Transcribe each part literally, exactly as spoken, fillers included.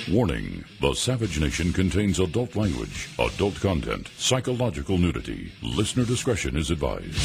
Warning, the Savage Nation contains adult language, adult content, psychological nudity. Listener discretion is advised.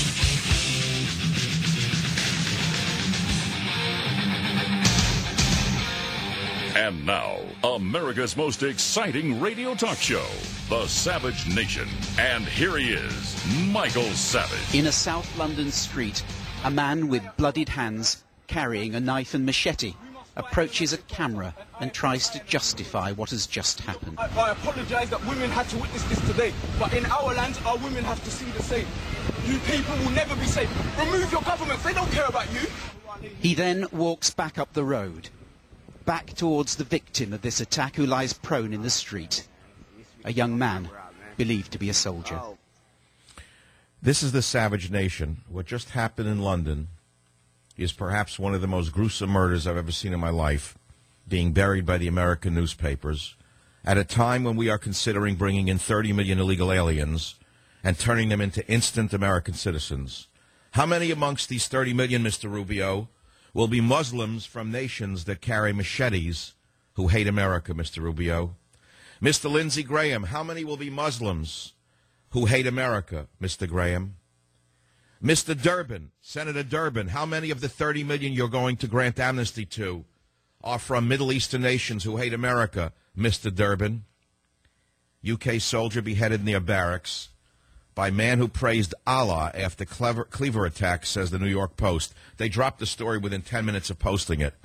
And now, America's most exciting radio talk show, The Savage Nation. And here he is, Michael Savage. In a South London street, a man with bloodied hands carrying a knife and machete approaches a camera and tries to justify what has just happened. I, I apologise that women had to witness this today, but in our land, our women have to see the same. You people will never be safe. Remove your governments, they don't care about you. He then walks back up the road, back towards the victim of this attack who lies prone in the street, a young man believed to be a soldier. This is the Savage Nation. What just happened in London is perhaps one of the most gruesome murders I've ever seen in my life, being buried by the American newspapers at a time when we are considering bringing in thirty million illegal aliens and turning them into instant American citizens. How many amongst these thirty million, Mister Rubio, will be Muslims from nations that carry machetes who hate America, Mister Rubio? Mister Lindsey Graham, how many will be Muslims who hate America, Mister Graham? Mister Durbin, Senator Durbin, how many of the thirty million you're going to grant amnesty to are from Middle Eastern nations who hate America, Mister Durbin? U K soldier beheaded near barracks by man who praised Allah after clever, Cleaver attack, says the New York Post. They dropped the story within ten minutes of posting it.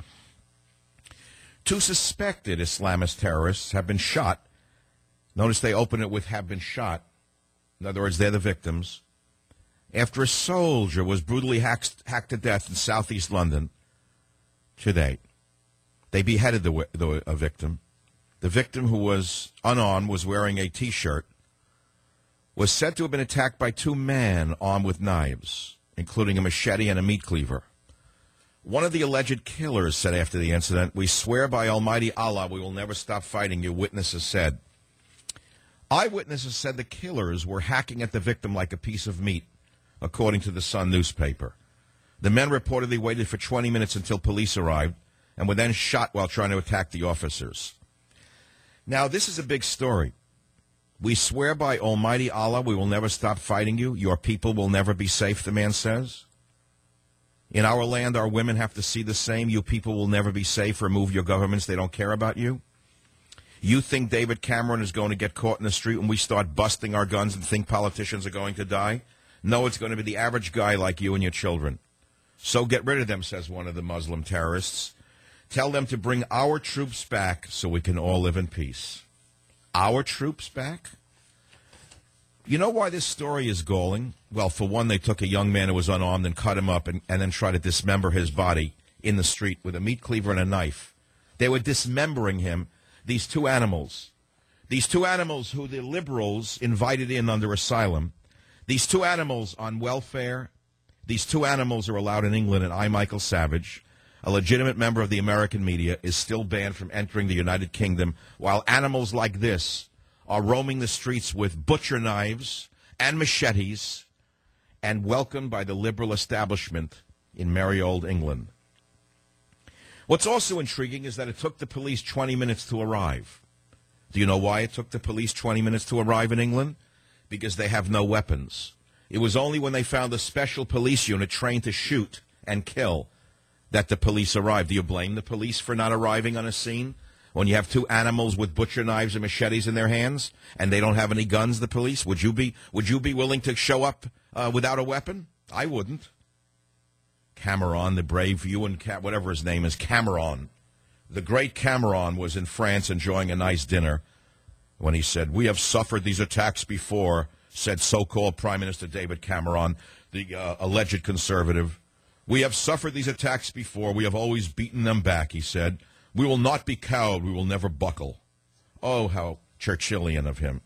Two suspected Islamist terrorists have been shot. Notice they open it with have been shot. In other words, they're the victims. After a soldier was brutally hacked, hacked to death in southeast London today. They beheaded the, the a victim. The victim, who was unarmed, was wearing a T-shirt, was said to have been attacked by two men armed with knives, including a machete and a meat cleaver. One of the alleged killers said after the incident, "We swear by Almighty Allah we will never stop fighting you," witnesses said. Eyewitnesses said the killers were hacking at the victim like a piece of meat, according to the Sun newspaper. The men reportedly waited for twenty minutes until police arrived and were then shot while trying to attack the officers. Now, this is a big story. "We swear by Almighty Allah we will never stop fighting you. Your people will never be safe," the man says. "In our land, our women have to see the same. You people will never be safe. Remove your governments. They don't care about you." You think David Cameron is going to get caught in the street when we start busting our guns and think politicians are going to die? No, it's going to be the average guy like you and your children. So get rid of them, says one of the Muslim terrorists. Tell them to bring our troops back so we can all live in peace. Our troops back? You know why this story is galling? Well, for one, they took a young man who was unarmed and cut him up and, and then tried to dismember his body in the street with a meat cleaver and a knife. They were dismembering him, these two animals. These two animals who the liberals invited in under asylum. These two animals on welfare, these two animals are allowed in England, and I, Michael Savage, a legitimate member of the American media, is still banned from entering the United Kingdom, while animals like this are roaming the streets with butcher knives and machetes and welcomed by the liberal establishment in merry old England. What's also intriguing is that it took the police twenty minutes to arrive. Do you know why it took the police twenty minutes to arrive in England? Because they have no weapons. It was only when they found a special police unit trained to shoot and kill that the police arrived. Do you blame the police for not arriving on a scene when you have two animals with butcher knives and machetes in their hands and they don't have any guns, the police? Would you be would you be willing to show up uh, without a weapon? I wouldn't. Cameron, the brave Ewan, whatever his name is, Cameron. The great Cameron was in France enjoying a nice dinner when he said, "We have suffered these attacks before," said so-called Prime Minister David Cameron, the uh, alleged conservative. "We have suffered these attacks before. We have always beaten them back," he said. "We will not be cowed. We will never buckle." Oh, how Churchillian of him.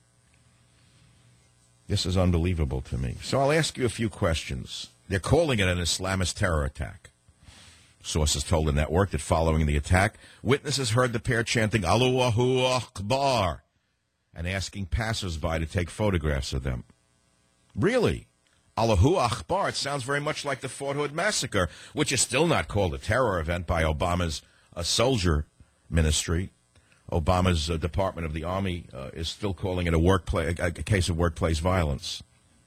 This is unbelievable to me. So I'll ask you a few questions. They're calling it an Islamist terror attack. Sources told the network that following the attack, witnesses heard the pair chanting Allahu Akbar and asking passers-by to take photographs of them. Really? Allahu Akbar, it sounds very much like the Fort Hood massacre, which is still not called a terror event by Obama's uh, soldier ministry. Obama's uh, Department of the Army uh, is still calling it a workplace, a, a case of workplace violence.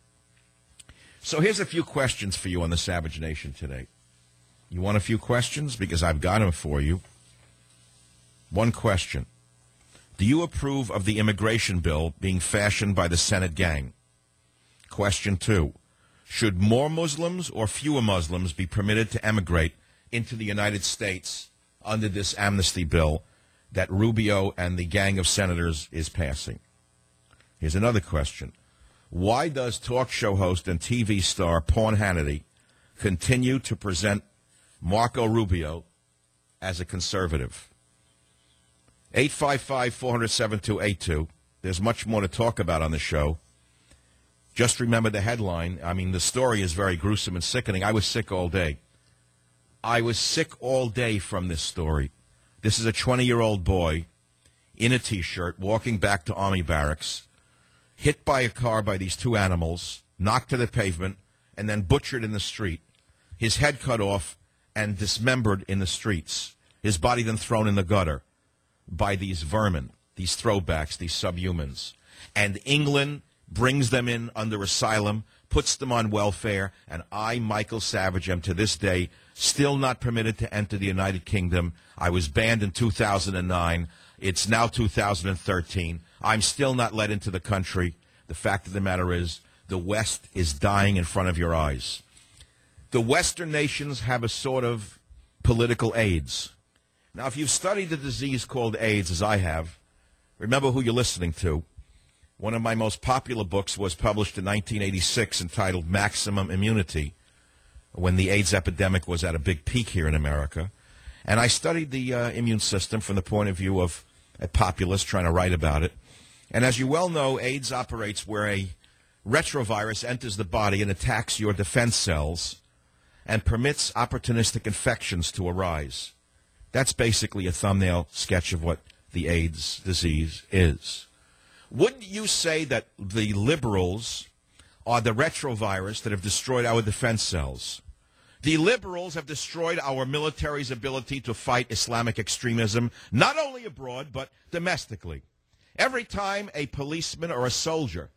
So here's a few questions for you on the Savage Nation today. You want a few questions? Because I've got them for you. One question. Do you approve of the immigration bill being fashioned by the Senate gang? Question two. Should more Muslims or fewer Muslims be permitted to emigrate into the United States under this amnesty bill that Rubio and the gang of senators is passing? Here's another question. Why does talk show host and T V star Paul Hannity continue to present Marco Rubio as a conservative? eight five five, four hundred, seven two eight two. There's much more to talk about on the show. Just remember the headline. I mean, the story is very gruesome and sickening. I was sick all day. I was sick all day from this story. This is a twenty-year-old boy in a T-shirt walking back to Army barracks, hit by a car by these two animals, knocked to the pavement, and then butchered in the street. His head cut off and dismembered in the streets. His body then thrown in the gutter by these vermin, these throwbacks, these subhumans. And England brings them in under asylum, puts them on welfare, and I, Michael Savage, am to this day still not permitted to enter the United Kingdom. I was banned in two thousand nine. It's now two thousand thirteen. I'm still not let into the country. The fact of the matter is, the West is dying in front of your eyes. The Western nations have a sort of political AIDS. Now, if you've studied the disease called AIDS, as I have, remember who you're listening to. One of my most popular books was published in nineteen eighty-six entitled Maximum Immunity, when the AIDS epidemic was at a big peak here in America. And I studied the uh, immune system from the point of view of a populist trying to write about it. And as you well know, AIDS operates where a retrovirus enters the body and attacks your defense cells and permits opportunistic infections to arise. That's basically a thumbnail sketch of what the AIDS disease is. Wouldn't you say that the liberals are the retrovirus that have destroyed our defense cells? The liberals have destroyed our military's ability to fight Islamic extremism, not only abroad, but domestically. Every time a policeman or a soldier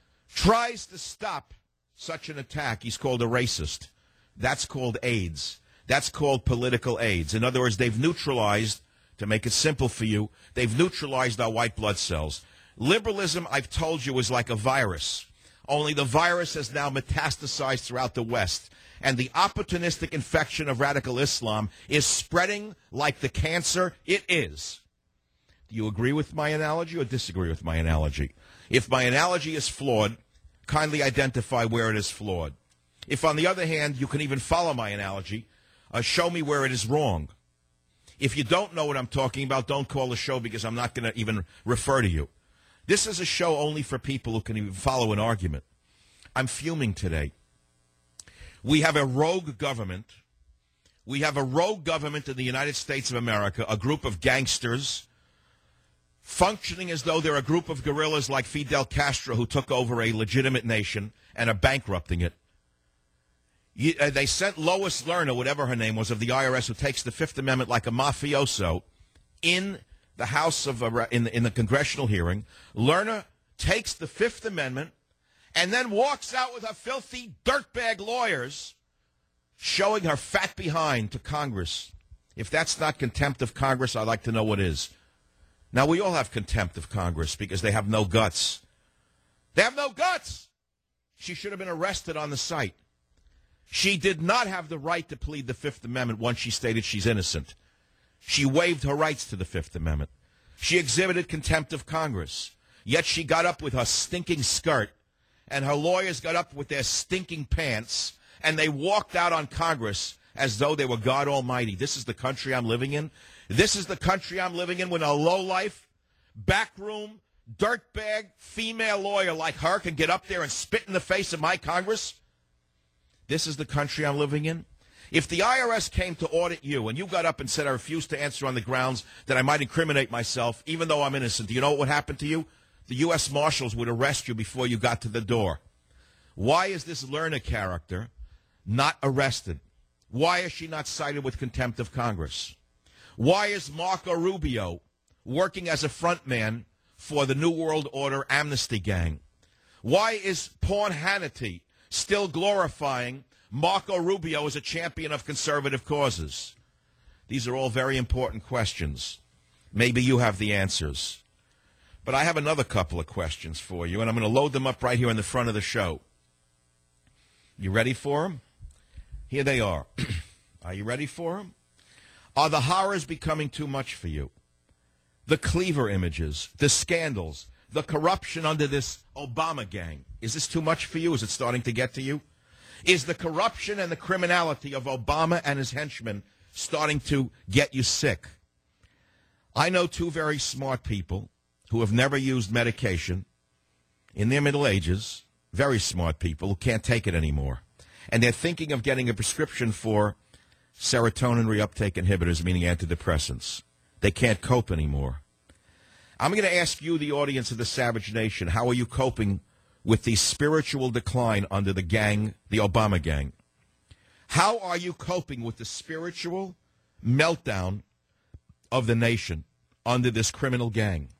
tries to stop such an attack, he's called a racist. That's called AIDS. That's called political AIDS. In other words, they've neutralized, to make it simple for you, they've neutralized our white blood cells. Liberalism, I've told you, is like a virus. Only the virus has now metastasized throughout the West. And the opportunistic infection of radical Islam is spreading like the cancer it is. Do you agree with my analogy or disagree with my analogy? If my analogy is flawed, kindly identify where it is flawed. If, on the other hand, you can even follow my analogy, uh, show me where it is wrong. If you don't know what I'm talking about, don't call the show because I'm not going to even refer to you. This is a show only for people who can even follow an argument. I'm fuming today. We have a rogue government. We have a rogue government in the United States of America, a group of gangsters functioning as though they're a group of guerrillas like Fidel Castro who took over a legitimate nation and are bankrupting it. You, uh, they sent Lois Lerner, whatever her name was, of the I R S, who takes the Fifth Amendment like a mafioso, in the House of uh, in the in the congressional hearing. Lerner takes the Fifth Amendment and then walks out with her filthy dirtbag lawyers, showing her fat behind to Congress. If that's not contempt of Congress, I'd like to know what is. Now, we all have contempt of Congress because they have no guts. They have no guts. She should have been arrested on the site. She did not have the right to plead the Fifth Amendment once she stated she's innocent. She waived her rights to the Fifth Amendment. She exhibited contempt of Congress. Yet she got up with her stinking skirt, and her lawyers got up with their stinking pants, and they walked out on Congress as though they were God Almighty. This is the country I'm living in. This is the country I'm living in when a lowlife, backroom, dirtbag, female lawyer like her can get up there and spit in the face of my Congress. This is the country I'm living in. If the I R S came to audit you and you got up and said, I refuse to answer on the grounds that I might incriminate myself, even though I'm innocent, do you know what would happen to you? The U S Marshals would arrest you before you got to the door. Why is this Lerner character not arrested? Why is she not cited with contempt of Congress? Why is Marco Rubio, working as a frontman for the New World Order Amnesty Gang? Why is Paul Hannity still glorifying Marco Rubio as a champion of conservative causes? These are all very important questions. Maybe you have the answers. But I have another couple of questions for you, and I'm going to load them up right here in the front of the show. You ready for them? Here they are. Are you ready for them? Are the horrors becoming too much for you? The Cleaver images, the scandals, the corruption under this Obama gang. Is this too much for you? Is it starting to get to you? Is the corruption and the criminality of Obama and his henchmen starting to get you sick? I know two very smart people who have never used medication in their middle ages, very smart people who can't take it anymore. And they're thinking of getting a prescription for serotonin reuptake inhibitors, meaning antidepressants. They can't cope anymore. I'm going to ask you, the audience of the Savage Nation, how are you coping with the spiritual decline under the gang, the Obama gang? How are you coping with the spiritual meltdown of the nation under this criminal gang?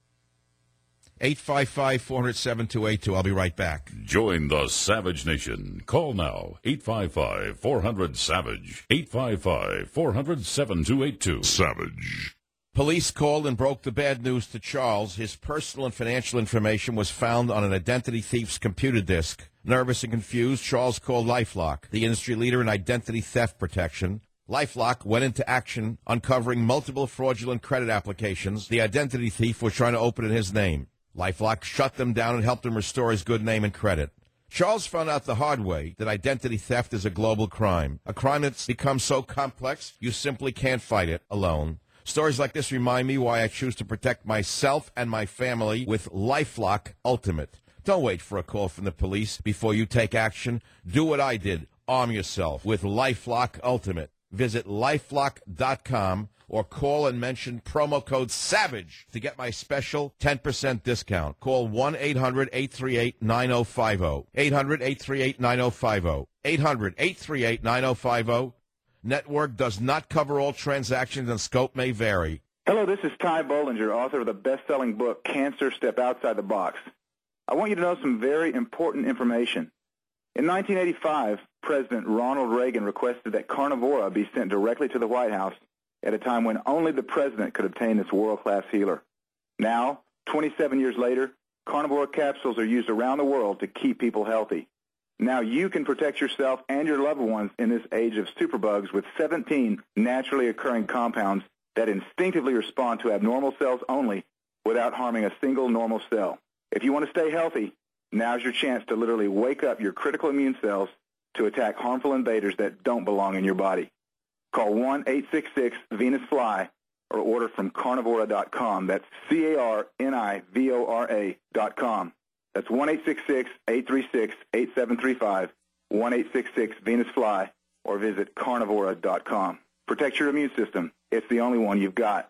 eight five five, four hundred, seven two eight two. I'll be right back. Join the Savage Nation. Call now. eight five five, four hundred, SAVAGE. eight five five, four hundred, seven two eight two. Savage. Police called and broke the bad news to Charles. His personal and financial information was found on an identity thief's computer disk. Nervous and confused, Charles called LifeLock, the industry leader in identity theft protection. LifeLock went into action, uncovering multiple fraudulent credit applications the identity thief was trying to open in his name. LifeLock shut them down and helped him restore his good name and credit. Charles found out the hard way that identity theft is a global crime, a crime that's become so complex you simply can't fight it alone. Stories like this remind me why I choose to protect myself and my family with LifeLock Ultimate. Don't wait for a call from the police before you take action. Do what I did. Arm yourself with LifeLock Ultimate. Visit lifelock dot com or call and mention promo code SAVAGE to get my special ten percent discount. Call one eight hundred, eight three eight, nine oh five oh. eight hundred, eight three eight, nine oh five oh. eight hundred, eight three eight, nine oh five oh. Network does not cover all transactions and scope may vary. Hello, this is Ty Bollinger, author of the best-selling book, Cancer, Step Outside the Box. I want you to know some very important information. In nineteen eighty-five, President Ronald Reagan requested that Carnivora be sent directly to the White House at a time when only the president could obtain this world-class healer. Now, twenty-seven years later, Carnivora capsules are used around the world to keep people healthy. Now you can protect yourself and your loved ones in this age of superbugs with seventeen naturally occurring compounds that instinctively respond to abnormal cells only without harming a single normal cell. If you want to stay healthy, now's your chance to literally wake up your critical immune cells to attack harmful invaders that don't belong in your body. Call one eight six six, Venus Fly or order from carnivora dot com. That's C A R N I V O R A dot com. That's one eight six six, eight three six, eight seven three five, one eight six six, Venus Fly, or visit carnivora dot com. Protect your immune system. It's the only one you've got.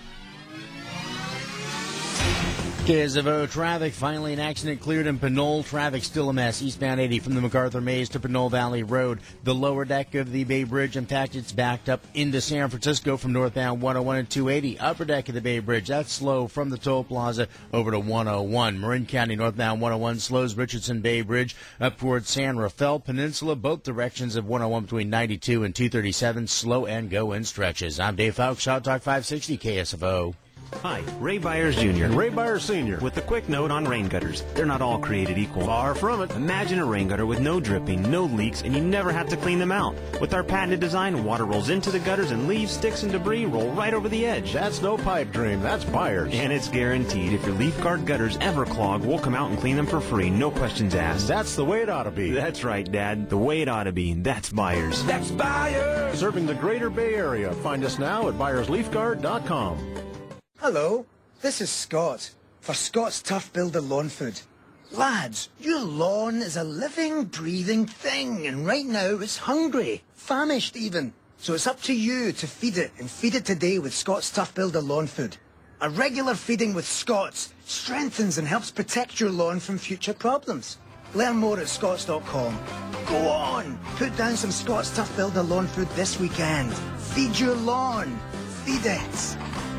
K S F O traffic, finally an accident cleared in Pinole. Traffic still a mess. Eastbound eighty from the MacArthur Maze to Pinole Valley Road. The lower deck of the Bay Bridge, in fact, it's backed up into San Francisco from northbound one oh one and two eighty. Upper deck of the Bay Bridge, that's slow from the Toll Plaza over to one oh one. Marin County northbound one oh one slows Richardson Bay Bridge up towards San Rafael Peninsula. Both directions of one oh one between ninety-two and two thirty-seven slow and go in stretches. I'm Dave Fowles, Shot Talk five sixty K S F O. Hi, Ray Byers Junior And Ray Byers Senior With a quick note on rain gutters. They're not all created equal. Far from it. Imagine a rain gutter with no dripping, no leaks, and you never have to clean them out. With our patented design, water rolls into the gutters and leaves, sticks, and debris roll right over the edge. That's no pipe dream. That's Byers. And it's guaranteed. If your leaf guard gutters ever clog, we'll come out and clean them for free. No questions asked. That's the way it ought to be. That's right, Dad. The way it ought to be. That's Byers. That's Byers! Serving the greater Bay Area. Find us now at byers leaf guard dot com. Hello. This is Scott, for Scott's Tough Builder Lawn Food. Lads, your lawn is a living, breathing thing, and right now it's hungry, famished even. So it's up to you to feed it, and feed it today with Scott's Tough Builder Lawn Food. A regular feeding with Scott's strengthens and helps protect your lawn from future problems. Learn more at scotts dot com. Go on, put down some Scott's Tough Builder Lawn Food this weekend. Feed your lawn. Feed it.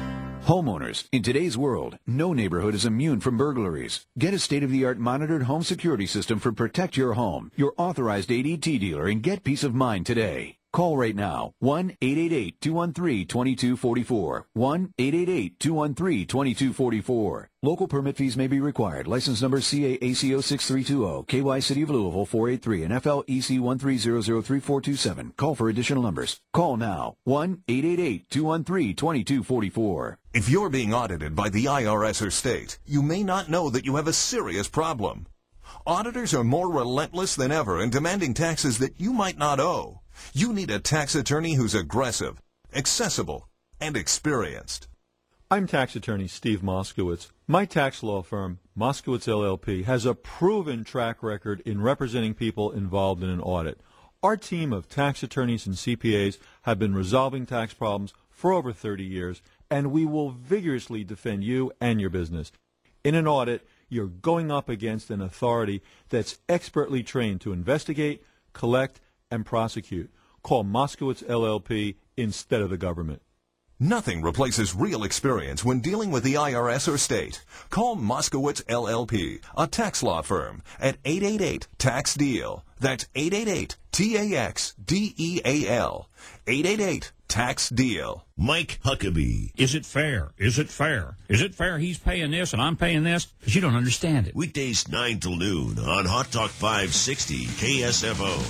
Homeowners, in today's world, no neighborhood is immune from burglaries. Get a state-of-the-art monitored home security system for Protect Your Home, your authorized A D T dealer, and get peace of mind today. Call right now, one eight eight eight, two one three, two two four four, one eight eight eight, two one three, two two four four. Local permit fees may be required. License number C A A C O six three two zero, K Y City of Louisville four eight three, and F L E C one three zero zero three four two seven. Call for additional numbers. Call now, one eight eight eight, two one three, two two four four. If you're being audited by the I R S or state, you may not know that you have a serious problem. Auditors are more relentless than ever in demanding taxes that you might not owe. You need a tax attorney who's aggressive, accessible, and experienced. I'm tax attorney Steve Moskowitz. My tax law firm, Moskowitz L L P, has a proven track record in representing people involved in an audit. Our team of tax attorneys and C P As have been resolving tax problems for over thirty years, and we will vigorously defend you and your business. In an audit, you're going up against an authority that's expertly trained to investigate, collect, and prosecute. Call Moskowitz L L P instead of the government. Nothing replaces real experience when dealing with the I R S or state. Call Moskowitz L L P, a tax law firm, at eight eight eight, tax deal. That's eight eight eight, T A X D E A L. eight eight eight, tax deal. Mike Huckabee. Is it fair? Is it fair? Is it fair he's paying this and I'm paying this? Because you don't understand it. Weekdays nine till noon on Hot Talk five sixty K S F O.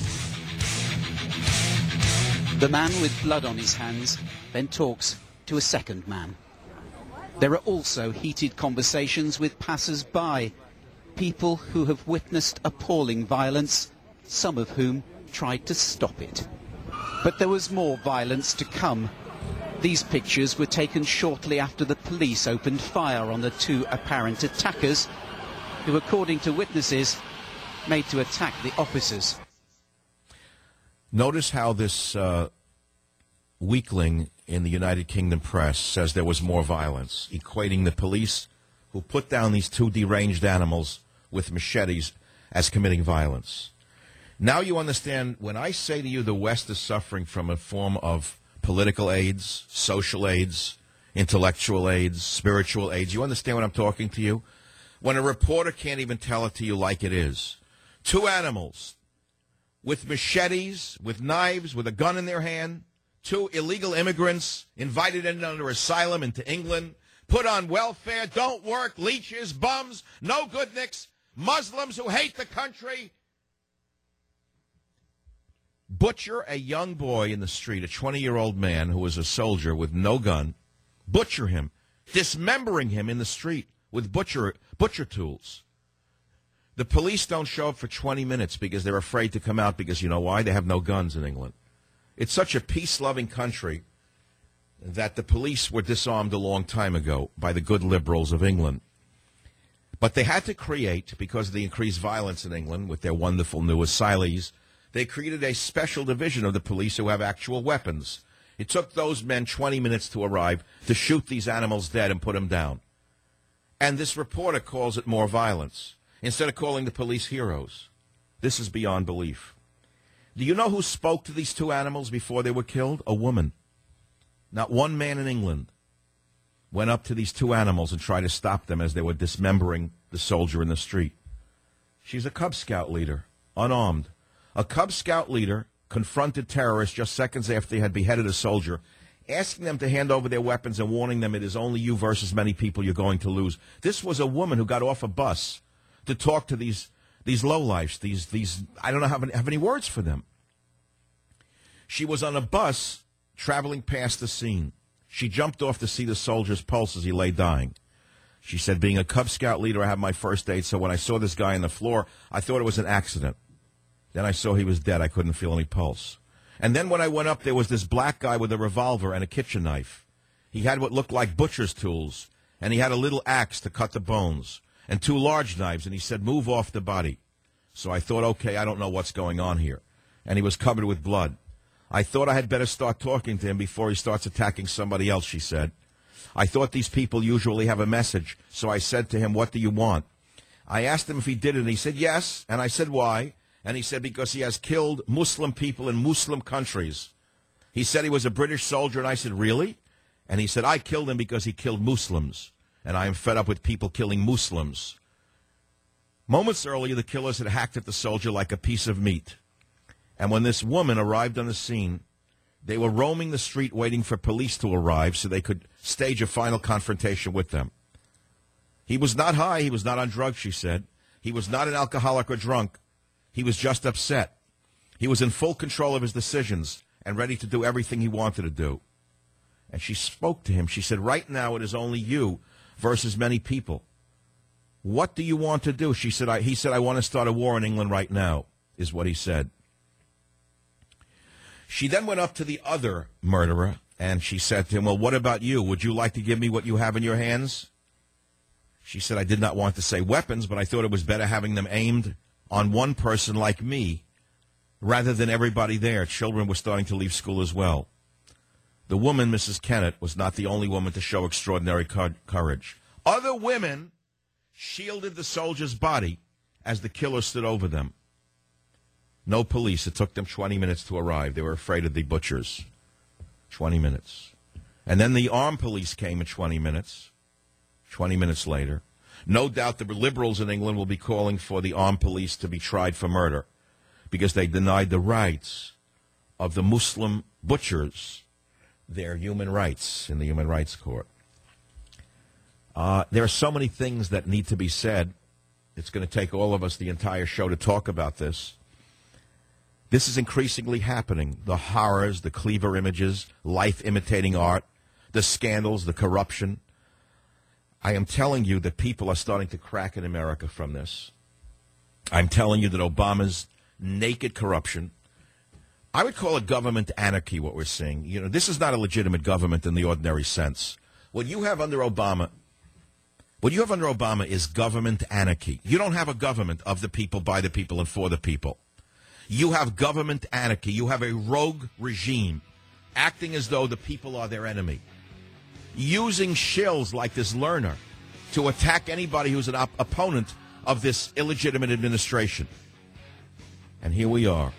The man with blood on his hands then talks to a second man. There are also heated conversations with passers-by, people who have witnessed appalling violence, some of whom tried to stop it. But there was more violence to come. These pictures were taken shortly after the police opened fire on the two apparent attackers, who, according to witnesses, made to attack the officers. Notice how this uh, weakling in the United Kingdom press says there was more violence, equating the police who put down these two deranged animals with machetes as committing violence. Now you understand, when I say to you the West is suffering from a form of political AIDS, social AIDS, intellectual AIDS, spiritual AIDS, you understand what I'm talking to you? When a reporter can't even tell it to you like it is. Two animals with machetes, with knives, with a gun in their hand, two illegal immigrants invited in under asylum into England, put on welfare, don't work, leeches, bums, no good nicks, Muslims who hate the country. Butcher a young boy in the street, a twenty-year-old man who was a soldier with no gun, butcher him, dismembering him in the street with butcher butcher tools. The police don't show up for twenty minutes because they're afraid to come out because, you know why? They have no guns in England. It's such a peace-loving country that the police were disarmed a long time ago by the good liberals of England. But they had to create, because of the increased violence in England with their wonderful new asylees, they created a special division of the police who have actual weapons. It took those men twenty minutes to arrive to shoot these animals dead and put them down. And this reporter calls it more violence, instead of calling the police heroes. This is beyond belief. Do you know who spoke to these two animals before they were killed? A woman. Not one man in England went up to these two animals and tried to stop them as they were dismembering the soldier in the street. She's a Cub Scout leader, unarmed. A Cub Scout leader confronted terrorists just seconds after they had beheaded a soldier, asking them to hand over their weapons and warning them it is only you versus many people you're going to lose. This was a woman who got off a bus to talk to these these lowlifes, these, these I don't know have any, have any words for them. She was on a bus traveling past the scene. She jumped off to see the soldier's pulse as he lay dying. She said, being a Cub Scout leader, I have my first aid, so when I saw this guy on the floor, I thought it was an accident. Then I saw he was dead. I couldn't feel any pulse. And then when I went up, there was this black guy with a revolver and a kitchen knife. He had what looked like butcher's tools, and he had a little axe to cut the bones, and two large knives, and he said, move off the body. So I thought, okay, I don't know what's going on here. And he was covered with blood. I thought I had better start talking to him before he starts attacking somebody else, she said. I thought these people usually have a message, so I said to him, what do you want? I asked him if he did it, and he said yes, and I said why? And he said because he has killed Muslim people in Muslim countries. He said he was a British soldier, and I said, really? And he said, I killed him because he killed Muslims, and I am fed up with people killing Muslims. Moments earlier, the killers had hacked at the soldier like a piece of meat. And when this woman arrived on the scene, they were roaming the street waiting for police to arrive so they could stage a final confrontation with them. He was not high. He was not on drugs, she said. He was not an alcoholic or drunk. He was just upset. He was in full control of his decisions and ready to do everything he wanted to do. And she spoke to him. She said, right now it is only you versus many people. What do you want to do? She said, I, he said, I want to start a war in England right now, is what he said. She then went up to the other murderer, and she said to him, well, what about you? Would you like to give me what you have in your hands? She said, I did not want to say weapons, but I thought it was better having them aimed on one person like me rather than everybody there. Children were starting to leave school as well. The woman, Missus Kennett, was not the only woman to show extraordinary courage. Other women shielded the soldier's body as the killer stood over them. No police. It took them twenty minutes to arrive. They were afraid of the butchers. twenty minutes. And then the armed police came in twenty minutes. twenty minutes later. No doubt the liberals in England will be calling for the armed police to be tried for murder because they denied the rights of the Muslim butchers their human rights in the Human Rights Court. Uh, there are so many things that need to be said. It's going to take all of us the entire show to talk about this. This is increasingly happening. The horrors, the Cleaver images, life imitating art, the scandals, the corruption. I am telling you that people are starting to crack in America from this. I'm telling you that Obama's naked corruption, I would call it government anarchy, what we're seeing. You know, this is not a legitimate government in the ordinary sense. What you have under Obama, what you have under Obama is government anarchy. You don't have a government of the people, by the people, and for the people. You have government anarchy. You have a rogue regime acting as though the people are their enemy, using shills like this Lerner to attack anybody who's an op- opponent of this illegitimate administration. And here we are.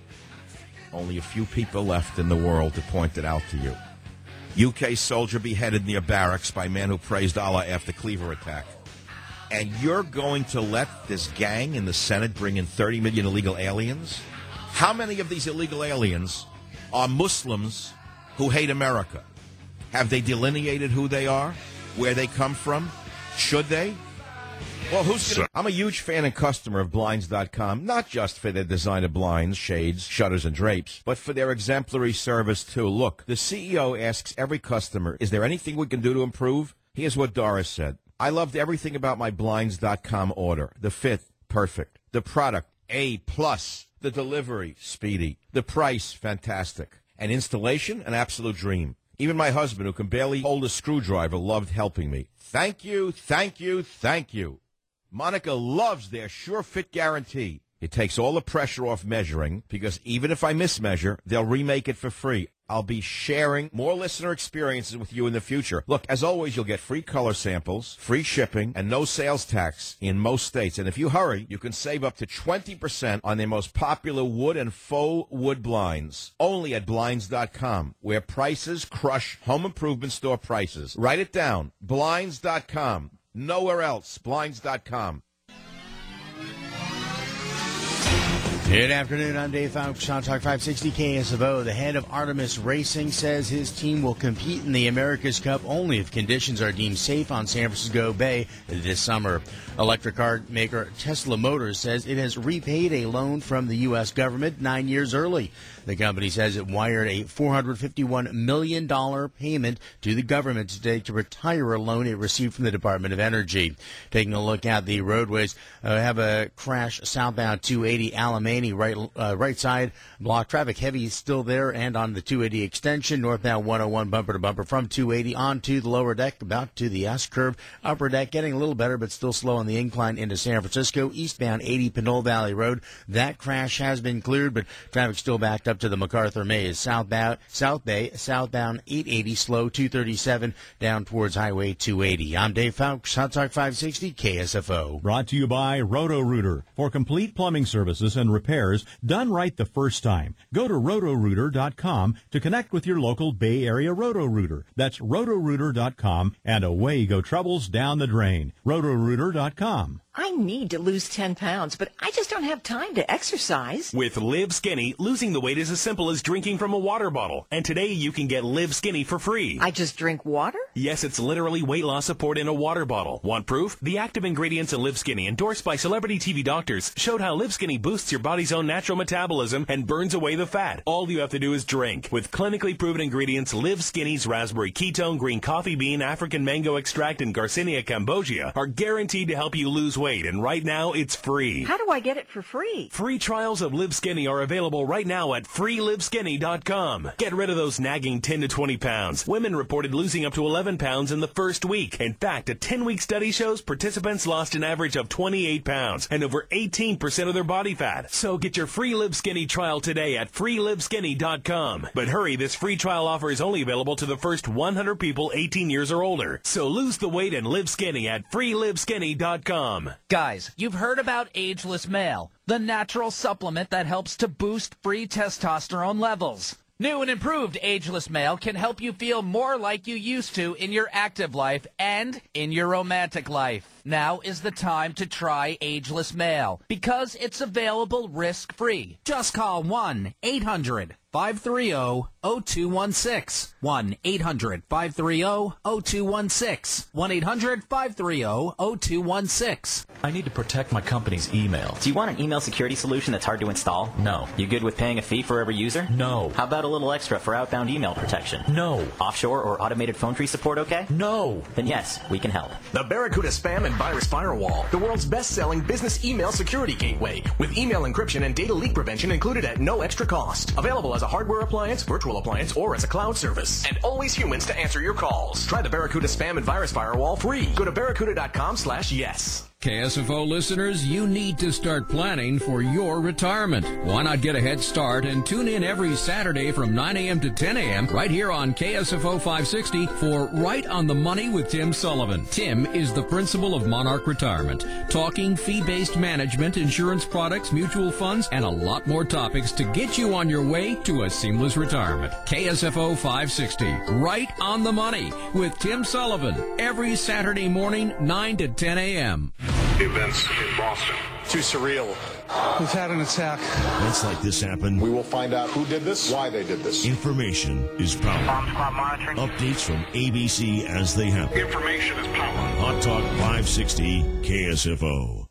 Only a few people left in the world to point it out to you. U K soldier beheaded near barracks by man who praised Allah after Cleaver attack. And you're going to let this gang in the Senate bring in thirty million illegal aliens? How many of these illegal aliens are Muslims who hate America? Have they delineated who they are, where they come from? Should they? Well, who's gonna, I'm a huge fan and customer of Blinds dot com, not just for their design of blinds, shades, shutters, and drapes, but for their exemplary service, too. Look, the C E O asks every customer, is there anything we can do to improve? Here's what Doris said. I loved everything about my Blinds dot com order. The fit, perfect. The product, A plus. The delivery, speedy. The price, fantastic. And installation, an absolute dream. Even my husband, who can barely hold a screwdriver, loved helping me. Thank you, thank you, thank you. Monica loves their Sure Fit guarantee. It takes all the pressure off measuring, because even if I mismeasure, they'll remake it for free. I'll be sharing more listener experiences with you in the future. Look, as always, you'll get free color samples, free shipping, and no sales tax in most states. And if you hurry, you can save up to twenty percent on their most popular wood and faux wood blinds. Only at Blinds dot com, where prices crush home improvement store prices. Write it down. Blinds dot com. Nowhere else. Blinds dot com. Good afternoon. I'm Dave Fowles on Talk five sixty K S F O. The head of Artemis Racing says his team will compete in the America's Cup only if conditions are deemed safe on San Francisco Bay this summer. Electric car maker Tesla Motors says it has repaid a loan from the U S government nine years early. The company says it wired a four hundred fifty-one million dollars payment to the government today to retire a loan it received from the Department of Energy. Taking a look at the roadways, uh, have a crash southbound two eighty Alameda. Right, uh, right side block traffic heavy still there, and on the two eighty extension northbound one oh one bumper to bumper from two eighty onto the lower deck about to the S curve. Upper deck getting a little better but still slow on the incline into San Francisco. Eastbound eighty Pinole Valley Road, that crash has been cleared, but traffic still backed up to the MacArthur Maze. Southbound South Bay southbound eight eighty slow two thirty-seven down towards Highway two eighty. I'm Dave Fowles, Hot Talk five sixty K S F O. Brought to you by Roto-Rooter for complete plumbing services and repair. repairs done right the first time. Go to roto rooter dot com to connect with your local Bay Area Roto-Rooter. That's roto rooter dot com, and away go troubles down the drain. roto rooter dot com. I need to lose ten pounds, but I just don't have time to exercise. With Live Skinny, losing the weight is as simple as drinking from a water bottle. And today you can get Live Skinny for free. I just drink water? Yes, it's literally weight loss support in a water bottle. Want proof? The active ingredients in Live Skinny, endorsed by celebrity T V doctors, showed how Live Skinny boosts your body's own natural metabolism and burns away the fat. All you have to do is drink. With clinically proven ingredients, Live Skinny's raspberry ketone, green coffee bean, African mango extract, and Garcinia cambogia are guaranteed to help you lose weight. And right now, it's free. How do I get it for free? Free trials of Live Skinny are available right now at free live skinny dot com. Get rid of those nagging ten to twenty pounds. Women reported losing up to eleven pounds in the first week. In fact, a ten-week study shows participants lost an average of twenty-eight pounds and over eighteen percent of their body fat. So get your free Live Skinny trial today at free live skinny dot com. But hurry, this free trial offer is only available to the first one hundred people eighteen years or older. So lose the weight and live skinny at free live skinny dot com. Guys, you've heard about Ageless Male, the natural supplement that helps to boost free testosterone levels. New and improved Ageless Male can help you feel more like you used to in your active life and in your romantic life. Now is the time to try Ageless Male because it's available risk-free. Just call one eight hundred five three zero zero two one six. one eight hundred five three zero zero two one six. one eight hundred five three zero zero two one six. I need to protect my company's email. Do you want an email security solution that's hard to install? No. You good with paying a fee for every user? No. How about a little extra for outbound email protection? No. Offshore or automated phone tree support okay? No. Then yes, we can help. The Barracuda Spam and Virus Firewall, the world's best-selling business email security gateway, with email encryption and data leak prevention included at no extra cost. Available as a hardware appliance, virtual appliance, or as a cloud service. And always humans to answer your calls. Try the Barracuda Spam and Virus Firewall free. Go to barracuda dot com slash yes. K S F O listeners, you need to start planning for your retirement. Why not get a head start and tune in every Saturday from nine a.m. to ten a.m. right here on K S F O five sixty for Right on the Money with Tim Sullivan. Tim is the principal of Monarch Retirement, talking fee-based management, insurance products, mutual funds, and a lot more topics to get you on your way to a seamless retirement. K S F O five sixty, Right on the Money with Tim Sullivan, every Saturday morning, nine to ten a.m. Events in Boston. Too surreal. We've had an attack. Events like this happen. We will find out who did this, why they did this. Information is power. Bomb squad monitoring. Updates from A B C as they happen. Information is power. Hot Talk five sixty K S F O.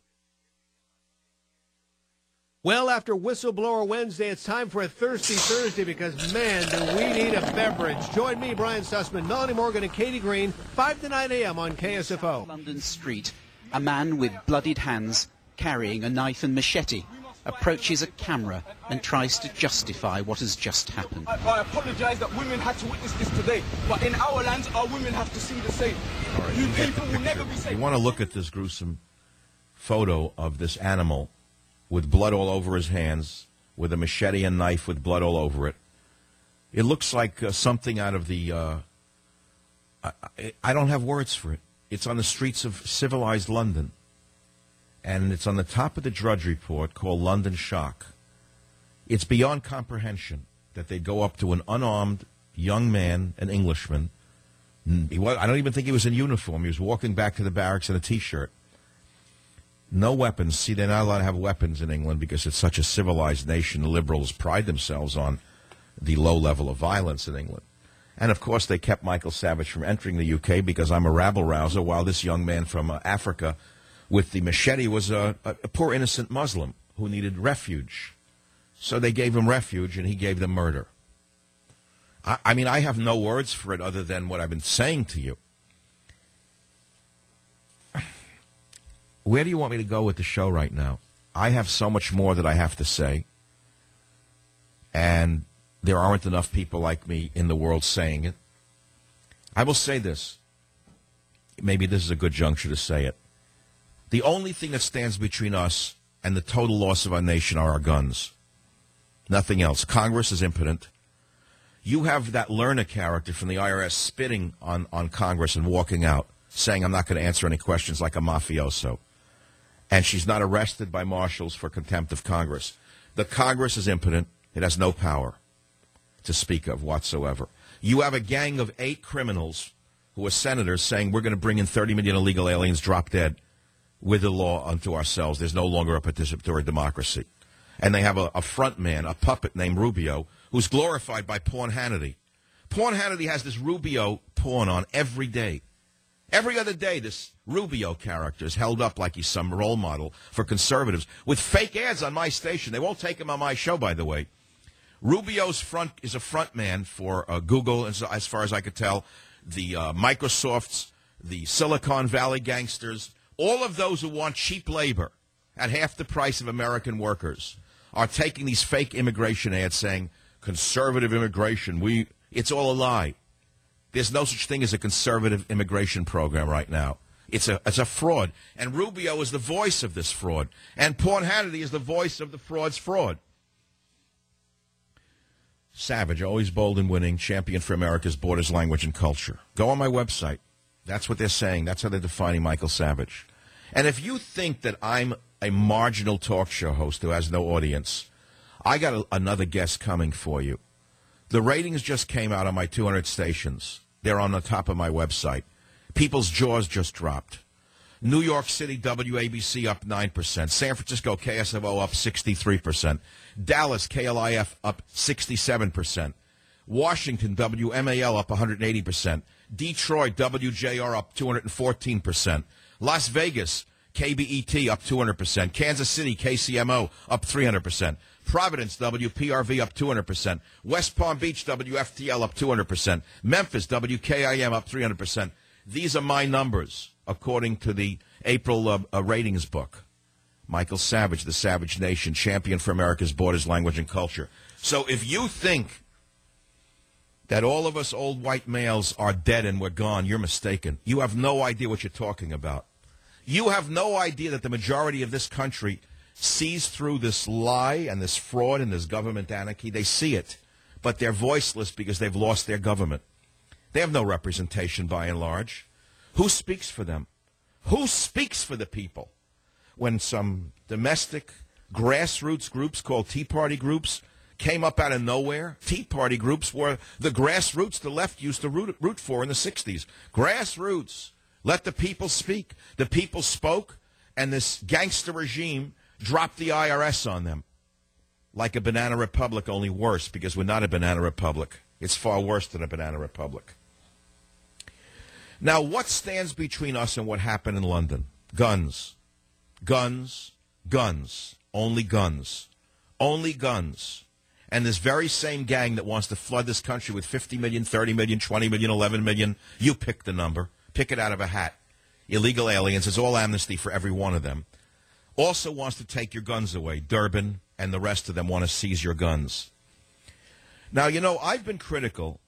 Well, after Whistleblower Wednesday, it's time for a Thirsty Thursday because, man, do we need a beverage. Join me, Brian Sussman, Melanie Morgan, and Katie Green, five to nine a.m. on K S F O. London Street, a man with bloodied hands carrying a knife and machete approaches a camera and tries to justify what has just happened. I, I apologise that women had to witness this today, but in our lands, our women have to see the same. Right, you people will never be safe. You want to look at this gruesome photo of this animal with blood all over his hands, with a machete and knife with blood all over it. It looks like uh, something out of the... Uh, I, I don't have words for it. It's on the streets of civilized London. And it's on the top of the Drudge Report called London Shock. It's beyond comprehension that they go up to an unarmed young man, an Englishman. He was, I don't even think he was in uniform. He was walking back to the barracks in a T-shirt. No weapons. See, they're not allowed to have weapons in England because it's such a civilized nation. The liberals pride themselves on the low level of violence in England. And, of course, they kept Michael Savage from entering the U K because I'm a rabble-rouser, while this young man from uh, Africa with the machete was a, a, a poor innocent Muslim who needed refuge. So they gave him refuge, and he gave them murder. I, I mean, I have no words for it other than what I've been saying to you. Where do you want me to go with the show right now? I have so much more that I have to say, and there aren't enough people like me in the world saying it. I will say this. Maybe this is a good juncture to say it. The only thing that stands between us and the total loss of our nation are our guns. Nothing else. Congress is impotent. You have that Lerner character from the I R S spitting on, on Congress and walking out, saying, I'm not going to answer any questions, like a mafioso. And she's not arrested by marshals for contempt of Congress. The Congress is impotent. It has no power to speak of whatsoever. You have a gang of eight criminals who are senators saying we're going to bring in thirty million illegal aliens, drop dead, with the law unto ourselves. There's no longer a participatory democracy. And they have a, a front man, a puppet named Rubio, who's glorified by Porn Hannity. Porn Hannity has this Rubio porn on every day. Every other day, this Rubio character is held up like he's some role model for conservatives with fake ads on my station. They won't take him on my show, by the way. Rubio's front is a front man for uh, Google, as, as far as I could tell, the uh, Microsofts, the Silicon Valley gangsters, all of those who want cheap labor at half the price of American workers are taking these fake immigration ads saying, conservative immigration, we it's all a lie. There's no such thing as a conservative immigration program right now. It's a it's a fraud. And Rubio is the voice of this fraud. And Porn Hannity is the voice of the fraud's fraud. Savage, always bold and winning, champion for America's borders, language, and culture. Go on my website. That's what they're saying. That's how they're defining Michael Savage. And if you think that I'm a marginal talk show host who has no audience, I got a, another guest coming for you. The ratings just came out on my two hundred stations. They're on the top of my website. People's jaws just dropped. New York City, W A B C up nine percent. San Francisco, K S F O up sixty-three percent. Dallas, K L I F up sixty-seven percent. Washington, W M A L up one hundred eighty percent. Detroit, W J R up two hundred fourteen percent. Las Vegas, K B E T up two hundred percent. Kansas City, K C M O up three hundred percent. Providence, W P R V up two hundred percent. West Palm Beach, W F T L up two hundred percent. Memphis, W K I M up three hundred percent. These are my numbers, according to the April uh, uh, ratings book. Michael Savage, the Savage Nation, champion for America's borders, language, and culture. So if you think that all of us old white males are dead and we're gone, you're mistaken. You have no idea what you're talking about. You have no idea that the majority of this country sees through this lie and this fraud and this government anarchy. They see it, but they're voiceless because they've lost their government. They have no representation by and large. Who speaks for them? Who speaks for the people? When some domestic grassroots groups called Tea Party groups came up out of nowhere, Tea Party groups were the grassroots the left used to root, root for in the sixties. Grassroots. Let the people speak. The people spoke, and this gangster regime dropped the I R S on them. Like a banana republic, only worse, because we're not a banana republic. It's far worse than a banana republic. Now, what stands between us and what happened in London? Guns. Guns. Guns. Only guns. Only guns. And this very same gang that wants to flood this country with fifty million, thirty million, twenty million, eleven million, you pick the number. Pick it out of a hat. Illegal aliens. It's all amnesty for every one of them. Also wants to take your guns away. Durbin and the rest of them want to seize your guns. Now, you know, I've been critical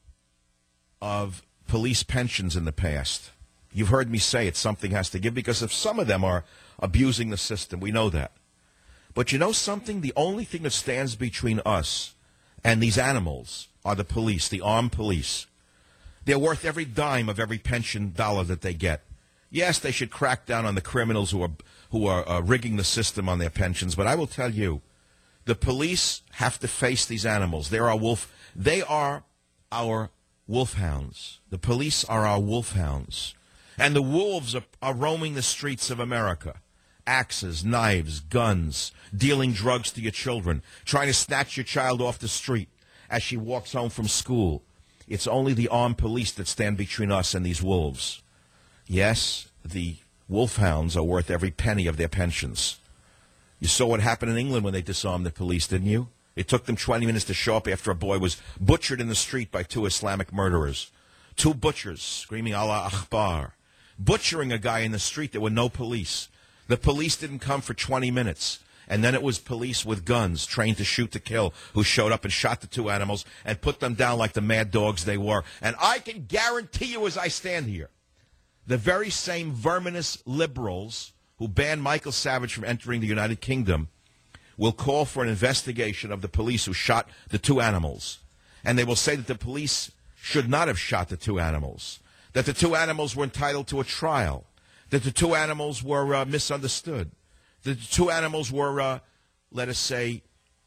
of police pensions in the past. You've heard me say it, something has to give, because if some of them are abusing the system, we know that. But you know something? The only thing that stands between us and these animals are the police, the armed police. They're worth every dime of every pension dollar that they get. Yes, they should crack down on the criminals who are who are uh, rigging the system on their pensions, but I will tell you, the police have to face these animals. They're our wolf. They are our wolfhounds. The police are our wolfhounds. And the wolves are, are roaming the streets of America. Axes, knives, guns, dealing drugs to your children, trying to snatch your child off the street as she walks home from school. It's only the armed police that stand between us and these wolves. Yes, the wolfhounds are worth every penny of their pensions. You saw what happened in England when they disarmed the police, didn't you? It took them twenty minutes to show up after a boy was butchered in the street by two Islamic murderers. Two butchers screaming Allah Akbar. Butchering a guy in the street. There were no police. The police didn't come for twenty minutes. And then it was police with guns, trained to shoot to kill, who showed up and shot the two animals and put them down like the mad dogs they were. And I can guarantee you as I stand here, the very same verminous liberals who banned Michael Savage from entering the United Kingdom will call for an investigation of the police who shot the two animals. And they will say that the police should not have shot the two animals, that the two animals were entitled to a trial, that the two animals were uh, misunderstood, that the two animals were, uh, let us say,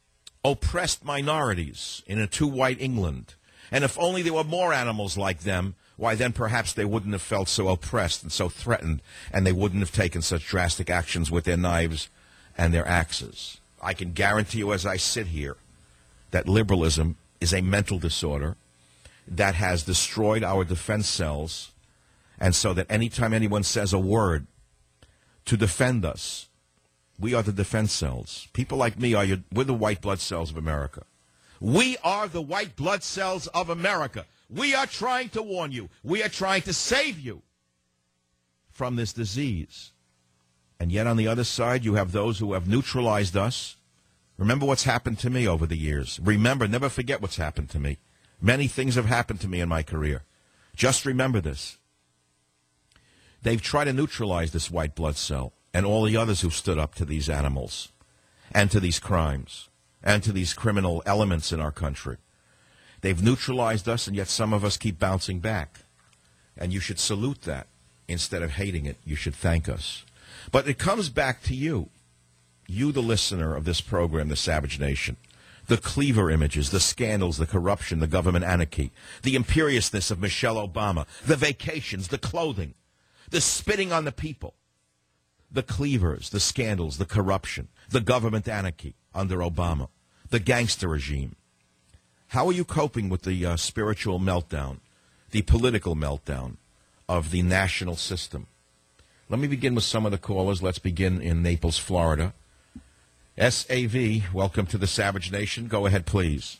oppressed minorities in a too-white England. And if only there were more animals like them, why then perhaps they wouldn't have felt so oppressed and so threatened, and they wouldn't have taken such drastic actions with their knives and their axes. I can guarantee you as I sit here that liberalism is a mental disorder that has destroyed our defense cells, and so that anytime anyone says a word to defend us, we are the defense cells. People like me are your, we're the white blood cells of America. We are the white blood cells of America. We are trying to warn you. We are trying to save you from this disease. And yet on the other side, you have those who have neutralized us. Remember what's happened to me over the years. Remember, never forget what's happened to me. Many things have happened to me in my career. Just remember this. They've tried to neutralize this white blood cell and all the others who stood up to these animals and to these crimes and to these criminal elements in our country. They've neutralized us, and yet some of us keep bouncing back. And you should salute that. Instead of hating it, you should thank us. But it comes back to you, you the listener of this program, The Savage Nation. The Cleaver images, the scandals, the corruption, the government anarchy, the imperiousness of Michelle Obama, the vacations, the clothing, the spitting on the people, the cleavers, the scandals, the corruption, the government anarchy under Obama, the gangster regime. How are you coping with the uh, spiritual meltdown, the political meltdown of the national system? Let me begin with some of the callers. Let's begin in Naples, Florida. S A V, welcome to the Savage Nation. Go ahead, please.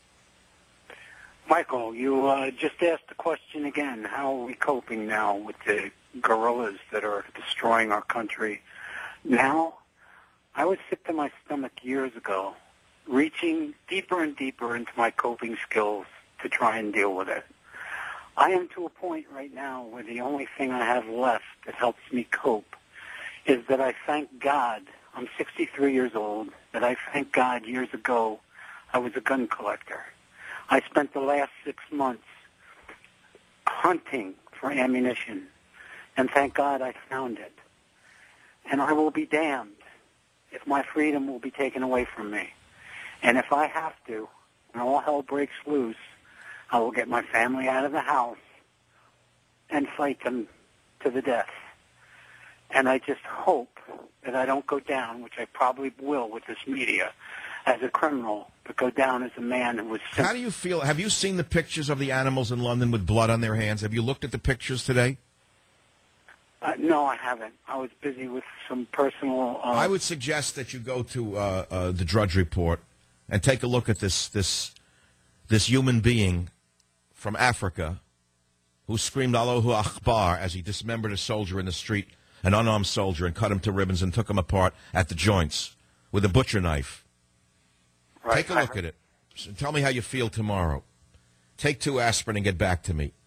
Michael, you uh, just asked the question again. How are we coping now with the guerrillas that are destroying our country? Now, I was sick to my stomach years ago, reaching deeper and deeper into my coping skills to try and deal with it. I am to a point right now where the only thing I have left that helps me cope is that I thank God. I'm sixty-three years old, that I thank God years ago I was a gun collector. I spent the last six months hunting for ammunition, and thank God I found it. And I will be damned if my freedom will be taken away from me. And if I have to, when all hell breaks loose, I will get my family out of the house and fight them to the death. And I just hope that I don't go down, which I probably will with this media, as a criminal, but go down as a man who was... How do you feel? Have you seen the pictures of the animals in London with blood on their hands? Have you looked at the pictures today? Uh, no, I haven't. I was busy with some personal... Uh, I would suggest that you go to uh, uh, the Drudge Report and take a look at this this this human being from Africa who screamed Allahu Akbar as he dismembered a soldier in the street, an unarmed soldier, and cut him to ribbons and took him apart at the joints with a butcher knife. Right. Take a look at it. Tell me how you feel tomorrow. Take two aspirin and get back to me.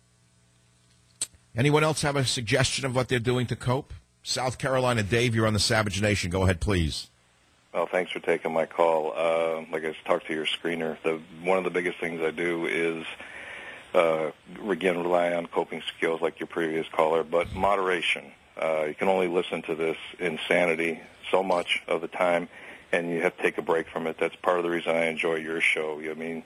Anyone else have a suggestion of what they're doing to cope? South Carolina, Dave, you're on the Savage Nation. Go ahead, please. Well, thanks for taking my call. Uh, like I talked to your screener, the, one of the biggest things I do is, uh, again, rely on coping skills like your previous caller, but moderation. Uh, you can only listen to this insanity so much of the time, and you have to take a break from it. That's part of the reason I enjoy your show. I mean,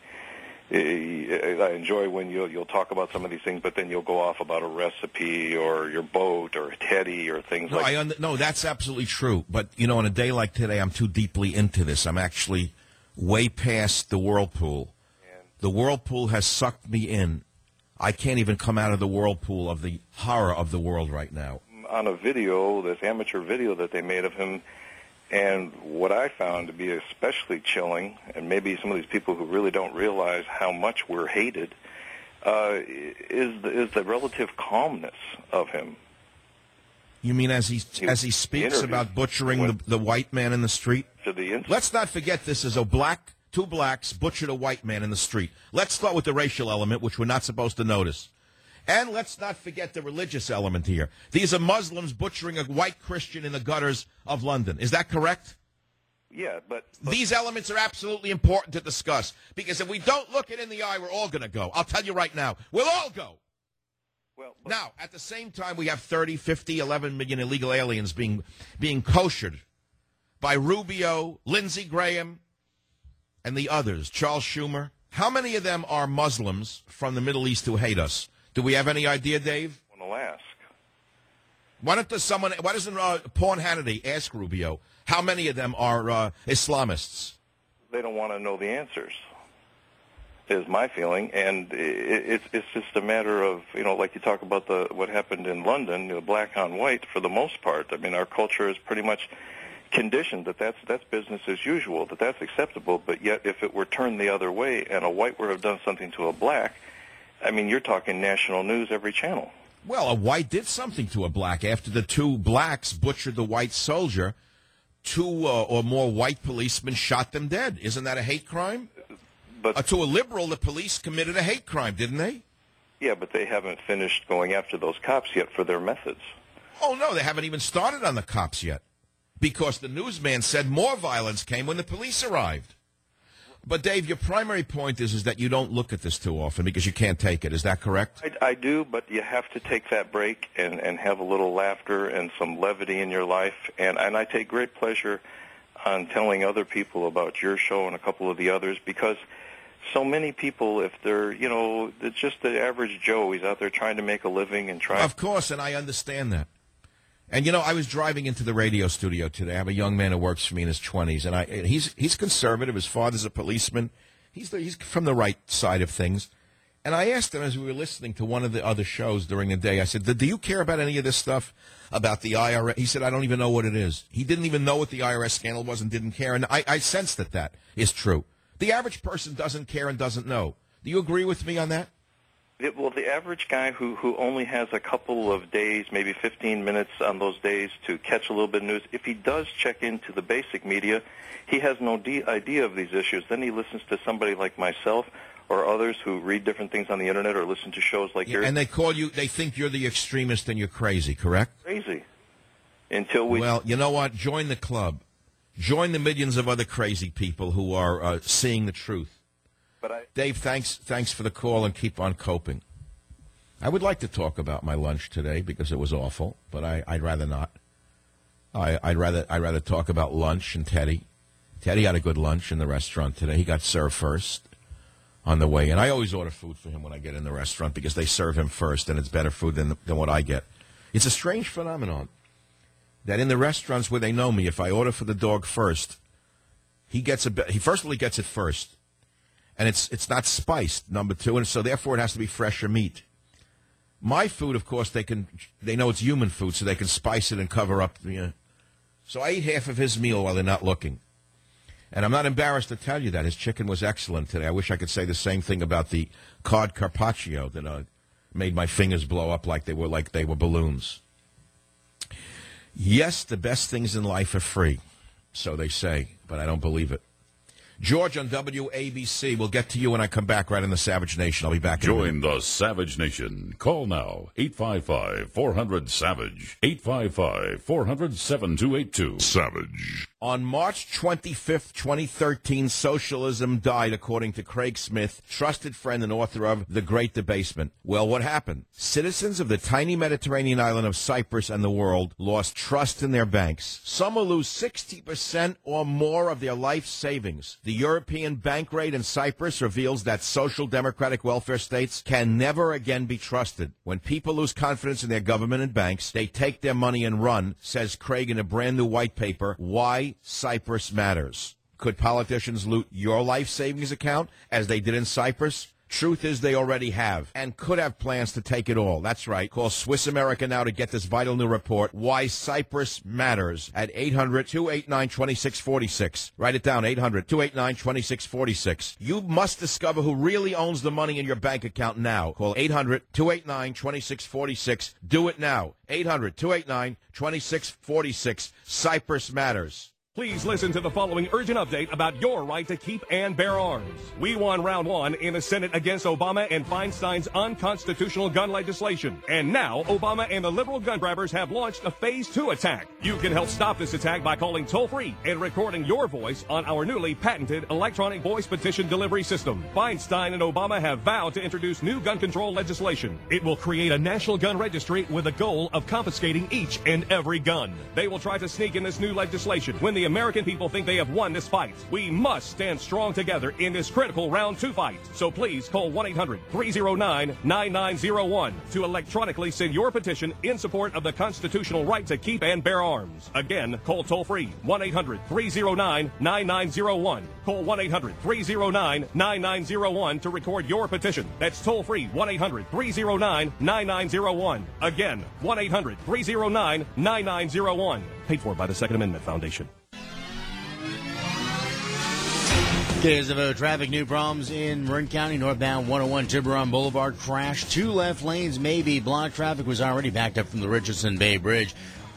I enjoy when you'll, you'll talk about some of these things, but then you'll go off about a recipe or your boat or a teddy or things no, like I un- No, that's absolutely true. But, you know, on a day like today, I'm too deeply into this. I'm actually way past the whirlpool. The whirlpool has sucked me in. I can't even come out of the whirlpool of the horror of the world right now. On a video, this amateur video that they made of him, and what I found to be especially chilling, and maybe some of these people who really don't realize how much we're hated, uh, is the, is the relative calmness of him. You mean as he, he as he speaks about butchering the, the white man in the street? To the ins- Let's not forget this is a black, two blacks butchered a white man in the street. Let's start with the racial element, which we're not supposed to notice. And let's not forget the religious element here. These are Muslims butchering a white Christian in the gutters of London. Is that correct? Yeah, but, but... These elements are absolutely important to discuss, because if we don't look it in the eye, we're all going to go. I'll tell you right now. We'll all go. Well, but... Now, at the same time, we have thirty, fifty, eleven million illegal aliens being, being koshered by Rubio, Lindsey Graham, and the others, Charles Schumer, how many of them are Muslims from the Middle East who hate us? Do we have any idea, Dave? I want to ask. Why don't does someone? Why doesn't uh, Paul Hannity ask Rubio how many of them are uh, Islamists? They don't want to know the answers, is my feeling, and it, it's it's just a matter of, you know, like you talk about the what happened in London, you know, black on white for the most part. I mean, our culture is pretty much conditioned that that's that's business as usual, that that's acceptable. But yet, if it were turned the other way and a white were to have done something to a black, I mean, you're talking national news every channel. Well, a white did something to a black after the two blacks butchered the white soldier. Two uh, or more white policemen shot them dead. Isn't that a hate crime? But uh, to a liberal, the police committed a hate crime, didn't they? Yeah, but they haven't finished going after those cops yet for their methods. Oh, no, they haven't even started on the cops yet, because the newsman said more violence came when the police arrived. But, Dave, your primary point is, is that you don't look at this too often because you can't take it. Is that correct? I, I do, but you have to take that break and, and have a little laughter and some levity in your life. And, and I take great pleasure on telling other people about your show and a couple of the others, because so many people, if they're, you know, it's just the average Joe. He's out there trying to make a living and trying. Of course, and I understand that. And, you know, I was driving into the radio studio today. I have a young man who works for me in his twenties, and I he's he's conservative. His father's a policeman. He's the, he's from the right side of things. And I asked him as we were listening to one of the other shows during the day, I said, do you care about any of this stuff about the I R S? He said, I don't even know what it is. He didn't even know what the I R S scandal was and didn't care. And I, I sensed that that is true. The average person doesn't care and doesn't know. Do you agree with me on that? It, well, the average guy who, who only has a couple of days, maybe fifteen minutes on those days to catch a little bit of news, if he does check into the basic media, he has no de- idea of these issues. Then he listens to somebody like myself or others who read different things on the Internet or listen to shows like Yeah, yours. and they call you, they think you're the extremist and you're crazy, correct? Crazy. Until we... Well, you know what? Join the club. Join the millions of other crazy people who are uh, seeing the truth. But I... Dave, thanks thanks for the call, and keep on coping. I would like to talk about my lunch today because it was awful, but I, I'd rather not. I, I'd rather I'd rather talk about lunch and Teddy. Teddy had a good lunch in the restaurant today. He got served first on the way in. I always order food for him when I get in the restaurant because they serve him first, and it's better food than than what I get. It's a strange phenomenon that in the restaurants where they know me, if I order for the dog first, he gets a he first of all he gets it first, and it's it's not spiced. Number two, and so therefore it has to be fresher meat. My food, of course, they can they know it's human food, so they can spice it and cover up. You know. So I eat half of his meal while they're not looking. And I'm not embarrassed to tell you that. His chicken was excellent today. I wish I could say the same thing about the cod carpaccio that uh, made my fingers blow up like they were like they were balloons. Yes, the best things in life are free, so they say, but I don't believe it. George on W A B C. We'll get to you when I come back right in the Savage Nation. I'll be back in a minute. Join the Savage Nation. Call now, eight five five, four hundred, SAVAGE, eight five five, four hundred, seven two eight two. Savage. On March twenty-fifth, twenty thirteen, socialism died, according to Craig Smith, trusted friend and author of The Great Debasement. Well, what happened? Citizens of the tiny Mediterranean island of Cyprus and the world lost trust in their banks. Some will lose sixty percent or more of their life savings. The European bank raid in Cyprus reveals that social democratic welfare states can never again be trusted. When people lose confidence in their government and banks, they take their money and run, says Craig in a brand new white paper, Why Cyprus Matters. Could politicians loot your life savings account as they did in Cyprus? Truth is they already have and could have plans to take it all. That's right. Call Swiss America now to get this vital new report, Why Cyprus Matters, at eight hundred, two eight nine, two six four six. Write it down, eight hundred, two eight nine, two six four six. You must discover who really owns the money in your bank account now. Call eight hundred, two eight nine, two six four six. Do it now. eight hundred, two eight nine, two six four six. Cyprus Matters. Please listen to the following urgent update about your right to keep and bear arms. We won round one in the Senate against Obama and Feinstein's unconstitutional gun legislation. And now, Obama and the liberal gun grabbers have launched a phase two attack. You can help stop this attack by calling toll-free and recording your voice on our newly patented electronic voice petition delivery system. Feinstein and Obama have vowed to introduce new gun control legislation. It will create a national gun registry with the goal of confiscating each and every gun. They will try to sneak in this new legislation when the American people think they have won this fight. We must stand strong together in this critical round two fight. So please call one eight hundred three oh nine nine nine oh one to electronically send your petition in support of the constitutional right to keep and bear arms. Again, call toll-free one eight hundred three oh nine nine nine oh one. Call one eight hundred three oh nine nine nine oh one to record your petition. That's toll-free one eight hundred three oh nine nine nine oh one. Again, one eight hundred three oh nine nine nine oh one. Paid for by the Second Amendment Foundation. K S F O traffic, new problems in Marin County, northbound one oh one Tiburon Boulevard crash. Two left lanes may be blocked. Traffic was already backed up from the Richardson Bay Bridge.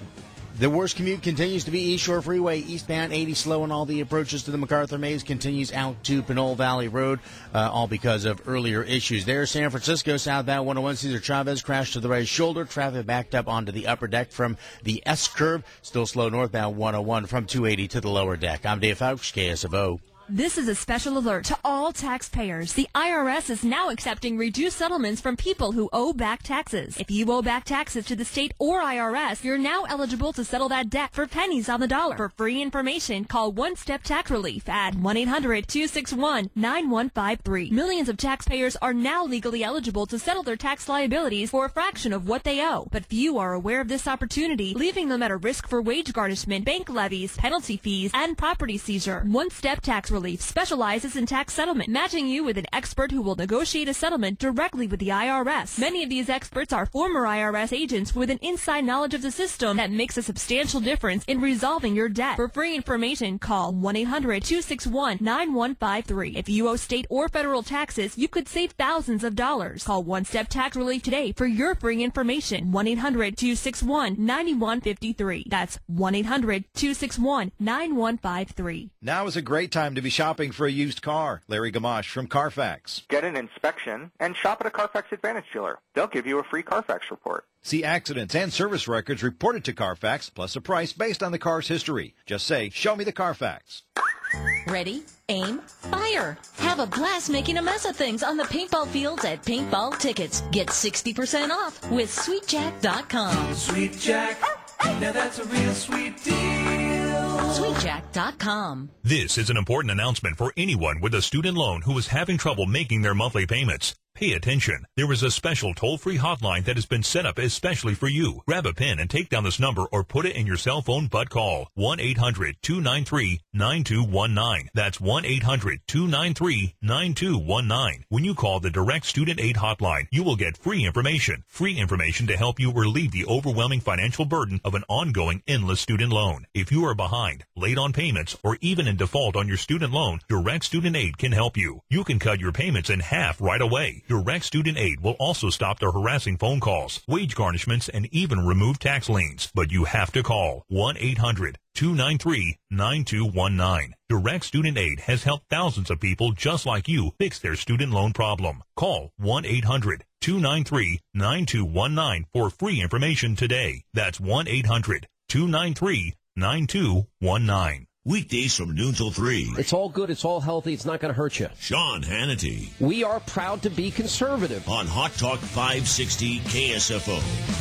The worst commute continues to be East Shore Freeway, eastbound eighty slow on all the approaches to the MacArthur Maze, continues out to Pinole Valley Road, uh, all because of earlier issues there. San Francisco, southbound one oh one Cesar Chavez, crashed to the right shoulder. Traffic backed up onto the upper deck from the S-curve. Still slow northbound one oh one from two eighty to the lower deck. I'm Dave Fouch, K S F O. This is a special alert to all taxpayers. The I R S is now accepting reduced settlements from people who owe back taxes. If you owe back taxes to the state or I R S, you're now eligible to settle that debt for pennies on the dollar. For free information, call One Step Tax Relief at one eight hundred two six one nine one five three. Millions of taxpayers are now legally eligible to settle their tax liabilities for a fraction of what they owe. But few are aware of this opportunity, leaving them at a risk for wage garnishment, bank levies, penalty fees, and property seizure. One Step Tax Relief specializes in tax settlement, matching you with an expert who will negotiate a settlement directly with the I R S. Many of these experts are former I R S agents with an inside knowledge of the system that makes a substantial difference in resolving your debt. For free information, call one eight hundred two six one nine one five three. If you owe state or federal taxes, you could save thousands of dollars. Call One Step Tax Relief today for your free information. one eight hundred two six one nine one five three. That's one eight hundred two six one nine one five three. Now is a great time to be shopping for a used car. Larry Gamache from Carfax. Get an inspection and shop at a Carfax Advantage dealer. They'll give you a free Carfax report. See accidents and service records reported to Carfax, plus a price based on the car's history. Just say, show me the Carfax. Ready, aim, fire. Have a blast making a mess of things on the paintball fields at Paintball Tickets. Get sixty percent off with sweet jack dot com. Sweet Jack, now that's a real sweet deal. sweet jack dot com. This is an important announcement for anyone with a student loan who is having trouble making their monthly payments. Pay attention. There is a special toll-free hotline that has been set up especially for you. Grab a pen and take down this number or put it in your cell phone, but call one eight hundred two nine three nine two one nine. That's one eight hundred two nine three nine two one nine. When you call the Direct Student Aid Hotline, you will get free information. Free information to help you relieve the overwhelming financial burden of an ongoing endless student loan. If you are behind, late on payments, or even in default on your student loan, Direct Student Aid can help you. You can cut your payments in half right away. Direct Student Aid will also stop the harassing phone calls, wage garnishments, and even remove tax liens. But you have to call one eight hundred two nine three nine two one nine. Direct Student Aid has helped thousands of people just like you fix their student loan problem. Call one eight hundred two nine three nine two one nine for free information today. That's one eight hundred two nine three nine two one nine. Weekdays from noon till three. It's all good. It's all healthy. It's not going to hurt you. Sean Hannity. We are proud to be conservative. On Hot Talk five sixty K S F O.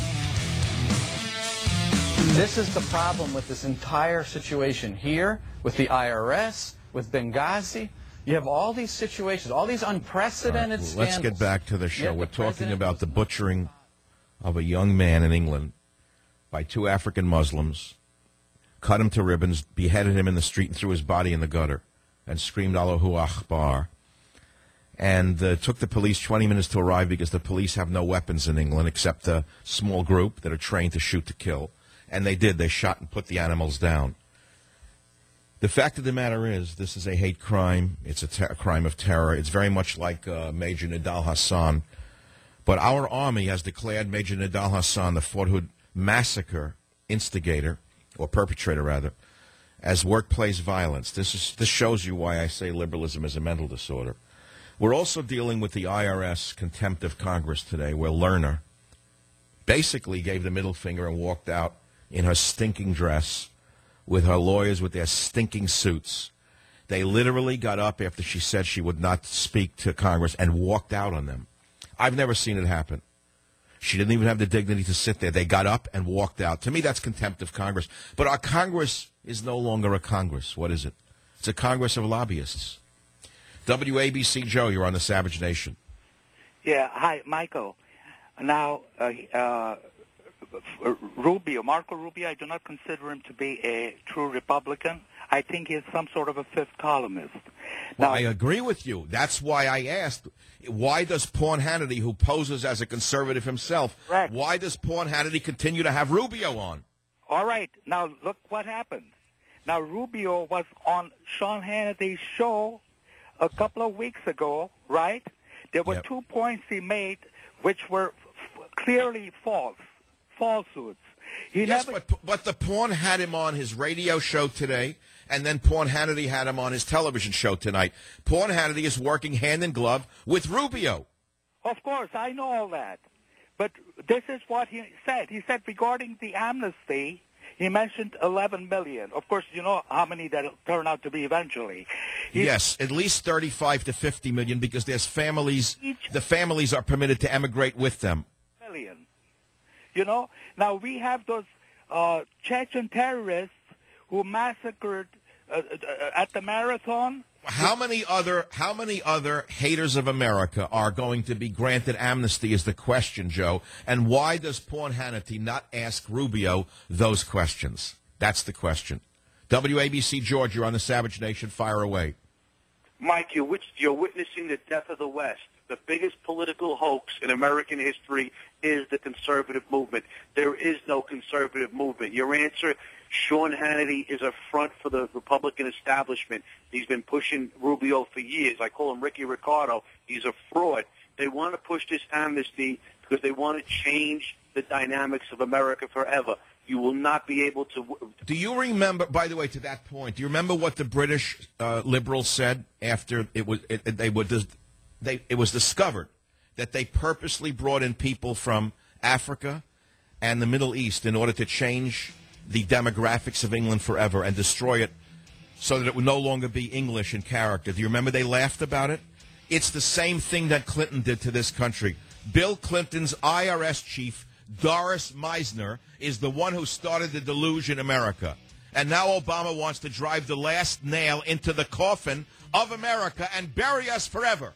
This is the problem with this entire situation here, with the I R S, with Benghazi. You have all these situations, all these unprecedented right, scandals. Let's get back to the show. Yet We're the talking about the butchering of a young man in England by two African Muslims. Cut him to ribbons, beheaded him in the street, and threw his body in the gutter, and screamed Allahu Akbar. And uh, took the police twenty minutes to arrive because the police have no weapons in England except a small group that are trained to shoot to kill. And they did. They shot and put the animals down. The fact of the matter is, this is a hate crime. It's a, ter- a crime of terror. It's very much like uh, Major Nidal Hassan. But our army has declared Major Nidal Hassan, the Fort Hood massacre instigator, or perpetrator rather, as workplace violence. This is this shows you why I say liberalism is a mental disorder. We're also dealing with the I R S contempt of Congress today, where Lerner basically gave the middle finger and walked out in her stinking dress with her lawyers with their stinking suits. They literally got up after she said she would not speak to Congress and walked out on them. I've never seen it happen. She didn't even have the dignity to sit there. They got up and walked out. To me, that's contempt of Congress. But our Congress is no longer a Congress. What is it? It's a Congress of lobbyists. W A B C Joe, you're on the Savage Nation. Yeah, hi, Michael. Now, uh, uh, Rubio, Marco Rubio, I do not consider him to be a true Republican. I think he's some sort of a fifth columnist. Well, Now, I agree with you. That's why I asked, why does Paul Hannity, who poses as a conservative himself, Correct. why does Paul Hannity continue to have Rubio on? all right, now look what happened. Now, Rubio was on Sean Hannity's show a couple of weeks ago, right? There were Yep. two points he made which were f- clearly false, falsehoods. He Yes, never, but, but the Pawn had him on his radio show today, and then Pawn Hannity had him on his television show tonight. Pawn Hannity is working hand in glove with Rubio. Of course, I know all that. But this is what he said. He said regarding the amnesty, he mentioned eleven million. Of course, you know how many that'll turn out to be eventually. He, Yes, at least thirty-five to fifty million, because there's families, the families are permitted to emigrate with them. Million. You know, now we have those uh, Chechen terrorists who massacred uh, uh, at the marathon. How many other how many other haters of America are going to be granted amnesty is the question, Joe. And why does Paul Hannity not ask Rubio those questions? That's the question. W A B C George, you're on the Savage Nation. Fire away. Mike, you're, wit- you're witnessing the death of the West. The biggest political hoax in American history is the conservative movement. There is no conservative movement. Your answer, Sean Hannity is a front for the Republican establishment. He's been pushing Rubio for years. I call him Ricky Ricardo. He's a fraud. They want to push this amnesty because they want to change the dynamics of America forever. You will not be able to... Do you remember, by the way, to that point, do you remember what the British uh, liberals said after it was it, it, they were they it was discovered that they purposely brought in people from Africa and the Middle East in order to change the demographics of England forever and destroy it so that it would no longer be English in character? Do you remember they laughed about it? It's the same thing that Clinton did to this country. Bill Clinton's I R S chief, Doris Meisner, is the one who started the deluge in America. And now Obama wants to drive the last nail into the coffin of America and bury us forever.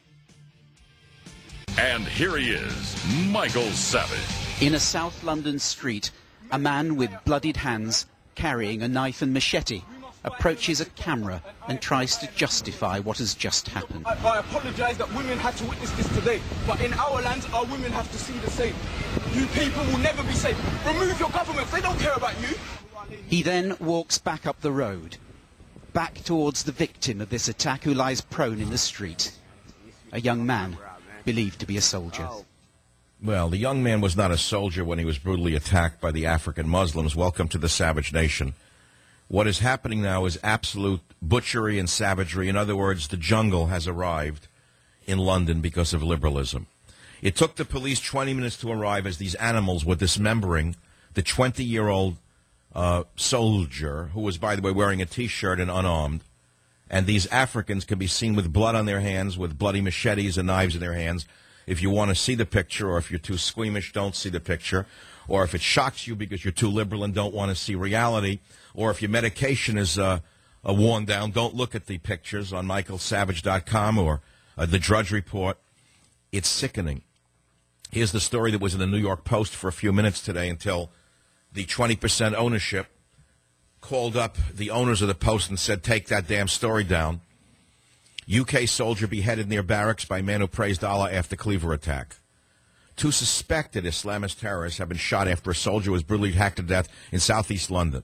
And here he is, Michael Savage. In a South London street, a man with bloodied hands carrying a knife and machete approaches a camera and tries to justify what has just happened. I, I apologise that women had to witness this today, but in our lands, our women have to see the same. You people will never be safe. Remove your governments. They don't care about you. He then walks back up the road, back towards the victim of this attack who lies prone in the street, a young man believed to be a soldier. Well, the young man was not a soldier when he was brutally attacked by the African Muslims. Welcome to the Savage Nation. What is happening now is absolute butchery and savagery. In other words, the jungle has arrived in London because of liberalism. It took the police twenty minutes to arrive as these animals were dismembering the twenty-year-old uh, soldier, who was, by the way, wearing a T-shirt and unarmed. And these Africans can be seen with blood on their hands, with bloody machetes and knives in their hands. If you want to see the picture, or if you're too squeamish, don't see the picture. Or if it shocks you because you're too liberal and don't want to see reality, or if your medication is uh, uh, worn down, don't look at the pictures on michael savage dot com or uh, the Drudge Report. It's sickening. Here's the story that was in the New York Post for a few minutes today until the twenty percent ownership called up the owners of the Post and said, take that damn story down. U K soldier beheaded near barracks by man who praised Allah after Cleaver attack. Two suspected Islamist terrorists have been shot after a soldier was brutally hacked to death in southeast London.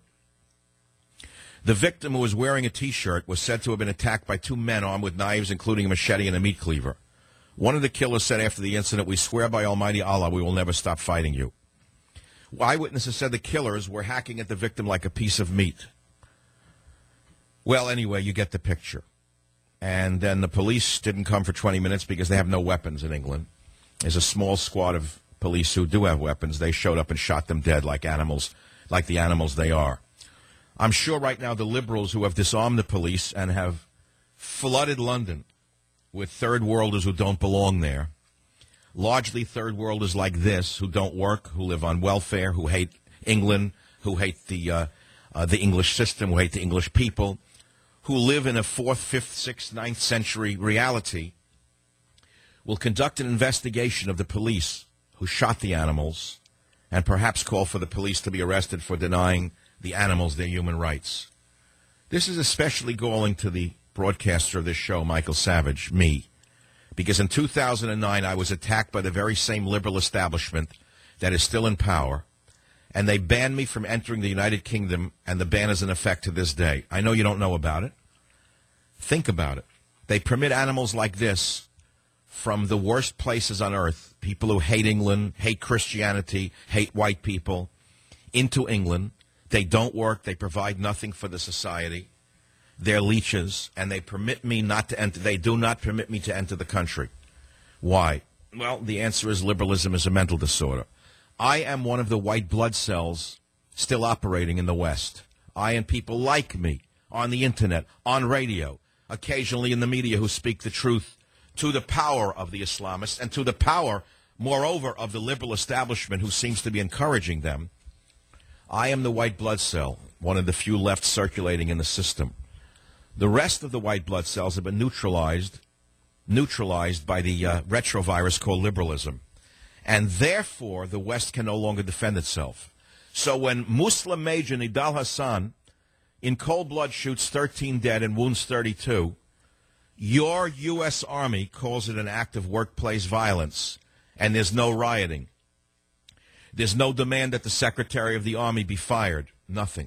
The victim, who was wearing a T-shirt, was said to have been attacked by two men armed with knives, including a machete and a meat cleaver. One of the killers said after the incident, "We swear by Almighty Allah, we will never stop fighting you." Eyewitnesses said the killers were hacking at the victim like a piece of meat. Well, anyway, you get the picture. And then the police didn't come for twenty minutes because they have no weapons in England. There's a small squad of police who do have weapons. They showed up and shot them dead like animals, like the animals they are. I'm sure right now the liberals who have disarmed the police and have flooded London with third worlders who don't belong there, largely third worlders like this, who don't work, who live on welfare, who hate England, who hate the uh, uh, the English system, who hate the English people, who live in a fourth, fifth, sixth, ninth century reality, will conduct an investigation of the police who shot the animals and perhaps call for the police to be arrested for denying the animals their human rights. This is especially galling to the broadcaster of this show, Michael Savage, me, because in two thousand nine I was attacked by the very same liberal establishment that is still in power, and they banned me from entering the United Kingdom, and the ban is in effect to this day. I know you don't know about it. Think about it. They permit animals like this from the worst places on earth, people who hate England, hate Christianity, hate white people, into England. They don't work. They provide nothing for the society. They're leeches, and they permit me not to enter. They do not permit me to enter the country. Why? Well, the answer is liberalism is a mental disorder. I am one of the white blood cells still operating in the West. I and people like me on the Internet, on radio, occasionally in the media who speak the truth to the power of the Islamists and to the power, moreover, of the liberal establishment who seems to be encouraging them. I am the white blood cell, one of the few left circulating in the system. The rest of the white blood cells have been neutralized, neutralized by the uh, retrovirus called liberalism. And therefore, the West can no longer defend itself. So when Muslim Major Nidal Hassan, in cold blood, shoots thirteen dead and wounds thirty-two, your U S Army calls it an act of workplace violence, and there's no rioting. There's no demand that the Secretary of the Army be fired. Nothing.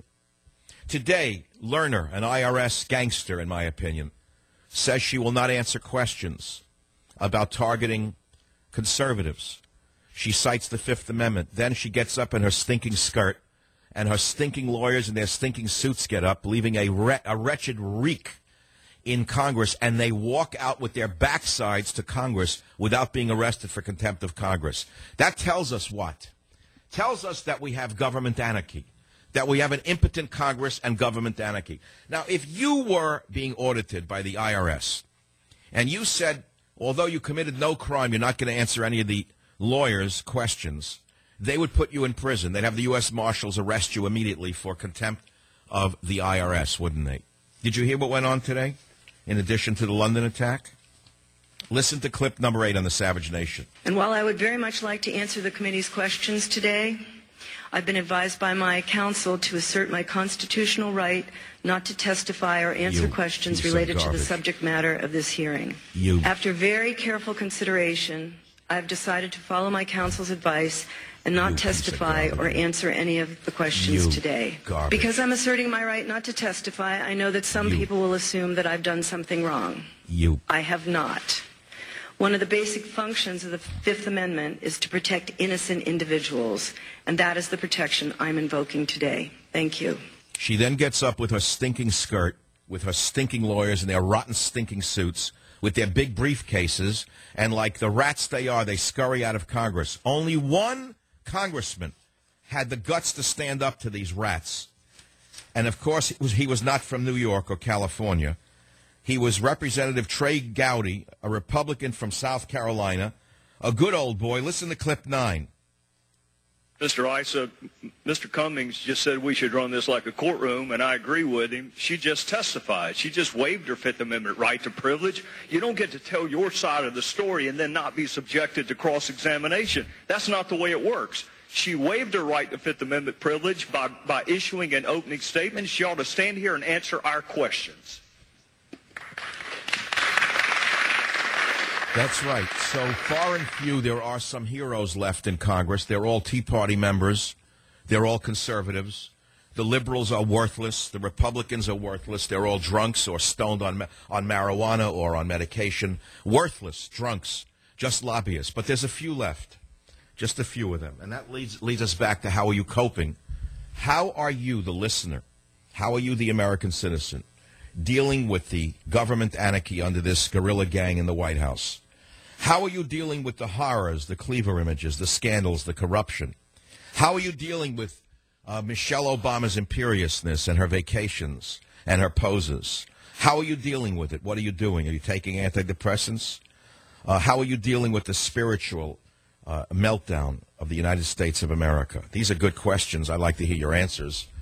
Today, Lerner, an I R S gangster, in my opinion, says she will not answer questions about targeting conservatives. She cites the Fifth Amendment. Then she gets up in her stinking skirt, and her stinking lawyers in their stinking suits get up, leaving a, re- a wretched reek in Congress, and they walk out with their backsides to Congress without being arrested for contempt of Congress. That tells us what? Tells us that we have government anarchy, that we have an impotent Congress and government anarchy. Now, if you were being audited by the I R S, and you said, although you committed no crime, you're not going to answer any of the lawyers' questions, they would put you in prison. They'd have the U S Marshals arrest you immediately for contempt of the I R S, wouldn't they? Did you hear what went on today, in addition to the London attack? Listen to clip number eight on the Savage Nation. And while I would very much like to answer the committee's questions today, I've been advised by my counsel to assert my constitutional right not to testify or answer You questions piece of related to the garbage. subject matter of this hearing. You. After very careful consideration, I have decided to follow my counsel's advice and not You testify or answer any of the questions You today. garbage. Because I'm asserting my right not to testify, I know that some You. people will assume that I've done something wrong. You. I have not. One of the basic functions of the Fifth Amendment is to protect innocent individuals, and that is the protection I'm invoking today. Thank you. She then gets up with her stinking skirt, with her stinking lawyers in their rotten, stinking suits, with their big briefcases, and like the rats they are, they scurry out of Congress. Only one congressman had the guts to stand up to these rats. And, of course, it was, he was not from New York or California. He was Representative Trey Gowdy, a Republican from South Carolina, a good old boy. Listen to clip nine. Mister Issa, Mister Cummings just said we should run this like a courtroom, and I agree with him. She just testified. She just waived her Fifth Amendment right to privilege. You don't get to tell your side of the story and then not be subjected to cross-examination. That's not the way it works. She waived her right to Fifth Amendment privilege by, by issuing an opening statement. She ought to stand here and answer our questions. That's right. So far and few, there are some heroes left in Congress. They're all Tea Party members. They're all conservatives. The liberals are worthless. The Republicans are worthless. They're all drunks or stoned on ma- on marijuana or on medication. Worthless, drunks, just lobbyists. But there's a few left, just a few of them. And that leads leads us back to how are you coping? How are you, the listener, how are you, the American citizen, dealing with the government anarchy under this guerrilla gang in the White House? How are you dealing with the horrors, the Cleaver images, the scandals, the corruption? How are you dealing with uh, Michelle Obama's imperiousness and her vacations and her poses? How are you dealing with it? What are you doing? Are you taking antidepressants? Uh, how are you dealing with the spiritual uh, meltdown of the United States of America? These are good questions. I'd like to hear your answers.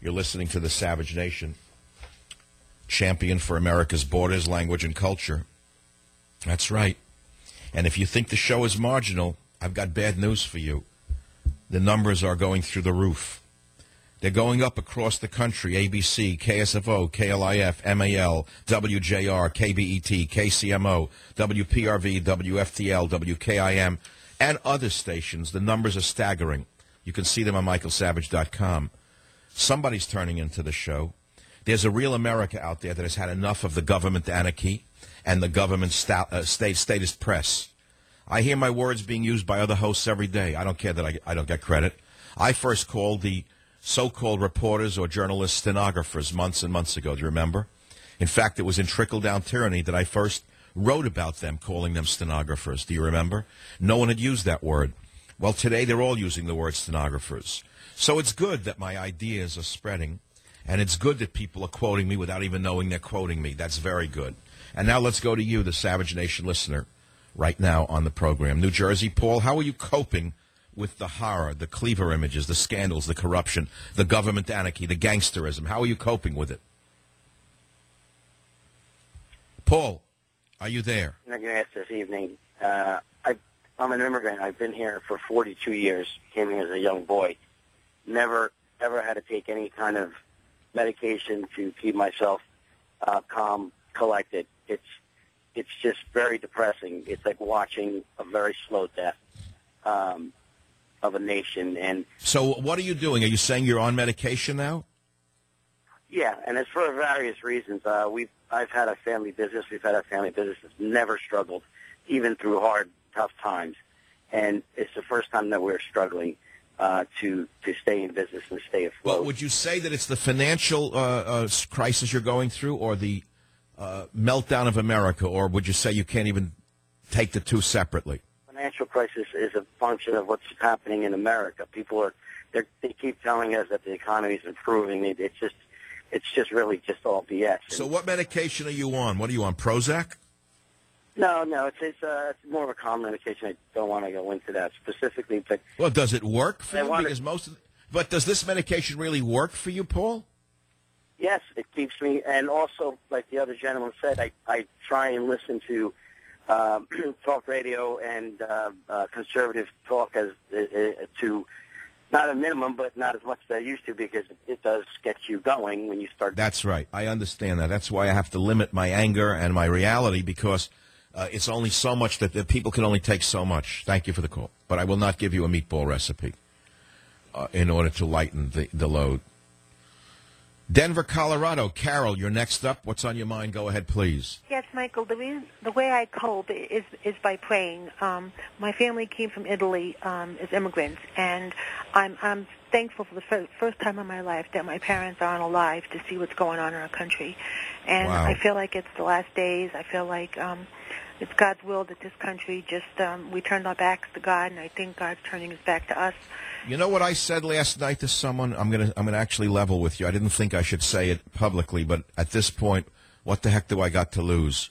You're listening to the Savage Nation, champion for America's borders, language, and culture. That's right. And if you think the show is marginal, I've got bad news for you. The numbers are going through the roof. They're going up across the country. A B C, K S F O, K L I F, M A L, W J R, K B E T, K C M O, W P R V, W F T L, W K I M, and other stations. The numbers are staggering. You can see them on michael savage dot com. Somebody's turning into the show. There's a real America out there that has had enough of the government anarchy and the government sta- uh, state statist press. I hear my words being used by other hosts every day. I don't care that I, I don't get credit. I first called the so-called reporters or journalists stenographers months and months ago. Do you remember? In fact, it was in Trickle-Down Tyranny that I first wrote about them, calling them stenographers. Do you remember? No one had used that word. Well, today they're all using the word stenographers. So it's good that my ideas are spreading, and it's good that people are quoting me without even knowing they're quoting me. That's very good. And now let's go to you, the Savage Nation listener, right now on the program. New Jersey, Paul, how are you coping with the horror, the Cleaver images, the scandals, the corruption, the government anarchy, the gangsterism? How are you coping with it? Paul, are you there? I'm going to ask this evening. Uh, I, I'm an immigrant. I've been here for forty-two years, came here as a young boy. Never, ever had to take any kind of medication to keep myself uh, calm, collected. It's it's just very depressing. It's like watching a very slow death um, of a nation. And so what are you doing? Are you saying you're on medication now? yeah, and it's for various reasons. Uh, we've I've had a family business. We've had a family business that's never struggled, even through hard, tough times. And it's the first time that we're struggling uh, to to stay in business and stay afloat. Well, would you say that it's the financial uh, uh, crisis you're going through, or the uh, meltdown of America, or would you say you can't even take the two separately? Financial crisis is a function of what's happening in America. People are they're, they keep telling us that the economy is improving. It, it's just it's just really just all B S. So, what medication are you on? What are you on? Prozac? No, no, it's it's, uh, it's more of a common medication. I don't want to go into that specifically, but well, does it work for I you? wanted- Because most, of, but does this medication really work for you, Paul? yes, it keeps me. And also, like the other gentleman said, I I try and listen to um, talk radio and uh, uh, conservative talk as uh, uh, to not a minimum, but not as much as I used to, because it does get you going when you start. That's right. I understand that. That's why I have to limit my anger and my reality, because uh, it's only so much that, that people can only take so much. Thank you for the call. But I will not give you a meatball recipe uh, in order to lighten the, the load. Denver, Colorado. Carol, you're next up. What's on your mind? Go ahead, please. Yes, Michael. The reason, the way I cope is is by praying. Um, my family came from Italy um, as immigrants, and I'm I'm thankful for the fir- first time in my life that my parents aren't alive to see what's going on in our country. And Wow. I feel like it's the last days. I feel like um, it's God's will that this country just um, we turned our backs to God, and I think God's turning his back to us. You know what I said last night to someone? I'm gonna I'm gonna actually level with you. I didn't think I should say it publicly, but at this point, what the heck do I got to lose?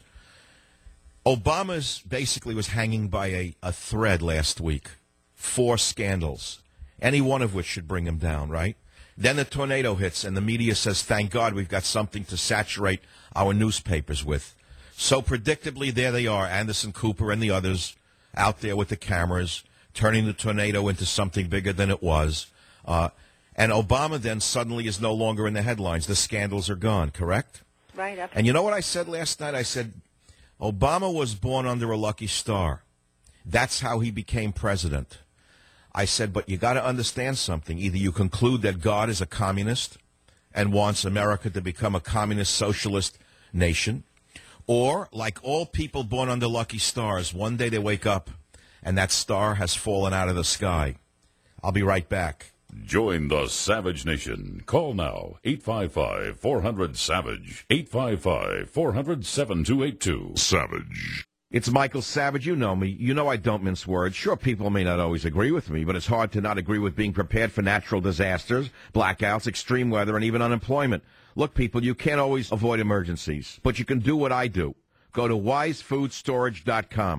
Obama's basically was hanging by a, a thread last week. Four scandals, any one of which should bring him down, right? Then the tornado hits, and the media says, thank God we've got something to saturate our newspapers with. So predictably, there they are, Anderson Cooper and the others out there with the cameras, turning the tornado into something bigger than it was. Uh, and Obama then suddenly is no longer in the headlines. The scandals are gone, correct? Right. Absolutely. And you know what I said last night? I said, Obama was born under a lucky star. That's how he became president. I said, but you got to understand something. Either you conclude that God is a communist and wants America to become a communist socialist nation, or, like all people born under lucky stars, one day they wake up and that star has fallen out of the sky. I'll be right back. Join the Savage Nation. Call now, eight five five, four hundred, SAVAGE, eight five five, four hundred, seven two eight two. Savage. It's Michael Savage. You know me. You know I don't mince words. Sure, people may not always agree with me, but it's hard to not agree with being prepared for natural disasters, blackouts, extreme weather, and even unemployment. Look, people, you can't always avoid emergencies, but you can do what I do. Go to wise food storage dot com.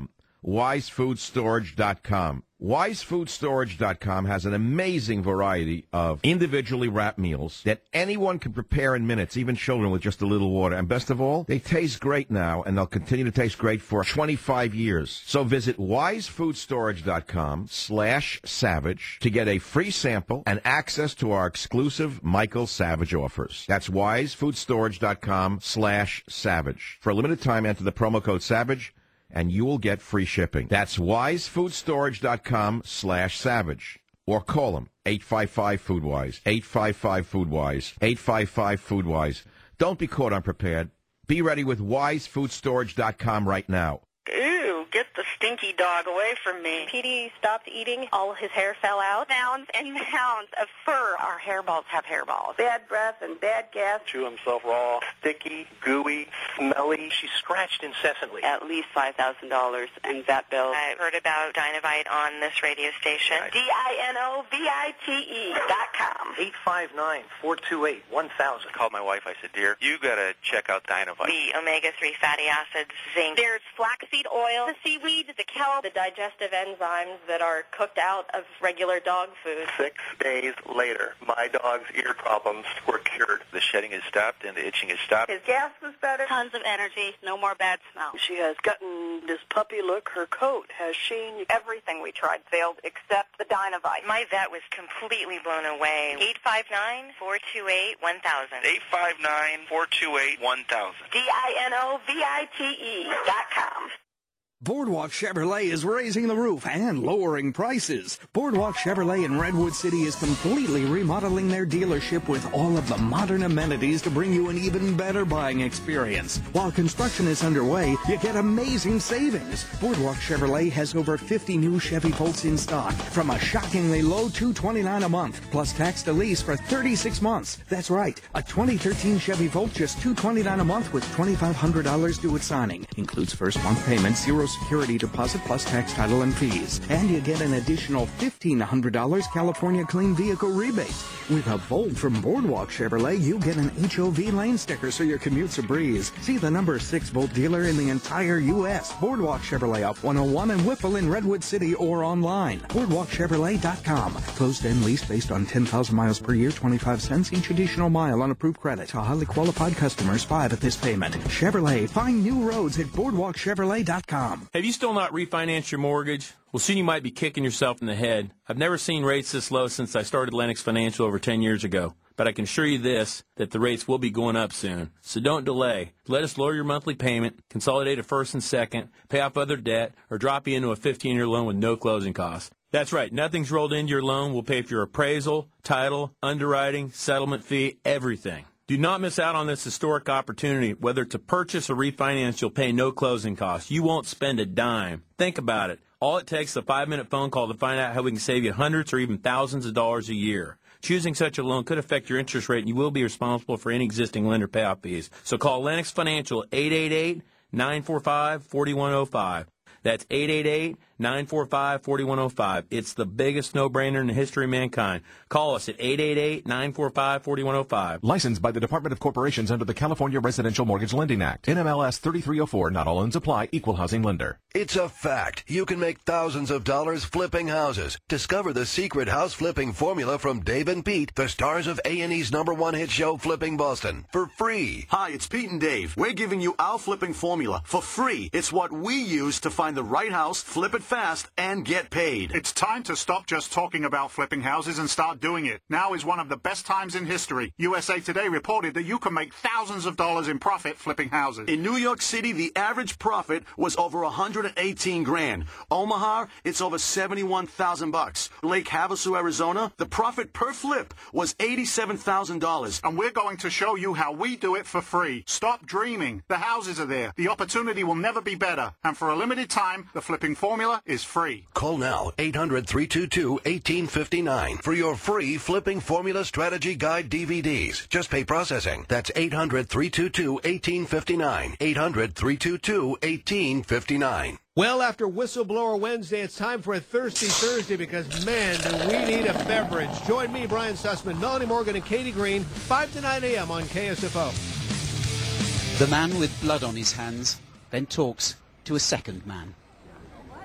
wise food storage dot com. wise food storage dot com has an amazing variety of individually wrapped meals that anyone can prepare in minutes, even children with just a little water. And best of all, they taste great now, and they'll continue to taste great for twenty-five years. So visit wise food storage dot com slash savage to get a free sample and access to our exclusive Michael Savage offers. That's wise food storage dot com slash savage. For a limited time, enter the promo code SAVAGE, and you will get free shipping. That's wise food storage dot com slash savage. Or call them, eight five five food wise, eight five five food wise, eight five five food wise. Don't be caught unprepared. Be ready with wise food storage dot com right now. Ew, get the stinky dog away from me. Petey stopped eating. All his hair fell out. Mounds and mounds of fur. Our hairballs have hairballs. Bad breath and bad gas. Chew himself raw, sticky, gooey, smelly. She scratched incessantly. At least five thousand dollars in vet bill. I heard about Dynavite on this radio station. Right. D I N O V I T E dot com. eight five nine, four two eight, one thousand. Called my wife. I said, dear, you got to check out Dynavite. The omega three fatty acids, zinc. There's flaxseed oil, the seaweed, the kelp, the digestive enzymes that are cooked out of regular dog food. Six days later, my dog's ear problems were cured. The shedding has stopped and the itching has stopped. His gas was better. Tons of energy. No more bad smell. She has gotten this puppy look. Her coat has sheen. Everything we tried failed except the Dynavite. My vet was completely blown away. eight five nine, four two eight, one thousand. eight five nine, four two eight, one thousand. D I N O V I T E dot com. Boardwalk Chevrolet is raising the roof and lowering prices. Boardwalk Chevrolet in Redwood City is completely remodeling their dealership with all of the modern amenities to bring you an even better buying experience. While construction is underway, you get amazing savings. Boardwalk Chevrolet has over fifty new Chevy Volts in stock from a shockingly low two hundred twenty-nine dollars a month, plus tax to lease for thirty-six months. That's right, a twenty thirteen Chevy Volt just two hundred twenty-nine dollars a month with twenty-five hundred dollars due at signing. Includes first month payment, zero security deposit plus tax, title, and fees. And you get an additional fifteen hundred dollars California Clean Vehicle rebate. With a Volt from Boardwalk Chevrolet, you get an H O V lane sticker so your commute's a breeze. See the number six Volt dealer in the entire U S Boardwalk Chevrolet off one oh one and Whipple in Redwood City or online. boardwalk chevrolet dot com. Closed and leased based on ten thousand miles per year, twenty-five cents each additional mile on approved credit. To highly qualified customers, five at this payment. Chevrolet, find new roads at boardwalk chevrolet dot com. Have you still not refinanced your mortgage? Well, soon you might be kicking yourself in the head. I've never seen rates this low since I started Lennox Financial over ten years ago. But I can assure you this, that the rates will be going up soon. So don't delay. Let us lower your monthly payment, consolidate a first and second, pay off other debt, or drop you into a fifteen-year loan with no closing costs. That's right. Nothing's rolled into your loan. We'll pay for your appraisal, title, underwriting, settlement fee, everything. Do not miss out on this historic opportunity. Whether to purchase or refinance, you'll pay no closing costs. You won't spend a dime. Think about it. All it takes is a five-minute phone call to find out how we can save you hundreds or even thousands of dollars a year. Choosing such a loan could affect your interest rate, and you will be responsible for any existing lender payoff fees. So call Lennox Financial at eight eight eight, nine four five, four one zero five. That's eight eight eight, nine four five, four one zero five. It's the biggest no-brainer in the history of mankind. Call us at eight eight eight, nine four five, four one zero five. Licensed by the Department of Corporations under the California Residential Mortgage Lending Act. N M L S thirty-three oh four. Not all loans apply. Equal housing lender. It's a fact. You can make thousands of dollars flipping houses. Discover the secret house flipping formula from Dave and Pete, the stars of A and E's number one hit show, Flipping Boston, for free. Hi, it's Pete and Dave. We're giving you our flipping formula for free. It's what we use to find the right house, flip it fast, and get paid. It's time to stop just talking about flipping houses and start doing it. Now is one of the best times in history. U S A Today reported that you can make thousands of dollars in profit flipping houses. In New York City, the average profit was over one hundred eighteen grand. Omaha, it's over seventy-one thousand bucks. Lake Havasu, Arizona, the profit per flip was eighty-seven thousand dollars. And we're going to show you how we do it for free. Stop dreaming. The houses are there. The opportunity will never be better. And for a limited time, the flipping formula is free. Call now, eight hundred, three two two, one eight five nine for your free Flipping Formula Strategy Guide D V Ds. Just pay processing. That's eight hundred, three two two, one eight five nine. eight hundred, three two two, one eight five nine. Well, after Whistleblower Wednesday, it's time for a Thirsty Thursday because, man, do we need a beverage. Join me, Brian Sussman, Melanie Morgan, and Katie Green, five to nine a.m. on K S F O. The man with blood on his hands then talks to a second man.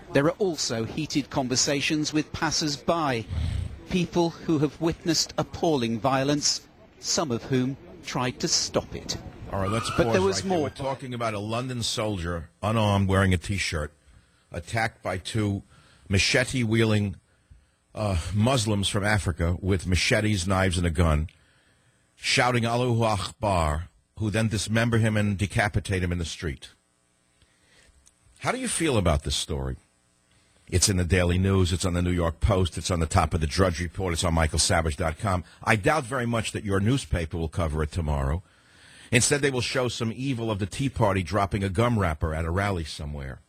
There are also heated conversations with passers-by, people who have witnessed appalling violence, some of whom tried to stop it. All right, let's But pause there was right there. more. We're talking about a London soldier, unarmed, wearing a T-shirt, attacked by two machete-wielding uh, Muslims from Africa with machetes, knives, and a gun, shouting Allahu Akbar, who then dismember him and decapitate him in the street. How do you feel about this story? It's in the Daily News. It's on the New York Post. It's on the top of the Drudge Report. It's on michael savage dot com. I doubt very much that your newspaper will cover it tomorrow. Instead, they will show some evil of the Tea Party dropping a gum wrapper at a rally somewhere.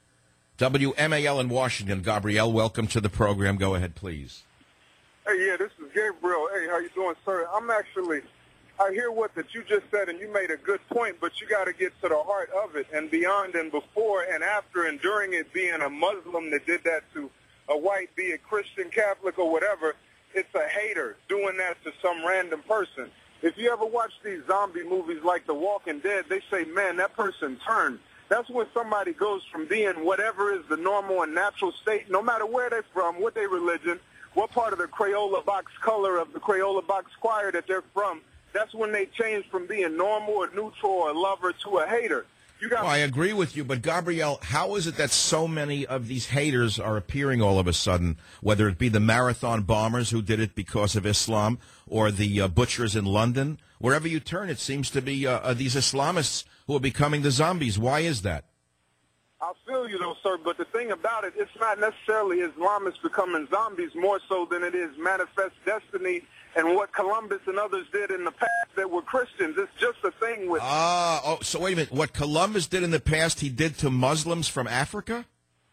W M A L in Washington. Gabrielle, welcome to the program. Go ahead, please. Hey, yeah, this is Gabriel. Hey, how you doing, sir? I'm actually, I hear what that you just said, and you made a good point, but you got to get to the heart of it and beyond and before and after and during it being a Muslim that did that to a white, be it Christian, Catholic, or whatever. It's a hater doing that to some random person. If you ever watch these zombie movies like The Walking Dead, they say, man, that person turned. That's when somebody goes from being whatever is the normal and natural state, no matter where they're from, what their religion, what part of the Crayola box color of the Crayola box choir that they're from. That's when they change from being normal or neutral or a lover to a hater. You got. Well, I agree with you, but Gabrielle, how is it that so many of these haters are appearing all of a sudden, whether it be the marathon bombers who did it because of Islam or the uh, butchers in London? Wherever you turn, it seems to be uh, uh, these Islamists who are becoming the zombies. Why is that? I feel you, though, sir, but the thing about it, it's not necessarily Islamists becoming zombies more so than it is manifest destiny and what Columbus and others did in the past that were Christians. It's just a thing with... Ah, oh, so wait a minute. What Columbus did in the past, he did to Muslims from Africa?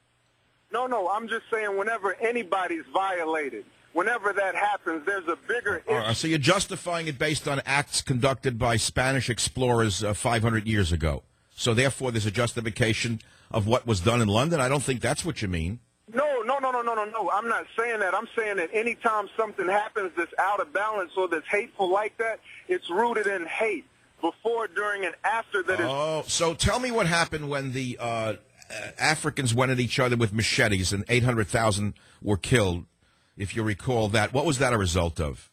No, no, I'm just saying whenever anybody's violated, whenever that happens, there's a bigger issue. All right, so you're justifying it based on acts conducted by Spanish explorers uh, five hundred years ago. So therefore, there's a justification of what was done in London? I don't think that's what you mean. No, no, no, no, no, no, no. I'm not saying that. I'm saying that anytime something happens that's out of balance or that's hateful like that, it's rooted in hate before, during, and after that. Oh, so tell me what happened when the uh, Africans went at each other with machetes and eight hundred thousand were killed, if you recall that. What was that a result of?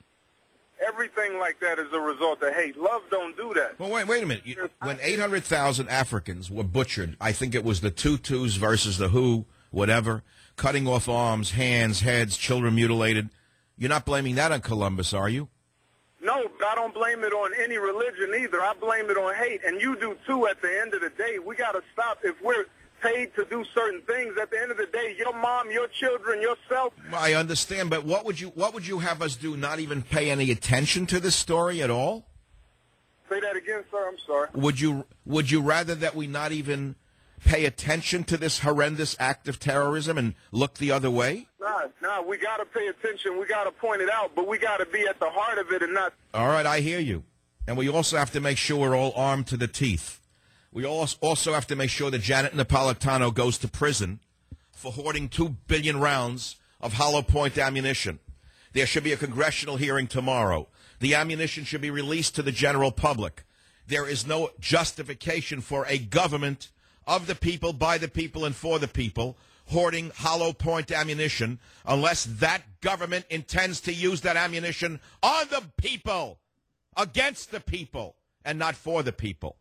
Everything like that is a result of hate. Love don't do that. Well, wait, wait a minute. You, when eight hundred thousand Africans were butchered, I think it was the Tutus versus the Who, whatever, cutting off arms, hands, heads, children mutilated. You're not blaming that on Columbus, are you? No, I don't blame it on any religion either. I blame it on hate, and you do too at the end of the day. We got to stop. If we're paid to do certain things, at the end of the day, your mom, your children, yourself. I understand, but what would you what would you have us do? Not even pay any attention to this story at all? Say that again, sir. I'm sorry. Would you would you rather that we not even pay attention to this horrendous act of terrorism and look the other way? Nah, nah, we got to pay attention. We got to point it out, but we got to be at the heart of it and not... All right, I hear you. And we also have to make sure we're all armed to the teeth. We also have to make sure that Janet Napolitano goes to prison for hoarding two billion rounds of hollow point ammunition. There should be a congressional hearing tomorrow. The ammunition should be released to the general public. There is no justification for a government of the people, by the people, and for the people hoarding hollow point ammunition unless that government intends to use that ammunition on the people, against the people, and not for the people.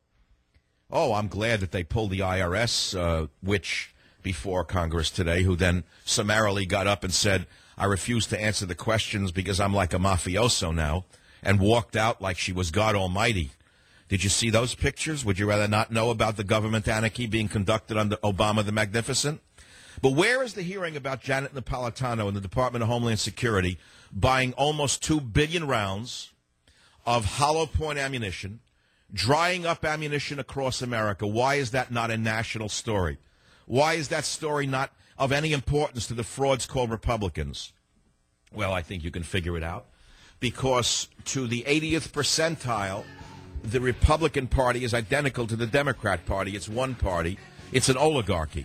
Oh, I'm glad that they pulled the I R S, uh, which, before Congress today, who then summarily got up and said, I refuse to answer the questions because I'm like a mafioso now, and walked out like she was God Almighty. Did you see those pictures? Would you rather not know about the government anarchy being conducted under Obama the Magnificent? But where is the hearing about Janet Napolitano and the Department of Homeland Security buying almost two billion rounds of hollow point ammunition, drying up ammunition across America? Why is that not a national story? Why is that story not of any importance to the frauds called Republicans? Well, I think you can figure it out. Because to the eightieth percentile, the Republican Party is identical to the Democrat Party. It's one party. It's an oligarchy.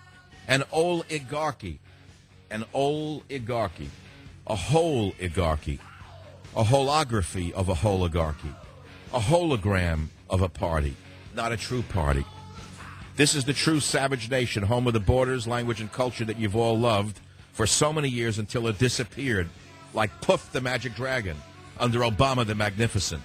An oligarchy. An oligarchy. A whole oligarchy. A holography of a oligarchy. A hologram of a party, not a true party. This is the true Savage Nation, home of the borders, language, and culture that you've all loved for so many years until it disappeared, like Puff the Magic Dragon under Obama the Magnificent.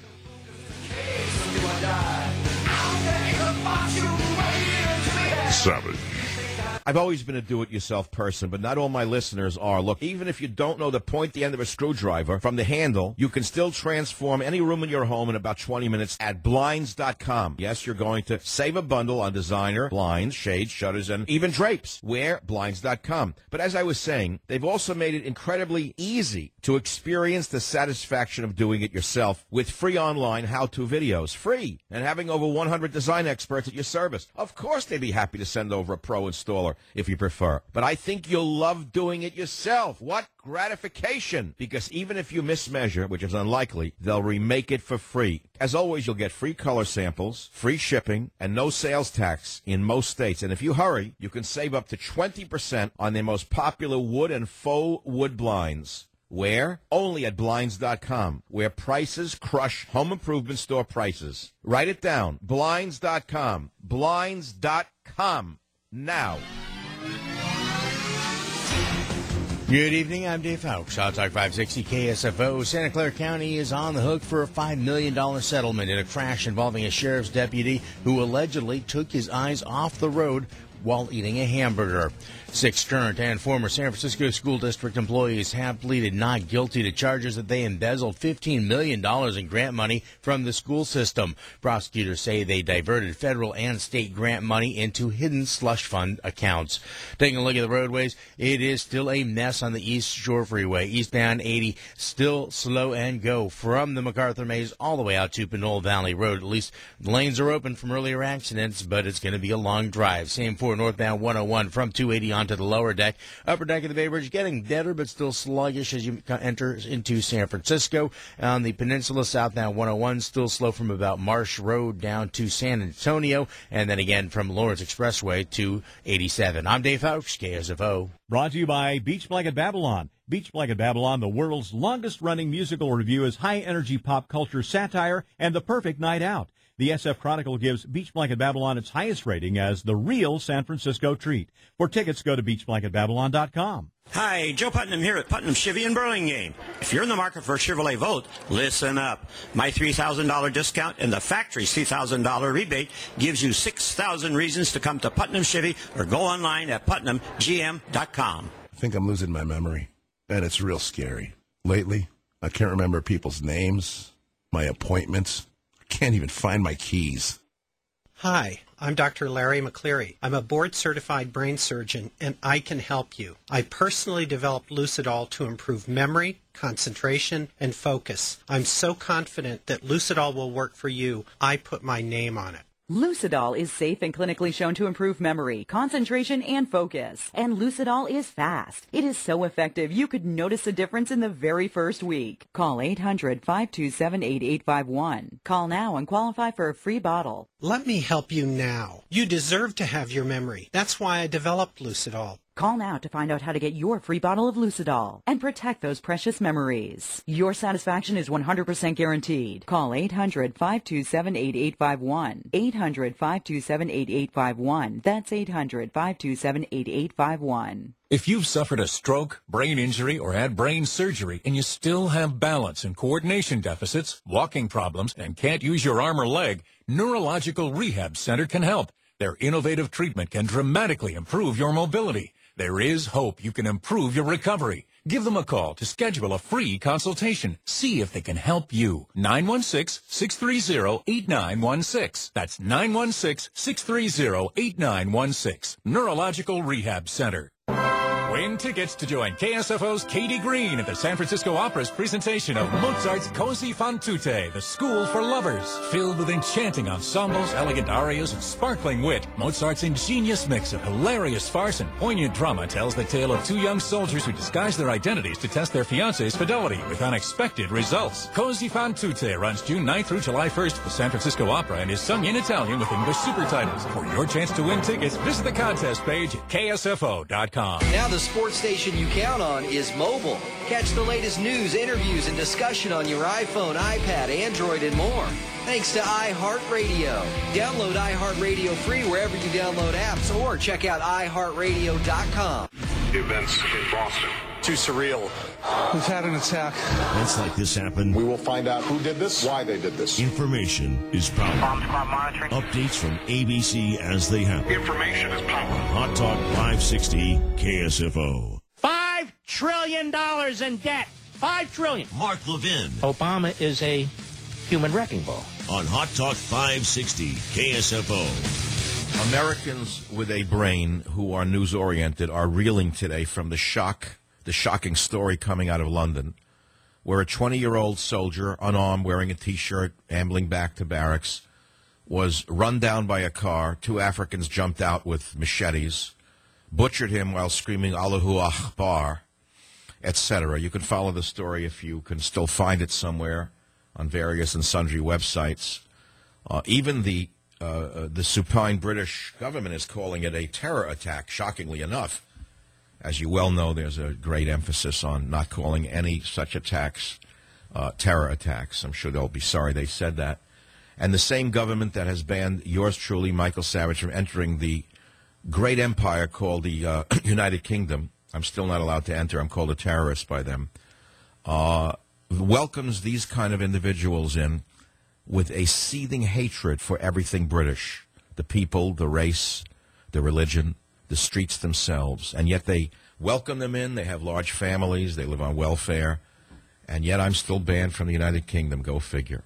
Savage. I've always been a do-it-yourself person, but not all my listeners are. Look, even if you don't know the point the end of a screwdriver from the handle, you can still transform any room in your home in about twenty minutes at Blinds dot com. Yes, you're going to save a bundle on designer, blinds, shades, shutters, and even drapes. Where? Blinds dot com. But as I was saying, they've also made it incredibly easy to experience the satisfaction of doing it yourself with free online how-to videos. Free! And having over one hundred design experts at your service. Of course they'd be happy to send over a pro installer if you prefer. But I think you'll love doing it yourself. What gratification! Because even if you mismeasure, which is unlikely, they'll remake it for free. As always, you'll get free color samples, free shipping, and no sales tax in most states. And if you hurry, you can save up to twenty percent on their most popular wood and faux wood blinds. Where? Only at Blinds dot com, where prices crush home improvement store prices. Write it down. Blinds dot com. Blinds dot com. Now. Good evening, I'm Dave Fowkes. Hot Talk five sixty K S F O. Santa Clara County is on the hook for a five million dollars settlement in a crash involving a sheriff's deputy who allegedly took his eyes off the road while eating a hamburger. Six current and former San Francisco School District employees have pleaded not guilty to charges that they embezzled fifteen million dollars in grant money from the school system. Prosecutors say they diverted federal and state grant money into hidden slush fund accounts. Taking a look at the roadways, it is still a mess on the East Shore Freeway. Eastbound eighty, still slow and go from the MacArthur Maze all the way out to Pinole Valley Road. At least the lanes are open from earlier accidents, but it's going to be a long drive. Same for northbound one oh one from two eighty on to the lower deck. Upper deck of the Bay Bridge getting better, but still sluggish as you enter into San Francisco. On the peninsula, southbound one oh one, still slow from about Marsh Road down to San Antonio, and then again from Lawrence Expressway to eighty-seven. I'm Dave Fowkes, K S F O. Brought to you by Beach Blanket Babylon. Beach Blanket Babylon, the world's longest-running musical review, is high-energy pop culture satire and the perfect night out. The S F Chronicle gives Beach Blanket Babylon its highest rating as the real San Francisco treat. For tickets, go to beach blanket babylon dot com. Hi, Joe Putnam here at Putnam Chevy in Burlingame. If you're in the market for a Chevrolet Volt, listen up. My three thousand dollars discount and the factory's three thousand dollars rebate gives you six thousand reasons to come to Putnam Chevy or go online at putnam g m dot com. I think I'm losing my memory, and it's real scary. Lately, I can't remember people's names, my appointments. Can't even find my keys. Hi, I'm Doctor Larry McCleary. I'm a board-certified brain surgeon, and I can help you. I personally developed Lucidol to improve memory, concentration, and focus. I'm so confident that Lucidol will work for you, I put my name on it. Lucidol is safe and clinically shown to improve memory, concentration, and focus. And Lucidol is fast. It is so effective you could notice a difference in the very first week. Call eight hundred, five two seven, eight eight five one. Call now and qualify for a free bottle. Let me help you now. You deserve to have your memory. That's why I developed Lucidol. Call now to find out how to get your free bottle of Lucidol and protect those precious memories. Your satisfaction is one hundred percent guaranteed. Call eight hundred, five two seven, eight eight five one. eight hundred, five two seven, eight eight five one. That's eight hundred, five two seven, eight eight five one. If you've suffered a stroke, brain injury, or had brain surgery, and you still have balance and coordination deficits, walking problems, and can't use your arm or leg, Neurological Rehab Center can help. Their innovative treatment can dramatically improve your mobility. There is hope you can improve your recovery. Give them a call to schedule a free consultation. See if they can help you. nine one six, six three zero, eight nine one six. That's nine one six, six three zero, eight nine one six. Neurological Rehab Center. Win tickets to join K S F O's Katie Green at the San Francisco Opera's presentation of Mozart's Così fan tutte, the School for Lovers. Filled with enchanting ensembles, elegant arias, and sparkling wit, Mozart's ingenious mix of hilarious farce and poignant drama tells the tale of two young soldiers who disguise their identities to test their fiancé's fidelity with unexpected results. Così fan tutte runs June ninth through July first at the San Francisco Opera and is sung in Italian with English super titles. For your chance to win tickets, visit the contest page at K S F O dot com. Now the sports sports station you count on is mobile. Catch the latest news, interviews, and discussion on your iPhone, iPad, Android, and more. Thanks to iHeartRadio. Download iHeartRadio free wherever you download apps or check out i heart radio dot com. Events in Boston. Too surreal. We've had an attack. Events like this happen. We will find out who did this, why they did this. Information is power. Bomb squad monitoring. Updates from A B C as they happen. Information is power. Hot Talk five sixty K S F O. Five trillion dollars in debt. Five trillion. Mark Levin. Obama is a human wrecking ball. On Hot Talk five sixty K S F O. Americans with a brain who are news-oriented are reeling today from the shock, the shocking story coming out of London, where a twenty-year-old soldier, unarmed, wearing a T-shirt, ambling back to barracks, was run down by a car. Two Africans jumped out with machetes, butchered him while screaming Allahu Akbar, et cetera. You can follow the story if you can still find it somewhere on various and sundry websites. Uh, even the uh, uh, the supine British government is calling it a terror attack, shockingly enough. As you well know, there's a great emphasis on not calling any such attacks uh, terror attacks. I'm sure they'll be sorry they said that. And the same government that has banned yours truly, Michael Savage, from entering the great empire called the uh, United Kingdom. I'm still not allowed to enter. I'm called a terrorist by them. Uh, welcomes these kind of individuals in with a seething hatred for everything British, the people, the race, the religion, the streets themselves. And yet they welcome them in. They have large families. They live on welfare. And yet I'm still banned from the United Kingdom. Go figure.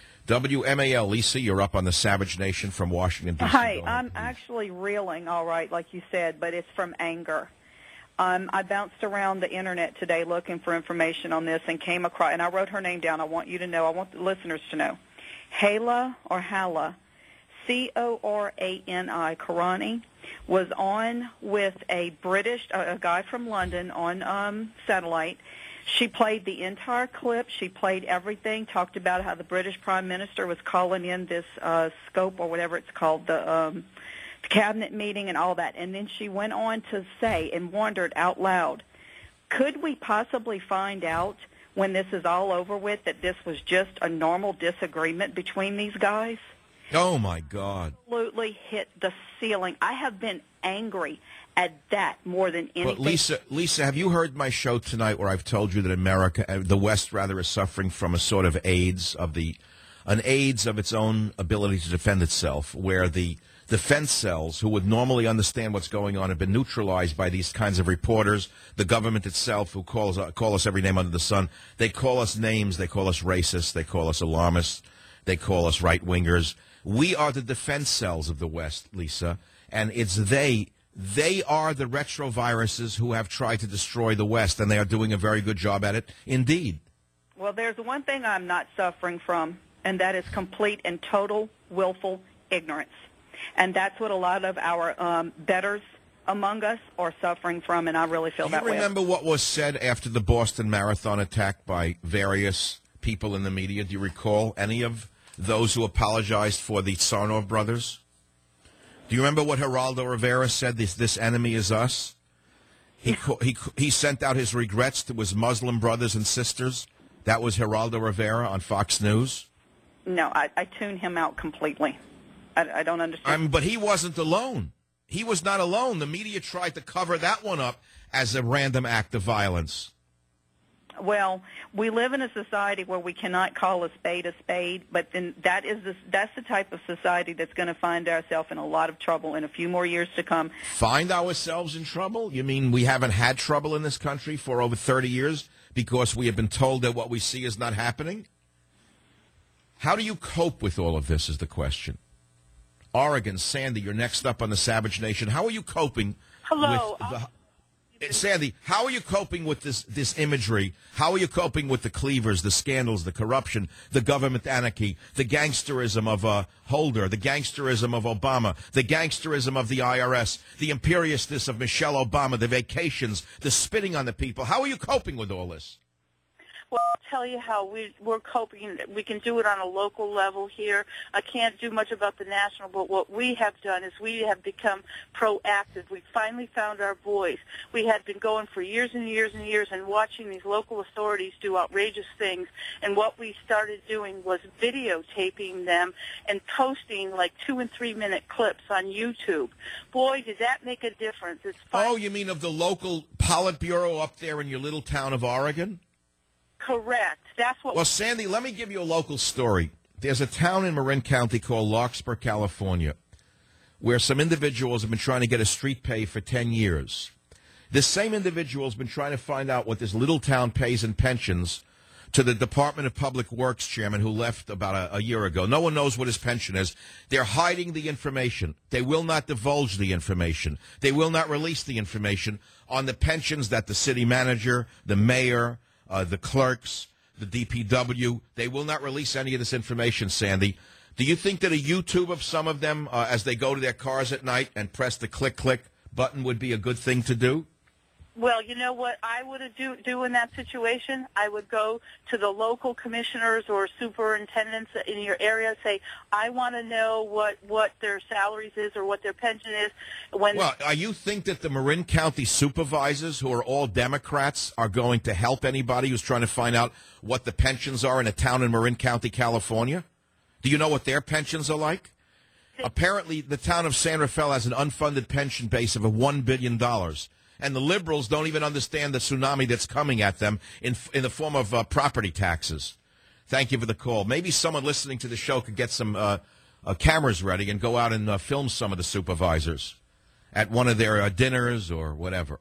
W M A L, Lisa, you're up on the Savage Nation from Washington, D C Hi, Go I'm ahead, actually reeling, all right, like you said, but it's from anger. Um, I bounced around the Internet today looking for information on this and came across, and I wrote her name down. I want you to know, I want the listeners to know. Hala, or Hala, C O R A N I, Karani, was on with a British, a, a guy from London on um, satellite. She played the entire clip. She played everything, talked about how the British Prime Minister was calling in this uh, scope or whatever it's called, the um, cabinet meeting and all that. And then she went on to say and wondered out loud, could we possibly find out when this is all over with that this was just a normal disagreement between these guys? Oh, my God. Absolutely hit the ceiling. I have been angry at that more than anything. But Lisa, Lisa, have you heard my show tonight where I've told you that America, uh, the West rather, is suffering from a sort of AIDS of the, an AIDS of its own ability to defend itself, where the defense cells, who would normally understand what's going on, have been neutralized by these kinds of reporters, the government itself, who calls uh, call us every name under the sun. They call us names. They call us racists. They call us alarmists. They call us right-wingers. We are the defense cells of the West, Lisa, and it's they. They are the retroviruses who have tried to destroy the West, and they are doing a very good job at it indeed. Well, there's one thing I'm not suffering from, and that is complete and total willful ignorance. And that's what a lot of our um, betters among us are suffering from, and I really feel Do that you way. remember what was said after the Boston Marathon attack by various people in the media? Do you recall any of those who apologized for the Tsarnaev brothers? Do you remember what Geraldo Rivera said, this this enemy is us? He, he, he sent out his regrets to his Muslim brothers and sisters. That was Geraldo Rivera on Fox News. No, I, I tune him out completely. I, I don't understand. I mean, but he wasn't alone. He was not alone. The media tried to cover that one up as a random act of violence. Well, we live in a society where we cannot call a spade a spade, but then that is the, that's the type of society that's going to find ourselves in a lot of trouble in a few more years to come. Find ourselves in trouble? You mean we haven't had trouble in this country for over thirty years because we have been told that what we see is not happening? How do you cope with all of this is the question. Oregon, Sandy, you're next up on the Savage Nation. How are you coping Hello. with the... Sandy, how are you coping with this, this imagery? How are you coping with the cleavers, the scandals, the corruption, the government anarchy, the gangsterism of uh, Holder, the gangsterism of Obama, the gangsterism of the I R S, the imperiousness of Michelle Obama, the vacations, the spitting on the people? How are you coping with all this? Well, I'll tell you how we, we're coping. We can do it on a local level here. I can't do much about the national, but what we have done is we have become proactive. We finally found our voice. We had been going for years and years and years and watching these local authorities do outrageous things, and what we started doing was videotaping them and posting like two and three minute clips on YouTube. Boy, did that make a difference. It's oh, you mean of the local Politburo up there in your little town of Oregon? Correct. That's what. Well, Sandy, let me give you a local story. There's a town in Marin County called Larkspur, California, where some individuals have been trying to get a street pay for ten years. This same individual has been trying to find out what this little town pays in pensions to the Department of Public Works chairman who left about a, a year ago. No one knows what his pension is. They're hiding the information. They will not divulge the information. They will not release the information on the pensions that the city manager, the mayor, Uh, the clerks, the D P W, they will not release any of this information, Sandy. Do you think that a YouTube of some of them, uh, as they go to their cars at night and press the click-click button would be a good thing to do? Well, you know what I would do, do in that situation? I would go to the local commissioners or superintendents in your area and say, I want to know what, what their salaries is or what their pension is. When well, are you think that the Marin County supervisors, who are all Democrats, are going to help anybody who's trying to find out what the pensions are in a town in Marin County, California? Do you know what their pensions are like? Apparently, the town of San Rafael has an unfunded pension base of one billion dollars. And the liberals don't even understand the tsunami that's coming at them in in the form of uh, property taxes. Thank you for the call. Maybe someone listening to the show could get some uh, uh, cameras ready and go out and uh, film some of the supervisors at one of their uh, dinners or whatever.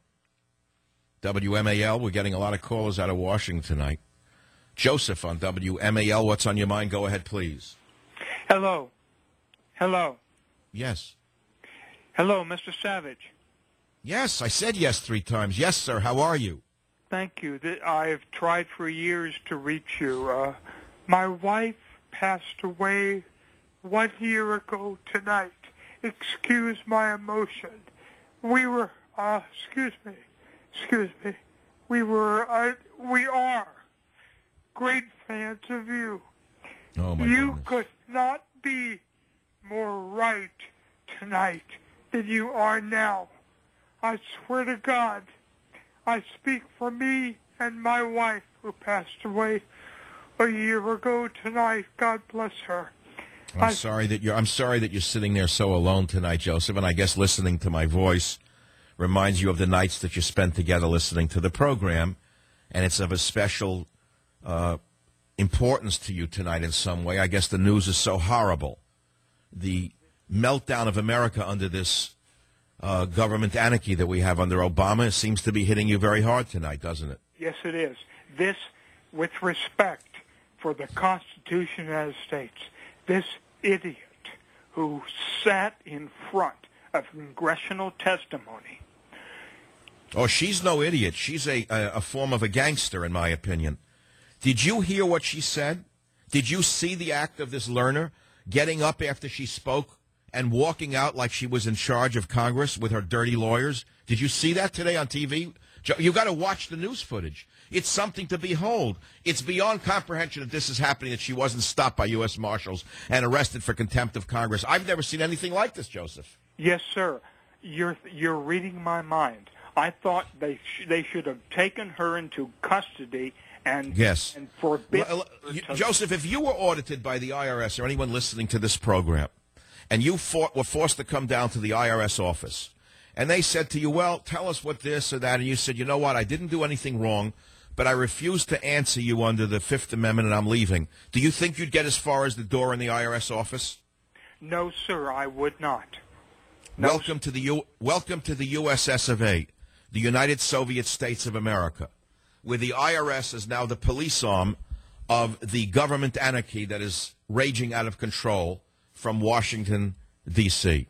W M A L, we're getting a lot of callers out of Washington tonight. Joseph on W M A L, what's on your mind? Go ahead, please. Hello. Hello. Yes. Hello, Mister Savage. Yes, I said yes three times. Yes, sir. How are you? Thank you. I've tried for years to reach you. Uh, my wife passed away one year ago tonight. Excuse my emotion. We were, uh, excuse me, excuse me. We were, uh, we are great fans of you. Oh, my You goodness. could not be more right tonight than you are now. I swear to God, I speak for me and my wife who passed away a year ago tonight. God bless her. I'm I, sorry that you're. I'm sorry that you're sitting there so alone tonight, Joseph. And I guess listening to my voice reminds you of the nights that you spent together listening to the program, and it's of a special uh, importance to you tonight in some way. I guess the news is so horrible. The meltdown of America under this Uh, government anarchy that we have under Obama seems to be hitting you very hard tonight, doesn't it? yes, it is. This, with respect for the Constitution of the United States, this idiot who sat in front of congressional testimony. Oh, she's no idiot. She's a, a, a form of a gangster, in my opinion. Did you hear what she said? Did you see the act of this learner getting up after she spoke and walking out like she was in charge of Congress with her dirty lawyers? Did you see that today on T V? You've got to watch the news footage. It's something to behold. It's beyond comprehension that this is happening, that she wasn't stopped by U S Marshals and arrested for contempt of Congress. I've never seen anything like this, Joseph. Yes, sir. You're you're reading my mind. I thought they sh- they should have taken her into custody and yes. and forbid. Well, uh, Joseph, if you were audited by the I R S or anyone listening to this program, and you for- were forced to come down to the I R S office, and they said to you, well, tell us what this or that, and you said, you know what, I didn't do anything wrong, but I refuse to answer you under the Fifth Amendment and I'm leaving. Do you think you'd get as far as the door in the I R S office? No, sir, I would not. No, welcome to the U- welcome to the U S S of A, the United Soviet States of America, where the I R S is now the police arm of the government anarchy that is raging out of control from Washington, D C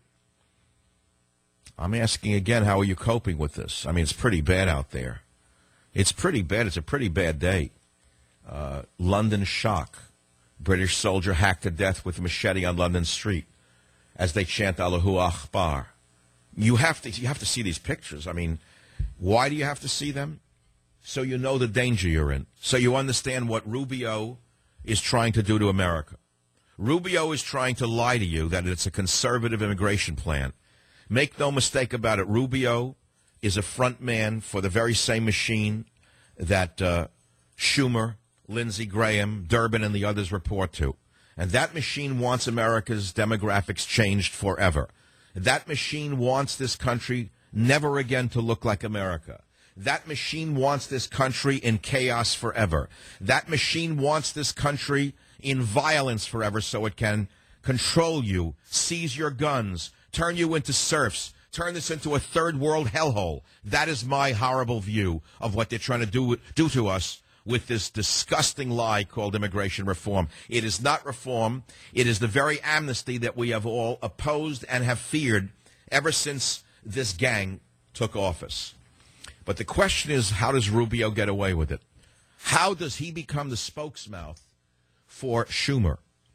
I'm asking again, how are you coping with this? I mean, it's pretty bad out there. It's pretty bad. It's a pretty bad day. Uh, London shock. British soldier hacked to death with a machete on London street as they chant Allahu Akbar. You have to, you have to see these pictures. I mean, why do you have to see them? so you know the danger you're in, so you understand what Rubio is trying to do to America. Rubio is trying to lie to you that it's a conservative immigration plan. Make no mistake about it, Rubio is a front man for the very same machine that uh, Schumer, Lindsey Graham, Durbin, and the others report to. And that machine wants America's demographics changed forever. That machine wants this country never again to look like America. That machine wants this country in chaos forever. That machine wants this country in violence forever so it can control you, seize your guns, turn you into serfs, turn this into a third world hellhole. That is my horrible view of what they're trying to do, do to us with this disgusting lie called immigration reform. It is not reform. It is the very amnesty that we have all opposed and have feared ever since this gang took office. But the question is, how does Rubio get away with it? How does he become the spokesmouth for Schumer?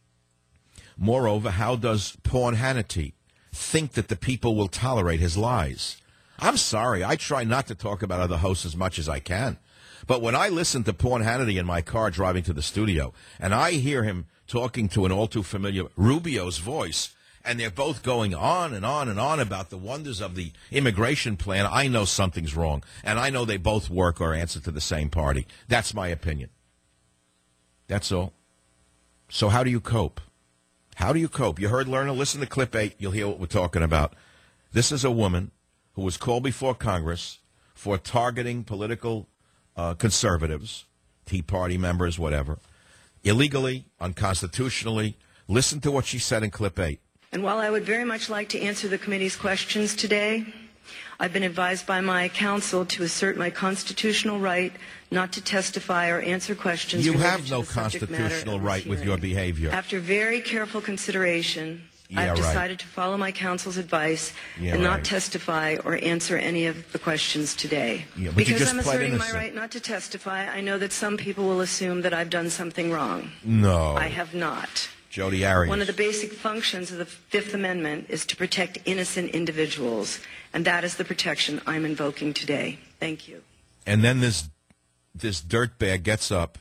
Moreover, how does Paul Hannity think that the people will tolerate his lies? I'm sorry, I try not to talk about other hosts as much as I can. But when I listen to Paul Hannity in my car driving to the studio, and I hear him talking to an all-too-familiar Rubio's voice, and they're both going on and on and on about the wonders of the immigration plan, I know something's wrong. And I know they both work or answer to the same party. That's my opinion. That's all. So how do you cope? How do you cope? You heard Lerner. Listen to clip eight. You'll hear what we're talking about. This is a woman who was called before Congress for targeting political uh, conservatives, Tea Party members, whatever, illegally, unconstitutionally. Listen to what she said in clip eight. And while I would very much like to answer the committee's questions today, I've been advised by my counsel to assert my constitutional right not to testify or answer questions. You related have to no the subject matter constitutional of this right with hearing. your behavior. After very careful consideration, Yeah, I've right. decided to follow my counsel's advice Yeah, and not right. testify or answer any of the questions today. Yeah, but you because just I'm pled asserting my innocent. right not to testify, I know that some people will assume that I've done something wrong. No. I have not. Jody Arias. One of the basic functions of the Fifth Amendment is to protect innocent individuals, and that is the protection I'm invoking today. Thank you. And then this this dirtbag gets up,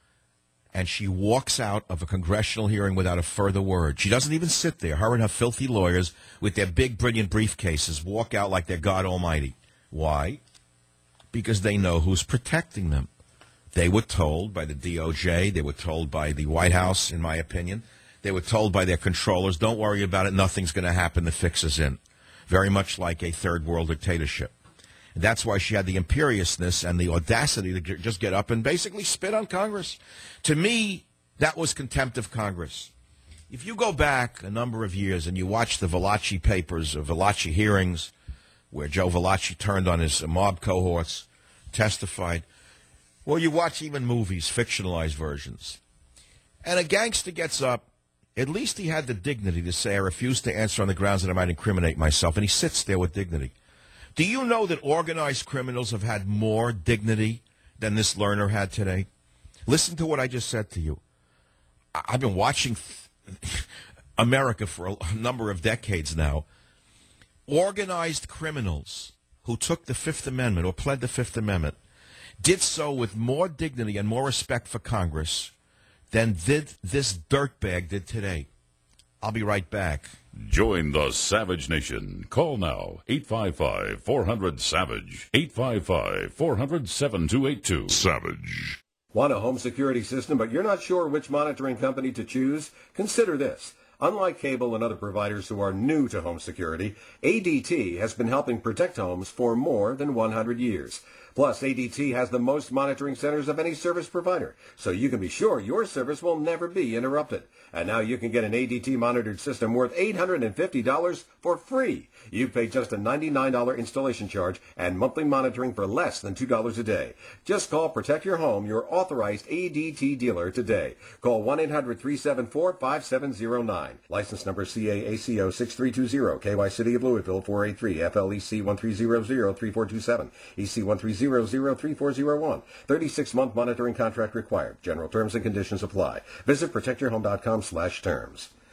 and she walks out of a congressional hearing without a further word. She doesn't even sit there. Her and her filthy lawyers, with their big, brilliant briefcases, walk out like they're God Almighty. Why? Because they know who's protecting them. They were told by the D O J, they were told by the White House, in my opinion, they were told by their controllers, don't worry about it, nothing's going to happen, the fix is in. Very much like a third world dictatorship. And that's why she had the imperiousness and the audacity to just get up and basically spit on Congress. To me, that was contempt of Congress. If you go back a number of years and you watch the Valachi papers or Valachi hearings, where Joe Valachi turned on his mob cohorts, testified, well, you watch even movies, fictionalized versions, and a gangster gets up, at least he had the dignity to say, I refuse to answer on the grounds that I might incriminate myself, and he sits there with dignity. Do you know that organized criminals have had more dignity than this Lerner had today? Listen to what I just said to you. I- I've been watching America for a number of decades now. Organized criminals who took the Fifth Amendment or pled the Fifth Amendment did so with more dignity and more respect for Congress than did this dirtbag did today. I'll be right back. Join the Savage Nation. Call now, eight five five, four hundred, SAVAGE, eight five five, four hundred, seven two eight two. Savage. Want a home security system, but you're not sure which monitoring company to choose? Consider this. Unlike cable and other providers who are new to home security, A D T has been helping protect homes for more than one hundred years. Plus, A D T has the most monitoring centers of any service provider, so you can be sure your service will never be interrupted. And now you can get an A D T monitored system worth eight hundred fifty dollars for free. You pay just a ninety-nine dollars installation charge and monthly monitoring for less than two dollars a day. Just call Protect Your Home, your authorized A D T dealer today. Call one eight hundred, three seven four, five seven zero nine. License number C A A C O six three two zero, K Y City of Louisville four eight three, F L E C one three zero zero, three four two seven, E C one three zero zero, three four zero one. thirty-six month monitoring contract required. General terms and conditions apply. Visit protect your home dot com slash terms.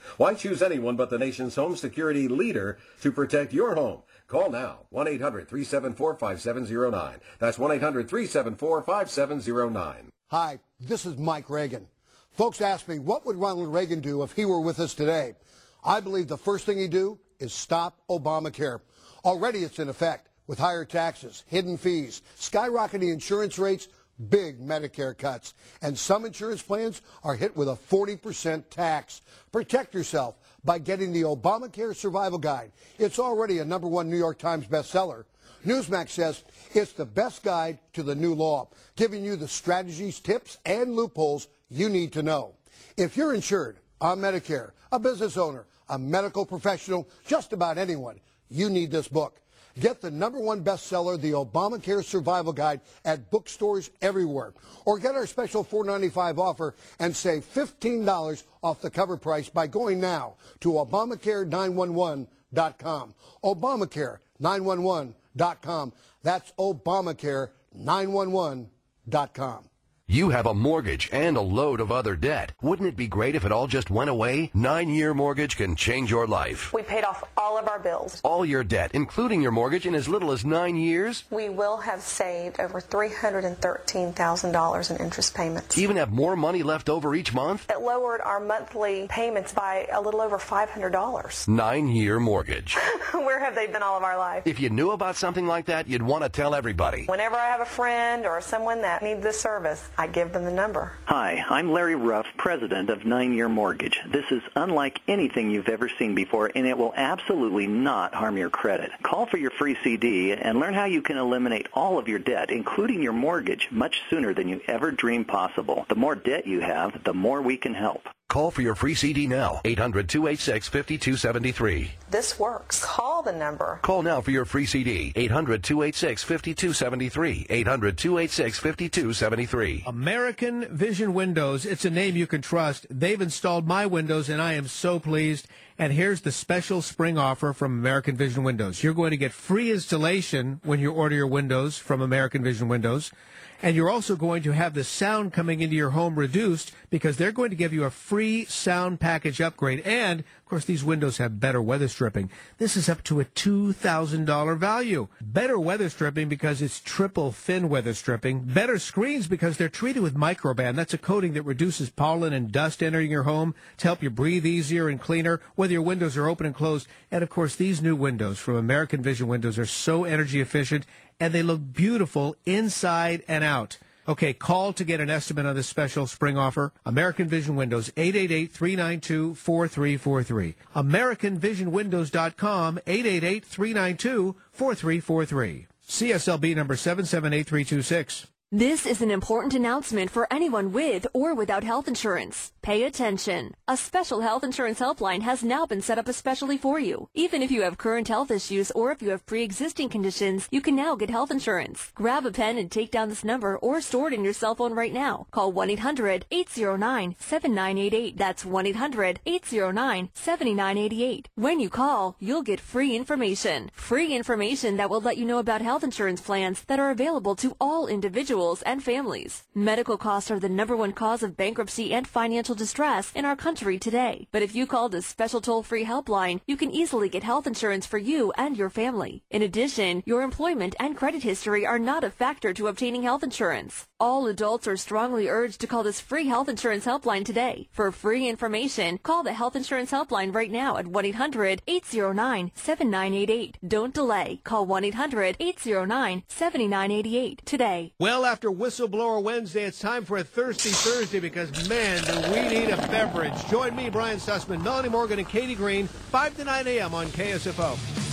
Why choose anyone but the nation's home security leader to protect your home? Call now, one eight hundred three seven four five seven zero nine. That's one eight hundred three seven four five seven zero nine. Hi, this is Mike Reagan. Folks ask me, what would Ronald Reagan do if he were with us today? I believe the first thing he'd do is stop Obamacare. Already it's in effect with higher taxes, hidden fees, skyrocketing insurance rates, big Medicare cuts. And some insurance plans are hit with a forty percent tax. Protect yourself by getting the Obamacare Survival Guide. It's already a number one New York Times bestseller. Newsmax says it's the best guide to the new law, giving you the strategies, tips, and loopholes you need to know. If you're insured on Medicare, a business owner, a medical professional, just about anyone, you need this book. Get the number one bestseller, the Obamacare Survival Guide, at bookstores everywhere. Or get our special four ninety-five offer and save fifteen dollars off the cover price by going now to Obamacare nine one one dot com. Obamacare nine one one dot com. That's Obamacare nine one one dot com. You have a mortgage and a load of other debt. Wouldn't it be great if it all just went away? Nine-year mortgage can change your life. We paid off all of our bills. All your debt, including your mortgage, in as little as nine years? We will have saved over three hundred thirteen thousand dollars in interest payments. Even have more money left over each month? It lowered our monthly payments by a little over five hundred dollars. Nine-year mortgage. Where have they been all of our life? If you knew about something like that, you'd want to tell everybody. Whenever I have a friend or someone that needs this service, I give them the number. Hi, I'm Larry Ruff, president of Nine Year Mortgage. This is unlike anything you've ever seen before, and it will absolutely not harm your credit. Call for your free C D and learn how you can eliminate all of your debt, including your mortgage, much sooner than you ever dreamed possible. The more debt you have, the more we can help. Call for your free C D now. eight hundred two eight six five two seven three. This works. Call the number. Call now for your free C D. eight hundred two eight six five two seven three. eight hundred two eight six five two seven three. American Vision Windows. It's a name you can trust. They've installed my windows, and I am so pleased. And here's the special spring offer from American Vision Windows. You're going to get free installation when you order your windows from American Vision Windows. And you're also going to have the sound coming into your home reduced because they're going to give you a free sound package upgrade. And, of course, these windows have better weather stripping. This is up to a two thousand dollars value. Better weather stripping because it's triple thin weather stripping. Better screens because they're treated with Microban. That's a coating that reduces pollen and dust entering your home to help you breathe easier and cleaner, whether your windows are open and closed. And, of course, these new windows from American Vision Windows are so energy efficient, and they look beautiful inside and out. Okay, call to get an estimate on this special spring offer. American Vision Windows, eight eight eight, three nine two, four three four three. American Vision Windows dot com, eight eight eight, three nine two, four three four three. C S L B number seven seven eight three two six. This is an important announcement for anyone with or without health insurance. Pay attention. A special health insurance helpline has now been set up especially for you. Even if you have current health issues or if you have pre-existing conditions, you can now get health insurance. Grab a pen and take down this number or store it in your cell phone right now. Call one eight hundred, eight zero nine, seven nine eight eight. That's one eight hundred, eight zero nine, seven nine eight eight. When you call, you'll get free information. Free information that will let you know about health insurance plans that are available to all individuals and families. Medical costs are the number one cause of bankruptcy and financial distress in our country today. But if you call this special toll-free helpline, you can easily get health insurance for you and your family. In addition, your employment and credit history are not a factor to obtaining health insurance. All adults are strongly urged to call this free health insurance helpline today. For free information, call the health insurance helpline right now at one eight hundred, eight zero nine, seven nine eight eight. Don't delay. Call one eight hundred, eight zero nine, seven nine eight eight today. Well, after Whistleblower Wednesday, it's time for a Thirsty Thursday because, man, do we need a beverage. Join me, Brian Sussman, Melanie Morgan, and Katie Green, five to nine a.m. on K S F O.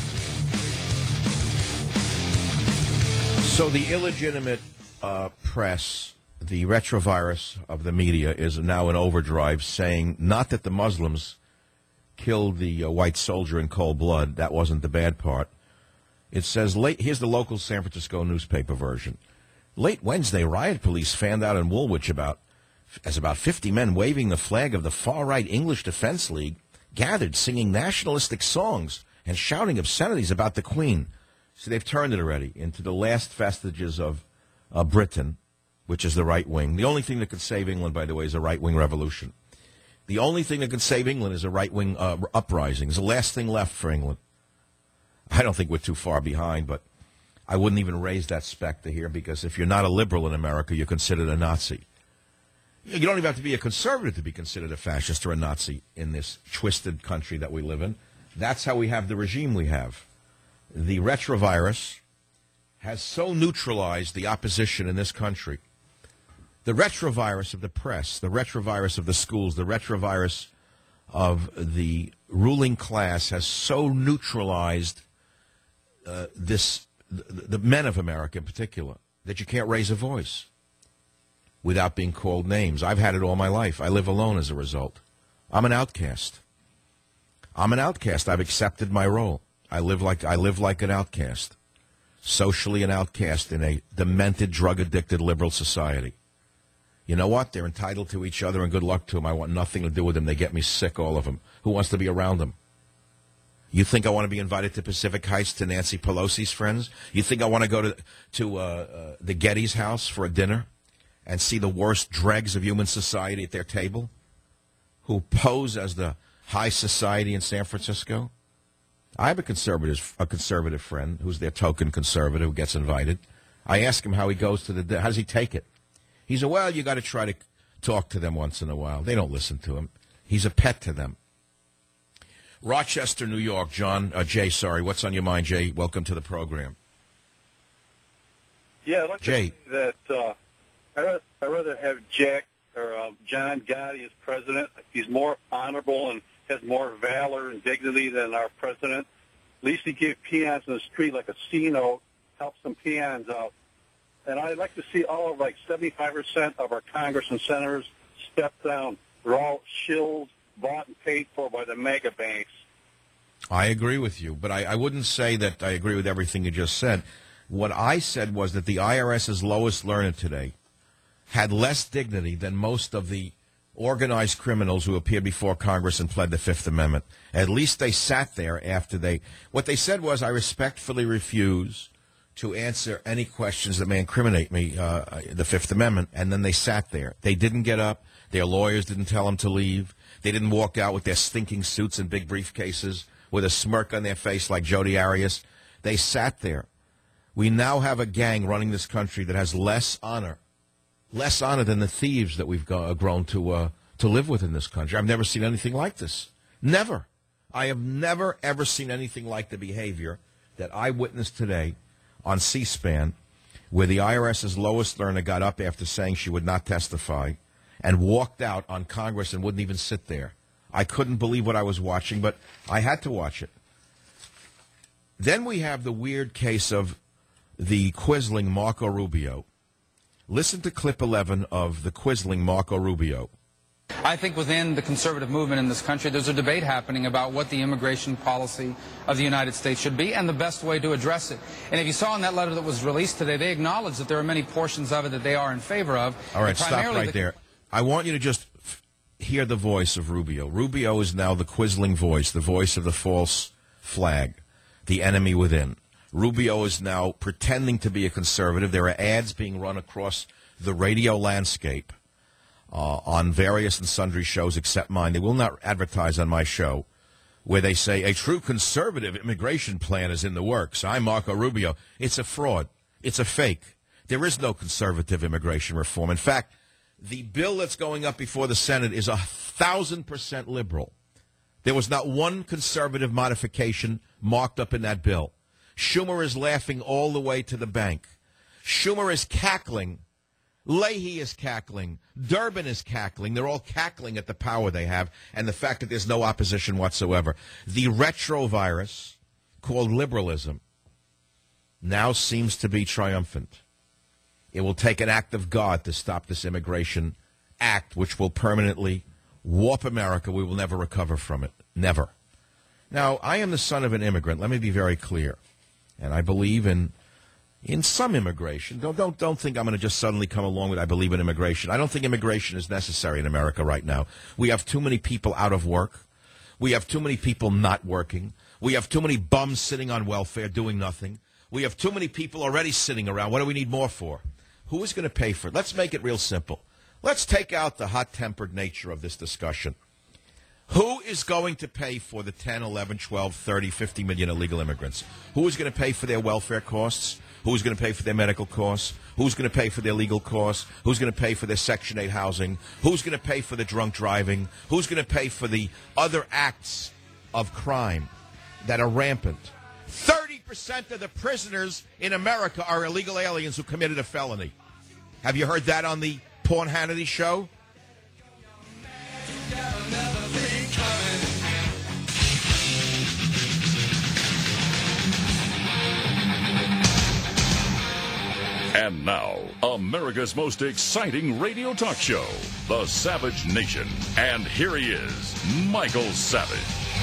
So the illegitimate uh, press, the retrovirus of the media, is now in overdrive, saying not that the Muslims killed the uh, white soldier in cold blood. That wasn't the bad part. It says, late, here's the local San Francisco newspaper version. Late Wednesday, riot police fanned out in Woolwich about as about fifty men waving the flag of the far-right English Defense League gathered singing nationalistic songs and shouting obscenities about the Queen. So they've turned it already into the last vestiges of uh, Britain, which is the right wing. The only thing that could save England, by the way, is a right-wing revolution. The only thing that can save England is a right-wing uh, uprising. It's the last thing left for England. I don't think we're too far behind, but I wouldn't even raise that specter here, because if you're not a liberal in America, you're considered a Nazi. You don't even have to be a conservative to be considered a fascist or a Nazi in this twisted country that we live in. That's how we have the regime we have. The retrovirus has so neutralized the opposition in this country. The retrovirus of the press, the retrovirus of the schools, the retrovirus of the ruling class has so neutralized uh, this, the, the men of America in particular, that you can't raise a voice without being called names. I've had it all my life. I live alone as a result. I'm an outcast. I'm an outcast. I've accepted my role. I live like I live like an outcast, socially an outcast in a demented, drug-addicted liberal society. You know what? They're entitled to each other, and good luck to them. I want nothing to do with them. They get me sick, all of them. Who wants to be around them? You think I want to be invited to Pacific Heights to Nancy Pelosi's friends? You think I want to go to to uh, uh, the Getty's house for a dinner and see the worst dregs of human society at their table, who pose as the high society in San Francisco? I have a conservative a conservative friend who's their token conservative who gets invited. I ask him how he goes to the how does he take it? He said, well, you got to try to talk to them once in a while. They don't listen to him. He's a pet to them. Rochester, New York. John, uh, Jay, sorry. What's on your mind, Jay? Welcome to the program. Yeah, I'd like Jay. to say that uh, I'd, rather, I'd rather have Jack or uh, John Gotti as president. He's more honorable and has more valor and dignity than our president. At least he gave peons in the street like a C note, help some peons out. And I'd like to see all of like seventy-five percent of our Congress and senators step down. They're all shills, bought and paid for by the mega banks. I agree with you, but I, I wouldn't say that I agree with everything you just said. What I said was that the IRS's lowest learner today had less dignity than most of the organized criminals who appeared before Congress and pled the Fifth Amendment. At least they sat there after they... What they said was, I respectfully refuse to answer any questions that may incriminate me, uh, the Fifth Amendment, and then they sat there. They didn't get up. Their lawyers didn't tell them to leave. They didn't walk out with their stinking suits and big briefcases with a smirk on their face like Jodi Arias. They sat there. We now have a gang running this country that has less honor, less honor than the thieves that we've go- grown to uh, to live with in this country. I've never seen anything like this. Never. I have never, ever seen anything like the behavior that I witnessed today on C-SPAN, where the IRS's lowest learner got up after saying she would not testify and walked out on Congress and wouldn't even sit there. I couldn't believe what I was watching, but I had to watch it. Then we have the weird case of the quisling Marco Rubio. Listen to clip eleven of the quisling Marco Rubio. I think within the conservative movement in this country, there's a debate happening about what the immigration policy of the United States should be and the best way to address it. And if you saw in that letter that was released today, they acknowledge that there are many portions of it that they are in favor of. All right, stop right the there. I want you to just f- hear the voice of Rubio. Rubio is now the quisling voice, the voice of the false flag, the enemy within. Rubio is now pretending to be a conservative. There are ads being run across the radio landscape uh, on various and sundry shows except mine. They will not advertise on my show, where they say a true conservative immigration plan is in the works. I'm Marco Rubio. It's a fraud. It's a fake. There is no conservative immigration reform. In fact, the bill that's going up before the Senate is a thousand percent liberal. There was not one conservative modification marked up in that bill. Schumer is laughing all the way to the bank. Schumer is cackling. Leahy is cackling. Durbin is cackling. They're all cackling at the power they have and the fact that there's no opposition whatsoever. The retrovirus, called liberalism, now seems to be triumphant. It will take an act of God to stop this immigration act, which will permanently warp America. We will never recover from it. Never. Now, I am the son of an immigrant. Let me be very clear. And I believe in in some immigration. Don't don't don't think I'm going to just suddenly come along with I believe in immigration. I don't think immigration is necessary in America right now. We have too many people out of work. We have too many people not working. We have too many bums sitting on welfare doing nothing. We have too many people already sitting around. What do we need more for? Who is going to pay for it? Let's make it real simple. Let's take out the hot-tempered nature of this discussion. Who is going to pay for the ten, eleven, twelve, thirty, fifty million illegal immigrants? Who is going to pay for their welfare costs? Who's going to pay for their medical costs? Who's going to pay for their legal costs? Who's going to pay for their Section eight housing? Who's going to pay for the drunk driving? Who's going to pay for the other acts of crime that are rampant? thirty percent of the prisoners in America are illegal aliens who committed a felony. Have you heard that on the Paul Hannity show? And now, America's most exciting radio talk show, The Savage Nation. And here he is, Michael Savage.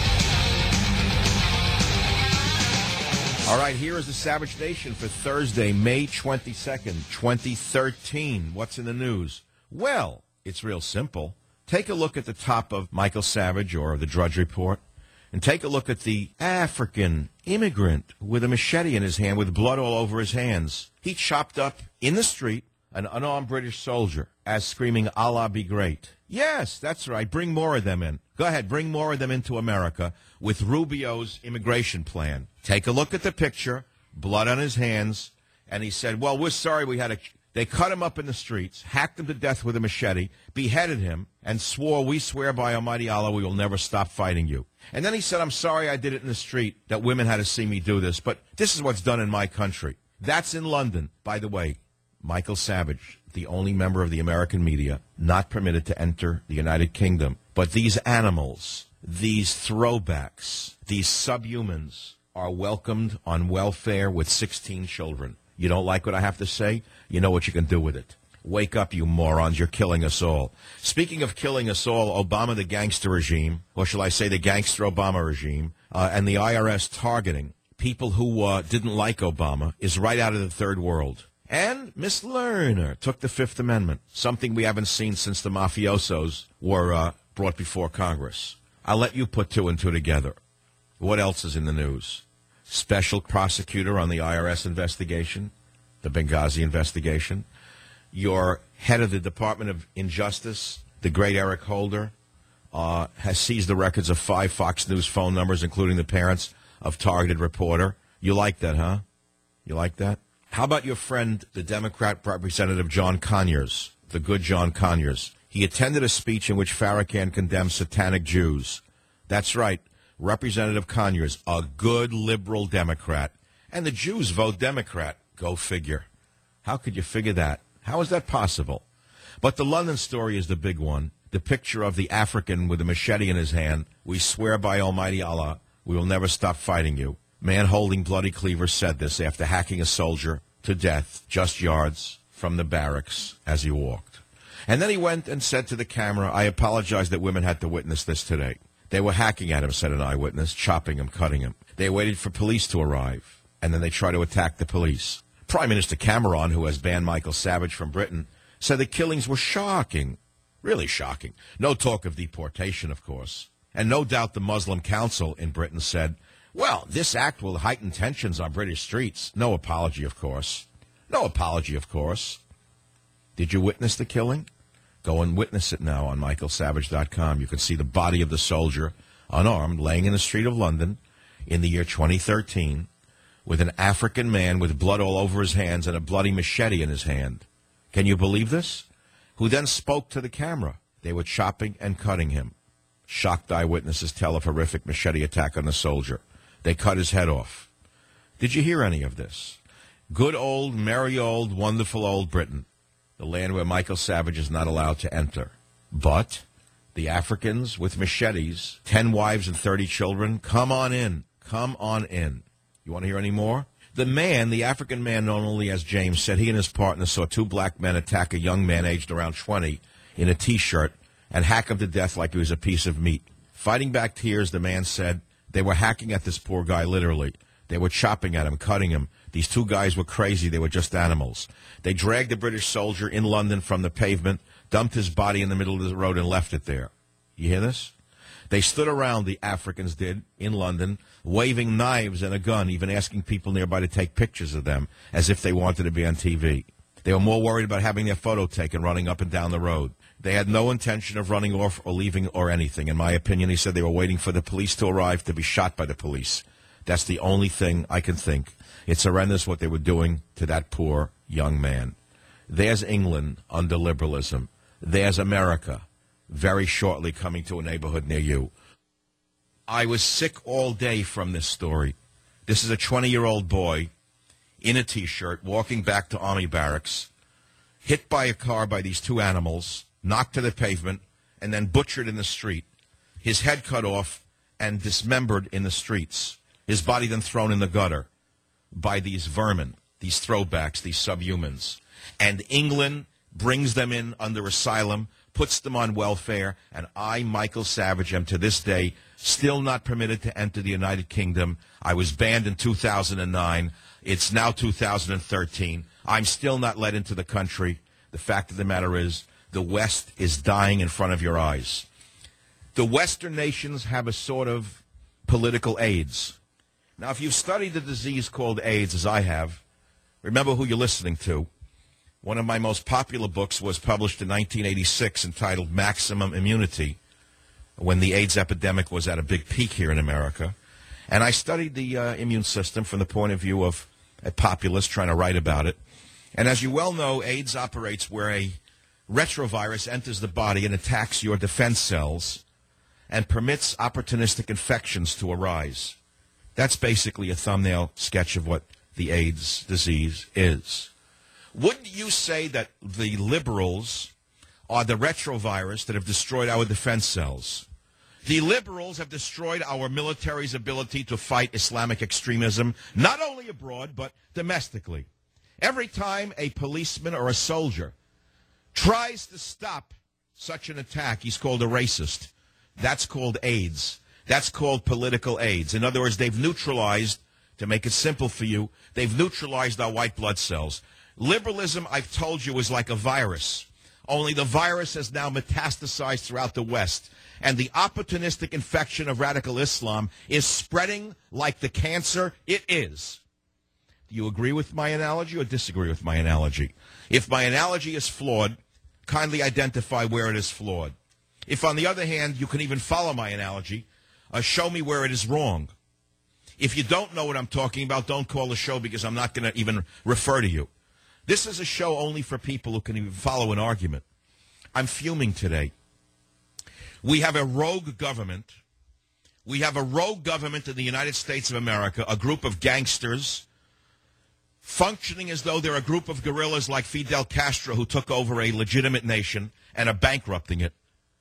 All right, here is The Savage Nation for Thursday, May twenty-second, twenty thirteen. What's in the news? Well, it's real simple. Take a look at the top of Michael Savage or the Drudge Report, and take a look at the African immigrant with a machete in his hand with blood all over his hands. He chopped up in the street an unarmed British soldier as screaming, Allah be great. Yes, that's right. Bring more of them in. Go ahead, bring more of them into America with Rubio's immigration plan. Take a look at the picture, blood on his hands, and he said, well, we're sorry we had a... They cut him up in the streets, hacked him to death with a machete, beheaded him, and swore, we swear by Almighty Allah we will never stop fighting you. And then he said, I'm sorry I did it in the street, that women had to see me do this, but this is what's done in my country. That's in London. By the way, Michael Savage, the only member of the American media not permitted to enter the United Kingdom. But these animals, these throwbacks, these subhumans are welcomed on welfare with sixteen children. You don't like what I have to say? You know what you can do with it. Wake up, you morons. You're killing us all. Speaking of killing us all, Obama, the gangster regime, or shall I say the gangster Obama regime, uh, and the I R S targeting people who uh, didn't like Obama is right out of the third world. And Miss Lerner took the Fifth Amendment, something we haven't seen since the mafiosos were uh, brought before Congress. I'll let you put two and two together. What else is in the news? Special prosecutor on the I R S investigation, the Benghazi investigation. Your head of the Department of Injustice, the great Eric Holder, uh, has seized the records of five Fox News phone numbers, including the parents of targeted reporter. You like that, huh? You like that? How about your friend, the Democrat Representative John Conyers, the good John Conyers? He attended a speech in which Farrakhan condemned satanic Jews. That's right. Representative Conyers, a good liberal Democrat. And the Jews vote Democrat. Go figure. How could you figure that? How is that possible? But the London story is the big one. The picture of the African with a machete in his hand. We swear by Almighty Allah, we will never stop fighting you. Man holding bloody cleaver said this after hacking a soldier to death just yards from the barracks as he walked. And then he went and said to the camera, I apologize that women had to witness this today. They were hacking at him, said an eyewitness, chopping him, cutting him. They waited for police to arrive, and then they tried to attack the police. Prime Minister Cameron, who has banned Michael Savage from Britain, said the killings were shocking, really shocking. No talk of deportation, of course. And no doubt the Muslim Council in Britain said, well, this act will heighten tensions on British streets. No apology, of course. No apology, of course. Did you witness the killing? Go and witness it now on michael savage dot com. You can see the body of the soldier, unarmed, laying in the street of London in the year twenty thirteen with an African man with blood all over his hands and a bloody machete in his hand. Can you believe this? Who then spoke to the camera. They were chopping and cutting him. Shocked eyewitnesses tell of horrific machete attack on the soldier. They cut his head off. Did you hear any of this? Good old, merry old, wonderful old Britain. The land where Michael Savage is not allowed to enter. But the Africans with machetes, ten wives and thirty children, come on in. Come on in. You want to hear any more? The man, the African man known only as James, said he and his partner saw two black men attack a young man aged around twenty in a T-shirt and hack him to death like he was a piece of meat. Fighting back tears, the man said they were hacking at this poor guy literally. They were chopping at him, cutting him. These two guys were crazy. They were just animals. They dragged the British soldier in London from the pavement, dumped his body in the middle of the road, and left it there. You hear this? They stood around, the Africans did, in London, waving knives and a gun, even asking people nearby to take pictures of them, as if they wanted to be on T V. They were more worried about having their photo taken running up and down the road. They had no intention of running off or leaving or anything. In my opinion, he said they were waiting for the police to arrive to be shot by the police. That's the only thing I can think. It's horrendous what they were doing to that poor young man. There's England under liberalism. There's America very shortly coming to a neighborhood near you. I was sick all day from this story. This is a twenty-year-old boy in a T-shirt walking back to Army barracks, hit by a car by these two animals, knocked to the pavement, and then butchered in the street. His head cut off and dismembered in the streets. His body then thrown in the gutter by these vermin, these throwbacks, these subhumans. And England brings them in under asylum, puts them on welfare, and I, Michael Savage, am to this day still not permitted to enter the United Kingdom. I was banned in two thousand nine. It's now two thousand thirteen. I'm still not let into the country. The fact of the matter is, the West is dying in front of your eyes. The Western nations have a sort of political AIDS. Now, if you've studied the disease called AIDS, as I have, remember who you're listening to. One of my most popular books was published in nineteen eighty-six entitled Maximum Immunity, when the AIDS epidemic was at a big peak here in America. And I studied the uh, immune system from the point of view of a populist trying to write about it. And as you well know, AIDS operates where a retrovirus enters the body and attacks your defense cells and permits opportunistic infections to arise. That's basically a thumbnail sketch of what the AIDS disease is. Wouldn't you say that the liberals are the retrovirus that have destroyed our defense cells? The liberals have destroyed our military's ability to fight Islamic extremism, not only abroad, but domestically. Every time a policeman or a soldier tries to stop such an attack, he's called a racist. That's called AIDS. That's called political AIDS. In other words, they've neutralized, to make it simple for you, they've neutralized our white blood cells. Liberalism, I've told you, is like a virus. Only the virus has now metastasized throughout the West. And the opportunistic infection of radical Islam is spreading like the cancer it is. Do you agree with my analogy or disagree with my analogy? If my analogy is flawed, kindly identify where it is flawed. If, on the other hand, you can even follow my analogy, uh, show me where it is wrong. If you don't know what I'm talking about, don't call the show because I'm not going to even refer to you. This is a show only for people who can even follow an argument. I'm fuming today. We have a rogue government. We have a rogue government in the United States of America, a group of gangsters functioning as though they're a group of guerrillas like Fidel Castro who took over a legitimate nation and are bankrupting it.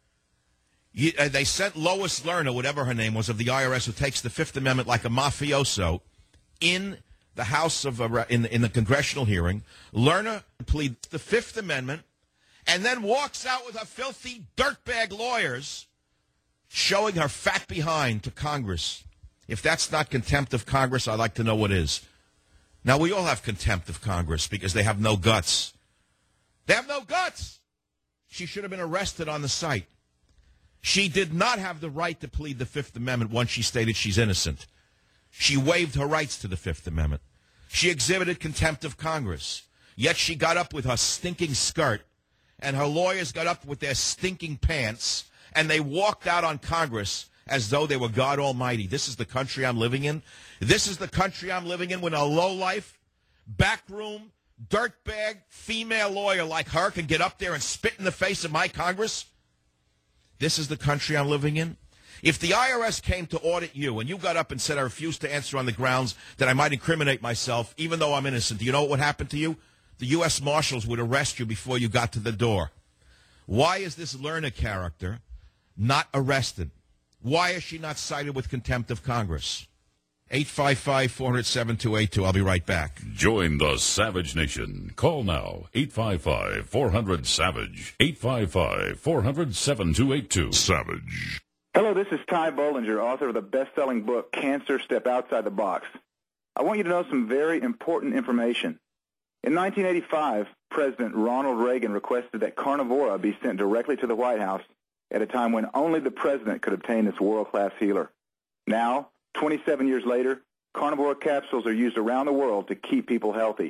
You, uh, they sent Lois Lerner, whatever her name was, of the I R S, who takes the Fifth Amendment like a mafioso, in the House of uh, in, in the congressional hearing. Lerner pleads the Fifth Amendment and then walks out with her filthy dirtbag lawyers showing her fat behind to Congress. If that's not contempt of Congress, I'd like to know what is. Now, we all have contempt of Congress because they have no guts. They have no guts. She should have been arrested on the site. She did not have the right to plead the Fifth Amendment once she stated she's innocent. She waived her rights to the Fifth Amendment. She exhibited contempt of Congress. Yet she got up with her stinking skirt, and her lawyers got up with their stinking pants, and they walked out on Congress as though they were God Almighty. This is the country I'm living in. This is the country I'm living in when a lowlife, backroom, dirtbag, female lawyer like her can get up there and spit in the face of my Congress. This is the country I'm living in. If the I R S came to audit you and you got up and said I refuse to answer on the grounds that I might incriminate myself, even though I'm innocent, do you know what would happen to you? The U S Marshals would arrest you before you got to the door. Why is this Lerner character not arrested? Why is she not cited with contempt of Congress? eight five five, four hundred, seven two eight two. I'll be right back. Join the Savage Nation. Call now. eight five five, four hundred, SAVAGE. eight five five, four hundred, seven two eight two. Savage. Hello, this is Ty Bollinger, author of the best-selling book, Cancer, Step Outside the Box. I want you to know some very important information. In nineteen eighty-five, President Ronald Reagan requested that Carnivora be sent directly to the White House at a time when only the president could obtain this world-class healer. Now, twenty-seven years later, Carnivora capsules are used around the world to keep people healthy.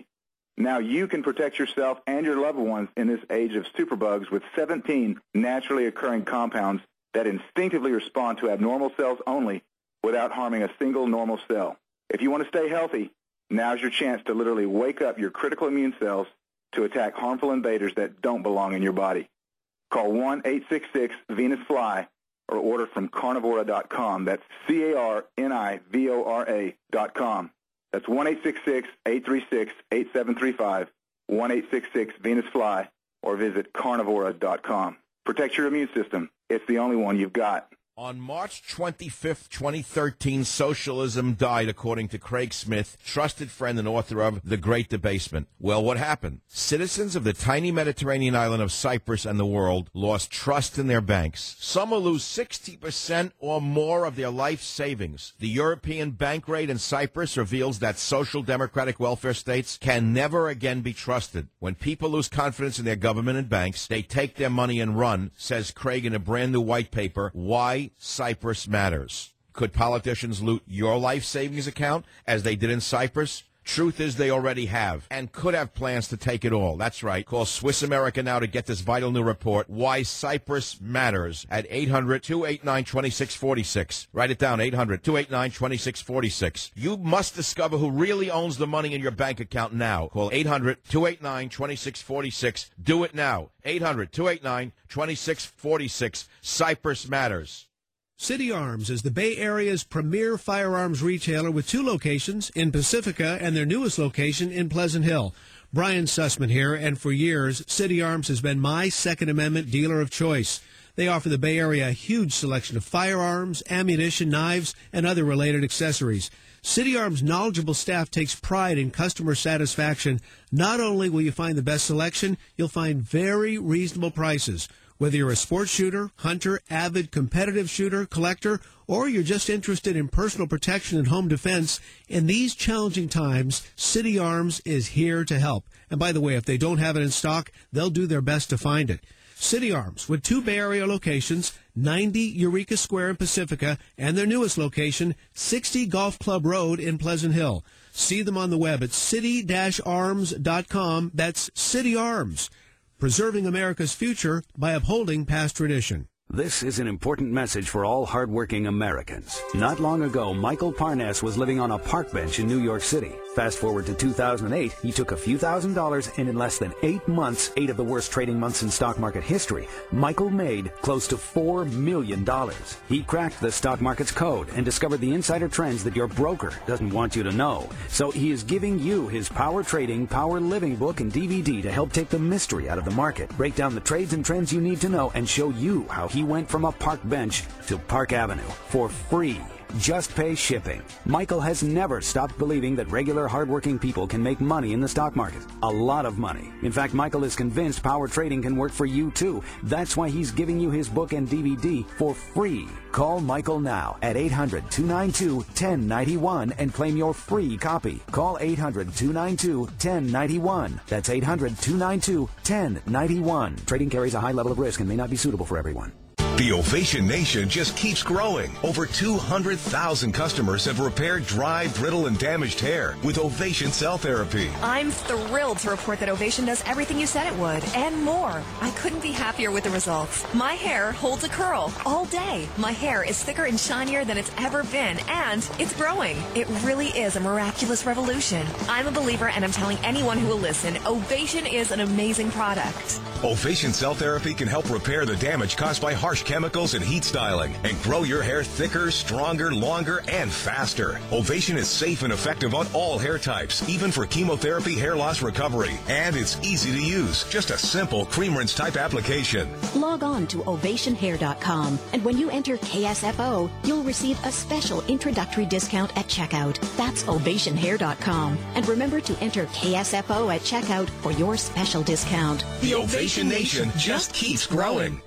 Now you can protect yourself and your loved ones in this age of superbugs with seventeen naturally occurring compounds that instinctively respond to abnormal cells only without harming a single normal cell. If you want to stay healthy, now's your chance to literally wake up your critical immune cells to attack harmful invaders that don't belong in your body. Call one eight six six Venus Fly or order from carnivora dot com. That's C A R N I V O R A dot com. That's one eight six six, eight three six, eight seven three five, one eight six six Venus Fly, or visit carnivora dot com. Protect your immune system. It's the only one you've got. On March twenty-fifth, twenty thirteen, socialism died, according to Craig Smith, trusted friend and author of The Great Debasement. Well, what happened? Citizens of the tiny Mediterranean island of Cyprus and the world lost trust in their banks. Some will lose sixty percent or more of their life savings. The European bank rate in Cyprus reveals that social democratic welfare states can never again be trusted. When people lose confidence in their government and banks, they take their money and run, says Craig in a brand new white paper, Why Cyprus Matters. Could politicians loot your life savings account as they did in Cyprus? Truth is they already have and could have plans to take it all. That's right. Call Swiss America now to get this vital new report, Why Cyprus Matters, at eight hundred, two eight nine, two six four six. Write it down, eight hundred, two eight nine, two six four six. You must discover who really owns the money in your bank account now. Call eight hundred, two eight nine, two six four six. Do it now. eight hundred, two eight nine, two six four six. Cyprus Matters. City Arms is the Bay Area's premier firearms retailer with two locations in Pacifica and their newest location in Pleasant Hill. Brian Sussman here, and for years, City Arms has been my Second Amendment dealer of choice. They offer the Bay Area a huge selection of firearms, ammunition, knives, and other related accessories. City Arms' knowledgeable staff takes pride in customer satisfaction. Not only will you find the best selection, you'll find very reasonable prices. Whether you're a sports shooter, hunter, avid competitive shooter, collector, or you're just interested in personal protection and home defense, in these challenging times, City Arms is here to help. And by the way, if they don't have it in stock, they'll do their best to find it. City Arms, with two Bay Area locations, ninety Eureka Square in Pacifica, and their newest location, sixty Golf Club Road in Pleasant Hill. See them on the web at city dash arms dot com. That's City Arms, preserving America's future by upholding past tradition. This is an important message for all hardworking Americans. Not long ago, Michael Parnas was living on a park bench in New York City. Fast forward to two thousand eight, he took a few thousand dollars, and in less than eight months, eight of the worst trading months in stock market history, Michael made close to four million dollars. He cracked the stock market's code and discovered the insider trends that your broker doesn't want you to know. So he is giving you his Power Trading, Power Living book and D V D to help take the mystery out of the market, break down the trades and trends you need to know, and show you how he went from a park bench to Park Avenue for free. Just pay shipping. Michael has never stopped believing that regular hardworking people can make money in the stock market. A lot of money. In fact, Michael is convinced power trading can work for you too. That's why he's giving you his book and D V D for free. Call Michael now at eight hundred, two nine two, one zero nine one and claim your free copy. Call eight hundred, two nine two, one zero nine one. That's eight hundred, two nine two, one zero nine one. Trading carries a high level of risk and may not be suitable for everyone. The Ovation Nation just keeps growing. Over two hundred thousand customers have repaired dry, brittle, and damaged hair with Ovation Cell Therapy. I'm thrilled to report that Ovation does everything you said it would, and more. I couldn't be happier with the results. My hair holds a curl all day. My hair is thicker and shinier than it's ever been, and it's growing. It really is a miraculous revolution. I'm a believer, and I'm telling anyone who will listen, Ovation is an amazing product. Ovation Cell Therapy can help repair the damage caused by harsh chemicals and heat styling and grow your hair thicker, stronger, longer, and faster. Ovation is safe and effective on all hair types, even for chemotherapy hair loss recovery. And it's easy to use. Just a simple cream rinse type application. Log on to ovation hair dot com, and when you enter K S F O, you'll receive a special introductory discount at checkout. That's ovation hair dot com. And remember to enter K S F O at checkout for your special discount. The Ovation Nation just keeps growing.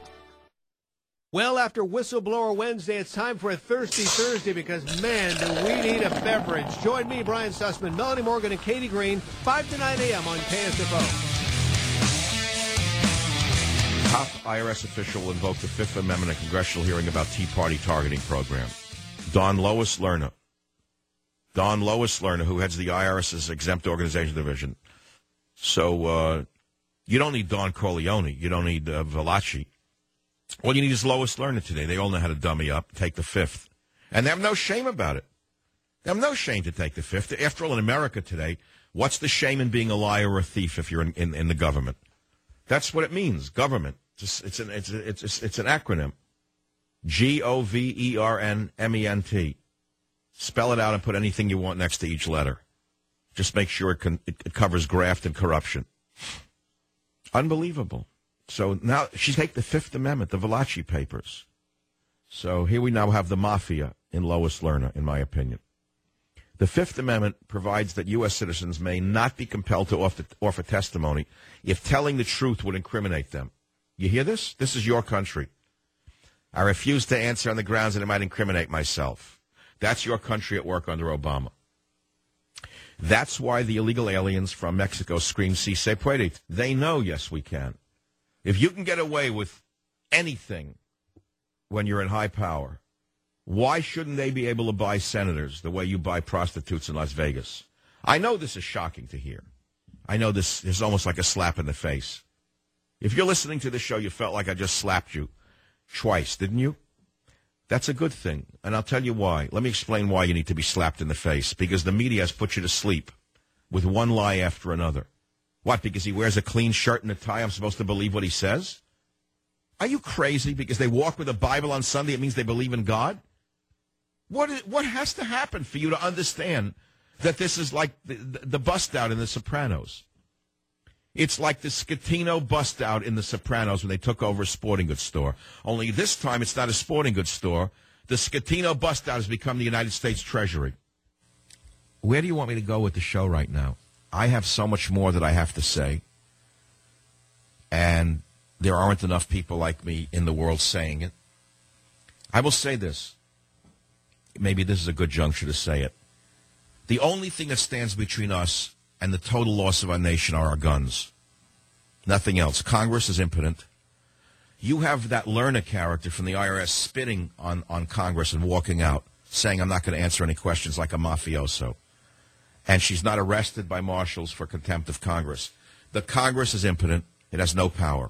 Well, after Whistleblower Wednesday, it's time for a Thirsty Thursday because, man, do we need a beverage. Join me, Brian Sussman, Melanie Morgan, and Katie Green, five to nine a.m. on K S F O. Top I R S official invoked the Fifth Amendment in a congressional hearing about Tea Party targeting program. Don Lois Lerner. Don Lois Lerner, who heads the IRS's Exempt Organization Division, So uh, you don't need Don Corleone. You don't need uh, Valachi. All you need is Lois Lerner today. They all know how to dummy up, take the fifth. And they have no shame about it. They have no shame to take the fifth. After all, in America today, what's the shame in being a liar or a thief if you're in, in, in the government? That's what it means, government. It's, it's, an, it's, it's, it's an acronym. G O V E R N M E N T. Spell it out and put anything you want next to each letter. Just make sure it, can, it, it covers graft and corruption. Unbelievable. So now she take the Fifth Amendment, the Valachi Papers. So here we now have the mafia in Lois Lerner, in my opinion. The Fifth Amendment provides that U S citizens may not be compelled to offer, offer testimony if telling the truth would incriminate them. You hear this? This is your country. I refuse to answer on the grounds that it might incriminate myself. That's your country at work under Obama. That's why the illegal aliens from Mexico scream, si se puede. They know, yes, we can. If you can get away with anything when you're in high power, why shouldn't they be able to buy senators the way you buy prostitutes in Las Vegas? I know this is shocking to hear. I know this is almost like a slap in the face. If you're listening to this show, you felt like I just slapped you twice, didn't you? That's a good thing, and I'll tell you why. Let me explain why you need to be slapped in the face. Because the media has put you to sleep with one lie after another. What, because he wears a clean shirt and a tie, I'm supposed to believe what he says? Are you crazy? Because they walk with a Bible on Sunday, it means they believe in God? What is, what has to happen for you to understand that this is like the, the, the bust-out in The Sopranos? It's like the Scatino bust-out in The Sopranos when they took over a sporting goods store. Only this time it's not a sporting goods store. The Scatino bust-out has become the United States Treasury. Where do you want me to go with the show right now? I have so much more that I have to say, and there aren't enough people like me in the world saying it. I will say this. Maybe this is a good juncture to say it. The only thing that stands between us and the total loss of our nation are our guns. Nothing else. Congress is impotent. You have that Lerner character from the I R S spitting on, on Congress and walking out, saying, I'm not going to answer any questions like a mafioso. And she's not arrested by marshals for contempt of Congress. The Congress is impotent. It has no power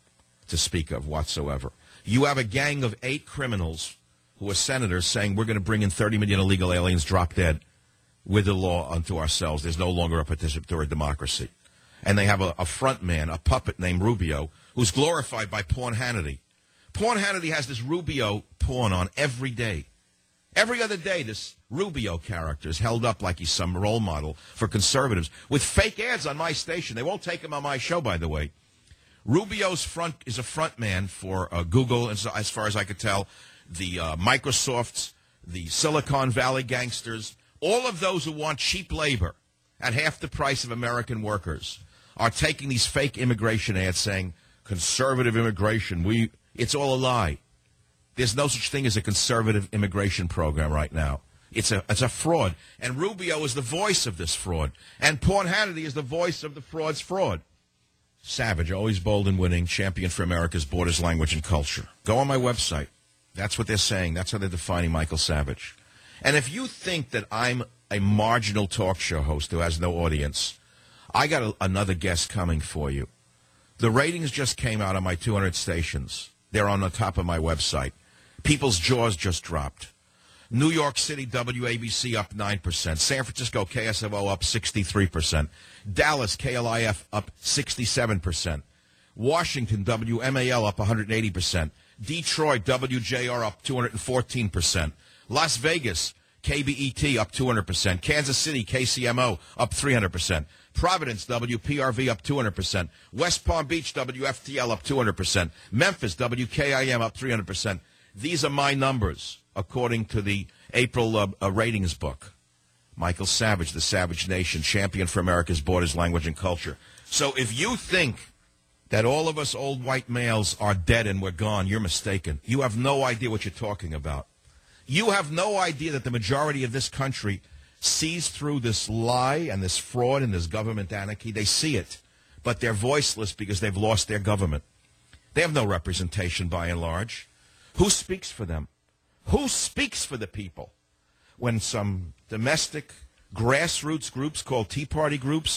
to speak of whatsoever. You have a gang of eight criminals who are senators saying we're going to bring in thirty million illegal aliens, drop dead, with the law unto ourselves. There's no longer a participatory democracy. And they have a, a front man, a puppet named Rubio, who's glorified by Porn Hannity. Porn Hannity has this Rubio porn on every day. Every other day, this Rubio character is held up like he's some role model for conservatives with fake ads on my station. They won't take him on my show, by the way. Rubio's front is a front man for uh, Google, as, as far as I could tell, the uh, Microsofts, the Silicon Valley gangsters. All of those who want cheap labor at half the price of American workers are taking these fake immigration ads saying, conservative immigration, we it's all a lie. There's no such thing as a conservative immigration program right now. It's a it's a fraud. And Rubio is the voice of this fraud. And Porn Hannity is the voice of the fraud's fraud. Savage, always bold and winning, champion for America's borders, language, and culture. Go on my website. That's what they're saying. That's how they're defining Michael Savage. And if you think that I'm a marginal talk show host who has no audience, I got a, another guest coming for you. The ratings just came out on my two hundred stations. They're on the top of my website. People's jaws just dropped. New York City, W A B C up nine percent. San Francisco, K S F O up sixty-three percent. Dallas, K L I F up sixty-seven percent. Washington, W M A L up one hundred eighty percent. Detroit, W J R up two hundred fourteen percent. Las Vegas, K B E T up two hundred percent. Kansas City, K C M O up three hundred percent. Providence, W P R V up two hundred percent. West Palm Beach, W F T L up two hundred percent. Memphis, W K I M up three hundred percent. These are my numbers, according to the April uh, uh, ratings book. Michael Savage, the Savage Nation, champion for America's borders, language, and culture. So if you think that all of us old white males are dead and we're gone, you're mistaken. You have no idea what you're talking about. You have no idea that the majority of this country sees through this lie and this fraud and this government anarchy. They see it, but they're voiceless because they've lost their government. They have no representation by and large. Who speaks for them? Who speaks for the people? When some domestic grassroots groups called Tea Party groups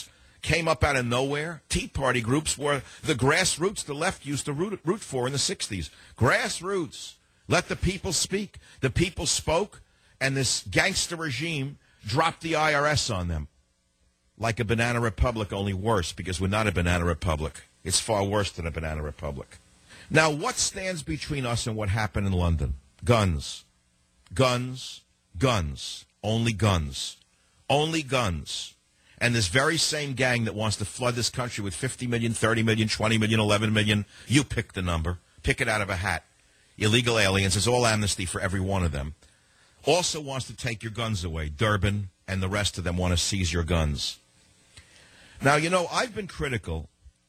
came up out of nowhere. Tea Party groups were the grassroots the left used to root, root for in the sixties. Grassroots. Let the people speak. The people spoke, and this gangster regime dropped the I R S on them. Like a banana republic, only worse, because we're not a banana republic. It's far worse than a banana republic. Now, what stands between us and what happened in London? Guns. Guns. Guns. Only guns. Only guns. And this very same gang that wants to flood this country with fifty million, thirty million, twenty million, eleven million, you pick the number. Pick it out of a hat. Illegal aliens. It's all amnesty for every one of them. Also wants to take your guns away. Durbin and the rest of them want to seize your guns. Now, you know, I've been critical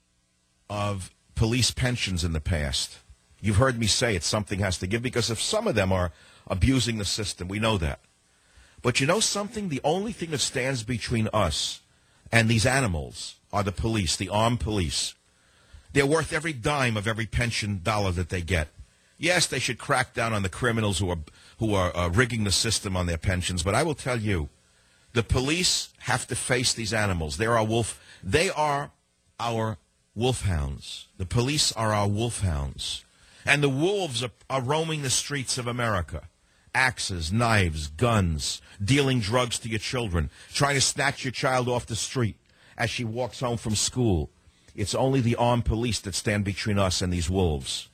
of police pensions in the past. You've heard me say it, something has to give, because if some of them are abusing the system, we know that. But you know something? The only thing that stands between us and these animals are the police, the armed police. They're worth every dime of every pension dollar that they get. Yes, they should crack down on the criminals who are who are uh, rigging the system on their pensions, but I will tell you, the police have to face these animals. They're our wolf. They are our wolfhounds. The police are our wolfhounds. And the wolves are, are roaming the streets of America. Axes, knives, guns, dealing drugs to your children, trying to snatch your child off the street as she walks home from school. It's only the armed police that stand between us and these wolves.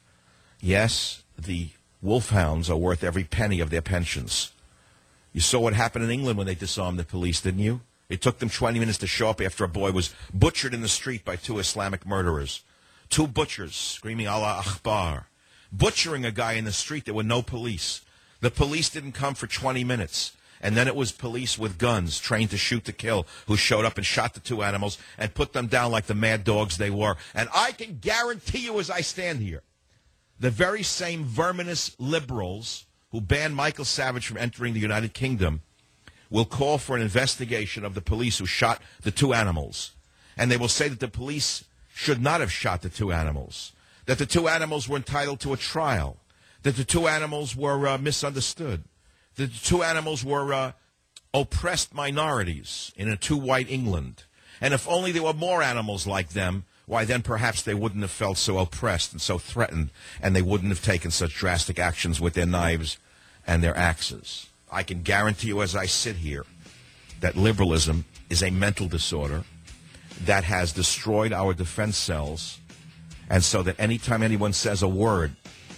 Yes, the wolfhounds are worth every penny of their pensions. You saw what happened in England when they disarmed the police, didn't you? It took them twenty minutes to show up after a boy was butchered in the street by two Islamic murderers. Two butchers screaming Allah Akbar. Butchering a guy in the street. There were no police. The police didn't come for twenty minutes. And then it was police with guns trained to shoot to kill who showed up and shot the two animals and put them down like the mad dogs they were. And I can guarantee you as I stand here, the very same verminous liberals who banned Michael Savage from entering the United Kingdom will call for an investigation of the police who shot the two animals. And they will say that the police should not have shot the two animals, that the two animals were entitled to a trial, that the two animals were uh, misunderstood, that the two animals were uh, oppressed minorities in a two-white England. And if only there were more animals like them, why then perhaps they wouldn't have felt so oppressed and so threatened, and they wouldn't have taken such drastic actions with their knives and their axes. I can guarantee you as I sit here that liberalism is a mental disorder that has destroyed our defense cells, and so that anytime anyone says a word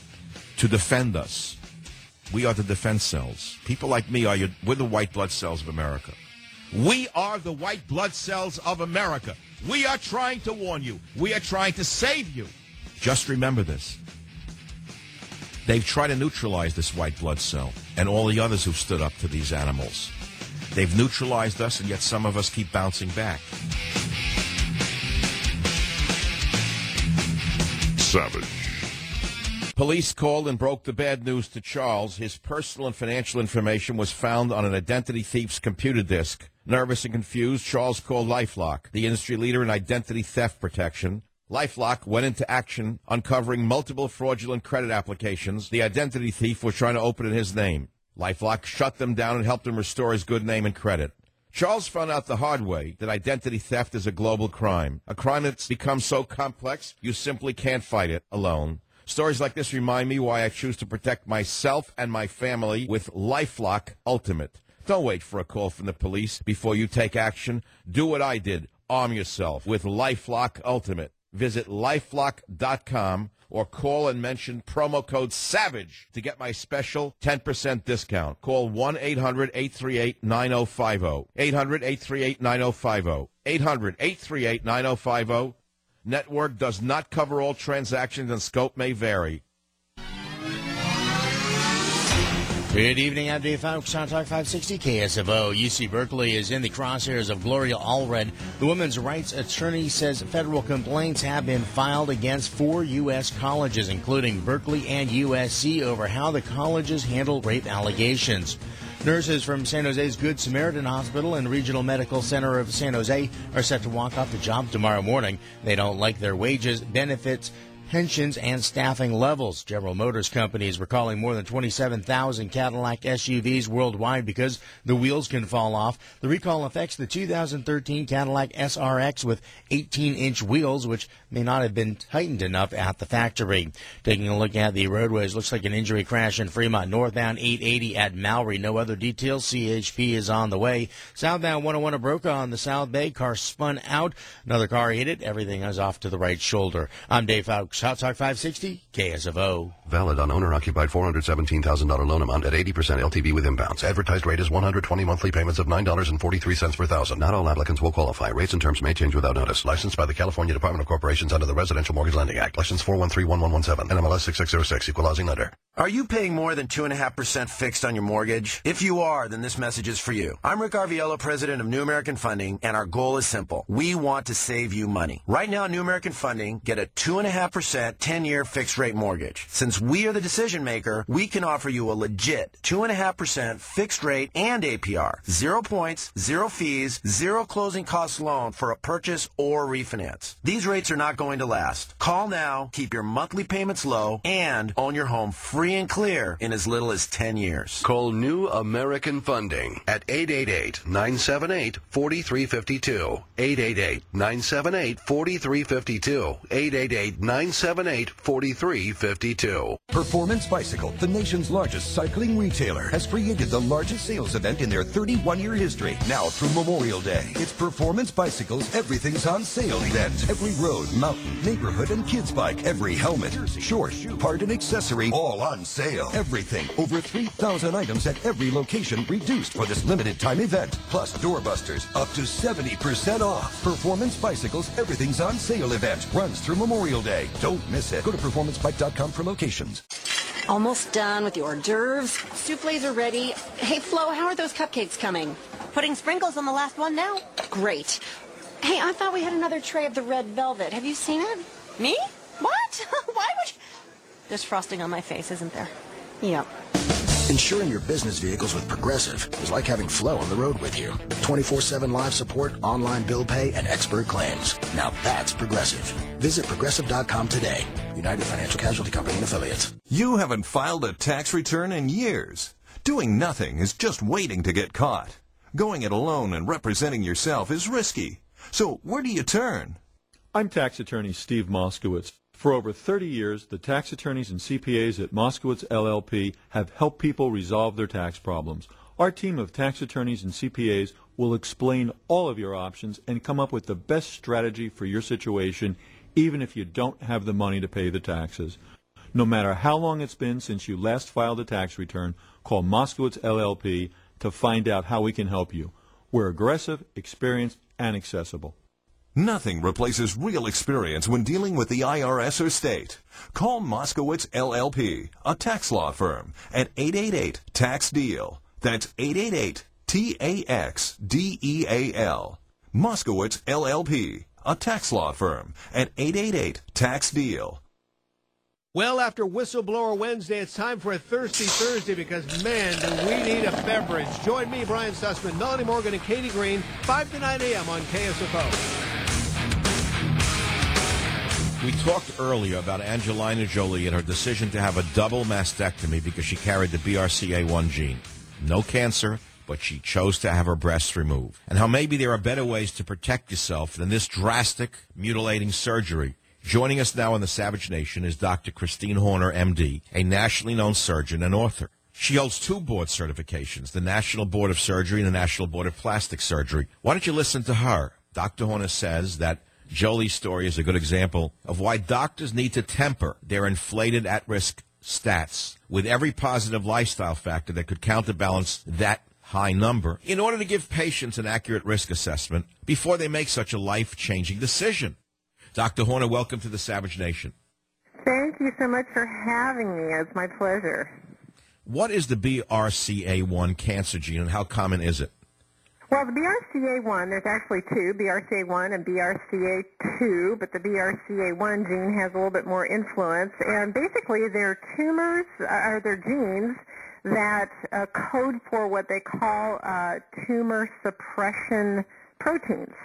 to defend us, we are the defense cells. People like me are your, we're the white blood cells of America. We are the white blood cells of America. We are trying to warn you. We are trying to save you. Just remember this. They've tried to neutralize this white blood cell and all the others who've stood up to these animals. They've neutralized us, and yet some of us keep bouncing back. Savage. Police called and broke the bad news to Charles. His personal and financial information was found on an identity thief's computer disk. Nervous and confused, Charles called LifeLock, the industry leader in identity theft protection. LifeLock went into action, uncovering multiple fraudulent credit applications the identity thief was trying to open in his name. LifeLock shut them down and helped him restore his good name and credit. Charles found out the hard way that identity theft is a global crime, a crime that's become so complex you simply can't fight it alone. Stories like this remind me why I choose to protect myself and my family with LifeLock Ultimate. Don't wait for a call from the police before you take action. Do what I did. Arm yourself with LifeLock Ultimate. Visit lifelock dot com or call and mention promo code SAVAGE to get my special ten percent discount. Call one eight hundred eight three eight nine zero five zero. eight hundred eight three eight nine zero five zero. eight hundred eight three eight nine zero five zero. Network does not cover all transactions and scope may vary. Good evening, I'm Dave Fox on Talk five sixty K S F O. U C Berkeley is in the crosshairs of Gloria Allred. The women's rights attorney says federal complaints have been filed against four U S colleges, including Berkeley and U S C, over how the colleges handle rape allegations. Nurses from San Jose's Good Samaritan Hospital and Regional Medical Center of San Jose are set to walk off the job tomorrow morning. They don't like their wages, benefits, pensions and staffing levels. General Motors Company is recalling more than twenty-seven thousand Cadillac S U Vs worldwide because the wheels can fall off. The recall affects the two thousand thirteen Cadillac S R X with eighteen inch wheels, which may not have been tightened enough at the factory. Taking a look at the roadways, looks like an injury crash in Fremont, northbound eight eighty at Mallory. No other details. C H P is on the way. Southbound one oh one at Broca on the South Bay. Car spun out. Another car hit it. Everything is off to the right shoulder. I'm Dave Fowles, Hot Talk five sixty, K S F O. Valid on owner-occupied four hundred seventeen thousand dollars loan amount at eighty percent L T V with impounds. Advertised rate is one hundred twenty monthly payments of nine dollars and forty-three cents per thousand. Not all applicants will qualify. Rates and terms may change without notice. Licensed by the California Department of Corporations under the Residential Mortgage Lending Act. License four one three one one one seven. N M L S six six zero six. Equal housing lender. Are you paying more than two point five percent fixed on your mortgage? If you are, then this message is for you. I'm Rick Arviello, president of New American Funding, and our goal is simple. We want to save you money. Right now, New American Funding get a two point five percent ten-year fixed-rate mortgage. Since we are the decision maker, we can offer you a legit two point five percent fixed rate and A P R. Zero points, zero fees, zero closing costs loan for a purchase or refinance. These rates are not going to last. Call now, keep your monthly payments low, and own your home free and clear in as little as ten years. Call New American Funding at eight eight eight, nine seven eight, four three five two. eight eight eight, nine seven eight, four three five two. eight eight eight, nine seven eight, four three five two. Performance Bicycle, the nation's largest cycling retailer, has created the largest sales event in their thirty-one year history. Now through Memorial Day. It's Performance Bicycle's Everything's on Sale event. Every road, mountain, neighborhood, and kids bike. Every helmet, short, part, and accessory, all on sale. Everything. Over three thousand items at every location reduced for this limited time event. Plus doorbusters, up to seventy percent off. Performance Bicycle's Everything's on Sale event runs through Memorial Day. Don't miss it. Go to performance bike dot com for locations. Almost done with your hors d'oeuvres. Souffles are ready. Hey, Flo, how are those cupcakes coming? Putting sprinkles on the last one now. Great. Hey, I thought we had another tray of the red velvet. Have you seen it? Me? What? Why would you? There's frosting on my face, isn't there? Yep. Insuring your business vehicles with Progressive is like having Flo on the road with you. twenty-four seven live support, online bill pay, and expert claims. Now that's Progressive. Visit progressive dot com today. United Financial Casualty Company and Affiliates. You haven't filed a tax return in years. Doing nothing is just waiting to get caught. Going it alone and representing yourself is risky. So where do you turn? I'm tax attorney Steve Moskowitz. For over thirty years, the tax attorneys and C P As at Moskowitz L L P have helped people resolve their tax problems. Our team of tax attorneys and C P As will explain all of your options and come up with the best strategy for your situation, even if you don't have the money to pay the taxes. No matter how long it's been since you last filed a tax return, call Moskowitz L L P to find out how we can help you. We're aggressive, experienced, and accessible. Nothing replaces real experience when dealing with the I R S or state. Call Moskowitz L L P, a tax law firm, at eight eight eight, tax deal. That's eight eight eight, T A X D E A L. Moskowitz L L P, a tax law firm, at eight eight eight, tax deal. Well, after Whistleblower Wednesday, it's time for a Thirsty Thursday because, man, do we need a beverage. Join me, Brian Sussman, Melanie Morgan, and Katie Green, five to nine a.m. on K S F O. We talked earlier about Angelina Jolie and her decision to have a double mastectomy because she carried the B R C A one gene. No cancer, but she chose to have her breasts removed. And how maybe there are better ways to protect yourself than this drastic, mutilating surgery. Joining us now in the Savage Nation is Doctor Christine Horner, M D, a nationally known surgeon and author. She holds two board certifications, the National Board of Surgery and the National Board of Plastic Surgery. Why don't you listen to her? Doctor Horner says that Jolie's story is a good example of why doctors need to temper their inflated at-risk stats with every positive lifestyle factor that could counterbalance that high number in order to give patients an accurate risk assessment before they make such a life-changing decision. Doctor Horner, welcome to the Savage Nation. Thank you so much for having me. It's my pleasure. What is the B R C A one cancer gene and how common is it? Well, the B R C A one, there's actually two, B R C A one and B R C A two, but the B R C A one gene has a little bit more influence. And basically, they're tumors, uh, or they're genes that uh, code for what they call uh, tumor suppression proteins.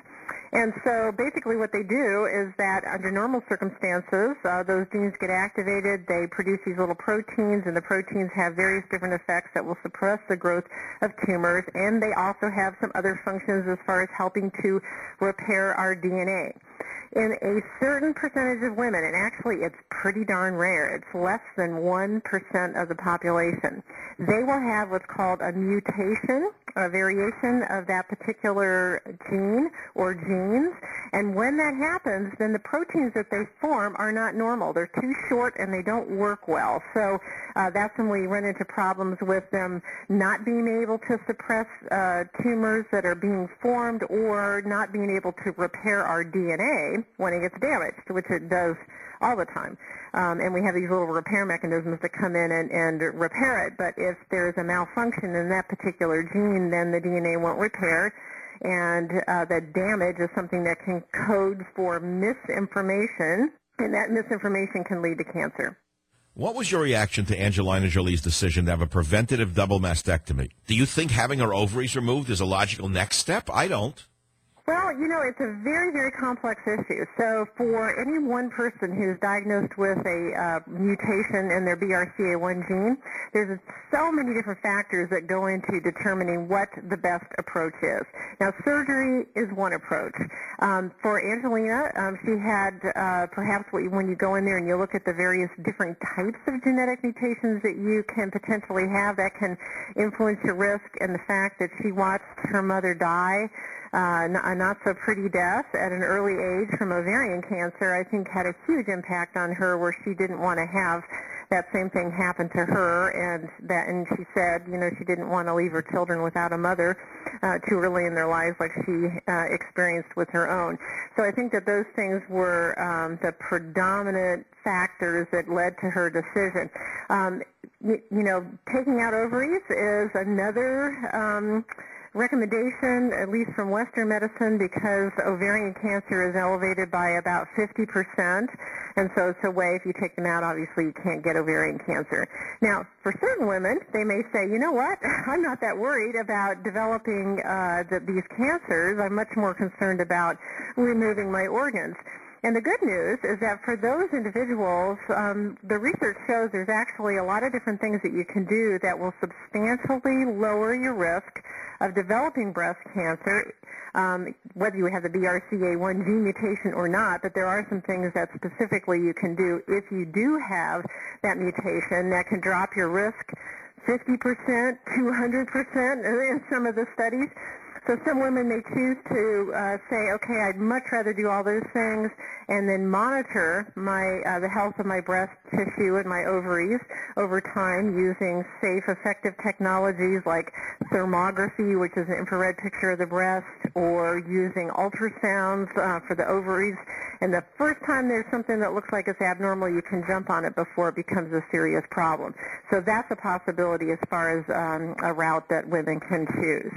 And so basically what they do is that under normal circumstances, uh, those genes get activated, they produce these little proteins, and the proteins have various different effects that will suppress the growth of tumors, and they also have some other functions as far as helping to repair our D N A. In a certain percentage of women, and actually it's pretty darn rare, it's less than one percent of the population, they will have what's called a mutation, a variation of that particular gene or genes, and when that happens, then the proteins that they form are not normal. They're too short and they don't work well. So uh, that's when we run into problems with them not being able to suppress uh, tumors that are being formed or not being able to repair our D N A when it gets damaged, which it does all the time. Um, and we have these little repair mechanisms that come in and, and repair it. But if there's a malfunction in that particular gene, then the D N A won't repair. And uh, the damage is something that can code for misinformation, and that misinformation can lead to cancer. What was your reaction to Angelina Jolie's decision to have a preventative double mastectomy? Do you think having her ovaries removed is a logical next step? I don't. Well, you know, it's a very, very complex issue. So for any one person who's diagnosed with a uh, mutation in their B R C A one gene, there's so many different factors that go into determining what the best approach is. Now, surgery is one approach. Um, for Angelina, um, she had uh, perhaps what you, when you go in there and you look at the various different types of genetic mutations that you can potentially have that can influence your risk, and the fact that she watched her mother die Uh, a not-so-pretty death at an early age from ovarian cancer, I think had a huge impact on her where she didn't want to have that same thing happen to her, and that, and she said, you know, she didn't want to leave her children without a mother uh, too early in their lives like she uh, experienced with her own. So I think that those things were um, the predominant factors that led to her decision. Um, you, you know, taking out ovaries is another um, recommendation, at least from Western medicine, because ovarian cancer is elevated by about fifty percent, and so it's a way, if you take them out, obviously you can't get ovarian cancer. Now, for certain women, they may say, you know what, I'm not that worried about developing uh, the, these cancers. I'm much more concerned about removing my organs. And the good news is that for those individuals, um, the research shows there's actually a lot of different things that you can do that will substantially lower your risk of developing breast cancer, um, whether you have the B R C A one gene mutation or not. But there are some things that specifically you can do if you do have that mutation that can drop your risk fifty percent, two hundred percent in some of the studies. So some women may choose to uh, say, okay, I'd much rather do all those things and then monitor my uh, the health of my breast tissue and my ovaries over time using safe, effective technologies like thermography, which is an infrared picture of the breast, or using ultrasounds uh, for the ovaries. And the first time there's something that looks like it's abnormal, you can jump on it before it becomes a serious problem. So that's a possibility as far as um, a route that women can choose.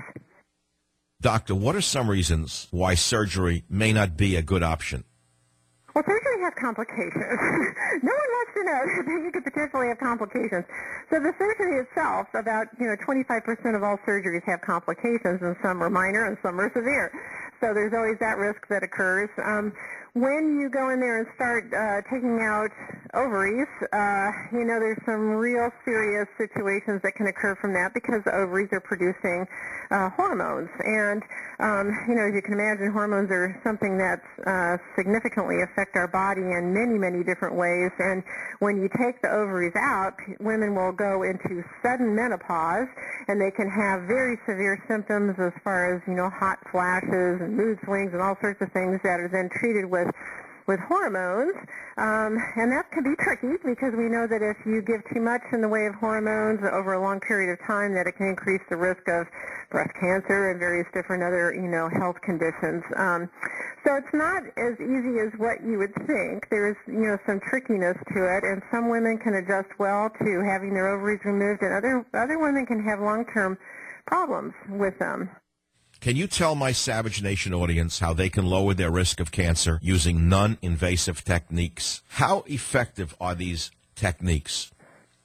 Doctor, what are some reasons why surgery may not be a good option? Well, surgery has complications. No one wants to know that you could potentially have complications. So the surgery itself, about, you know, twenty-five percent of all surgeries have complications, and some are minor and some are severe. So there's always that risk that occurs. Um, when you go in there and start uh, taking out ovaries, uh, you know, there's some real serious situations that can occur from that because the ovaries are producing uh, hormones. And, um, you know, as you can imagine, hormones are something that uh, significantly affect our body in many, many different ways. And when you take the ovaries out, women will go into sudden menopause, and they can have very severe symptoms as far as, you know, hot flashes and mood swings and all sorts of things that are then treated with with hormones, um, and that can be tricky because we know that if you give too much in the way of hormones over a long period of time, that it can increase the risk of breast cancer and various different other, you know, health conditions. Um, so it's not as easy as what you would think. There's, you know, some trickiness to it, and some women can adjust well to having their ovaries removed, and other other women can have long-term problems with them. Can you tell my Savage Nation audience how they can lower their risk of cancer using non-invasive techniques? How effective are these techniques?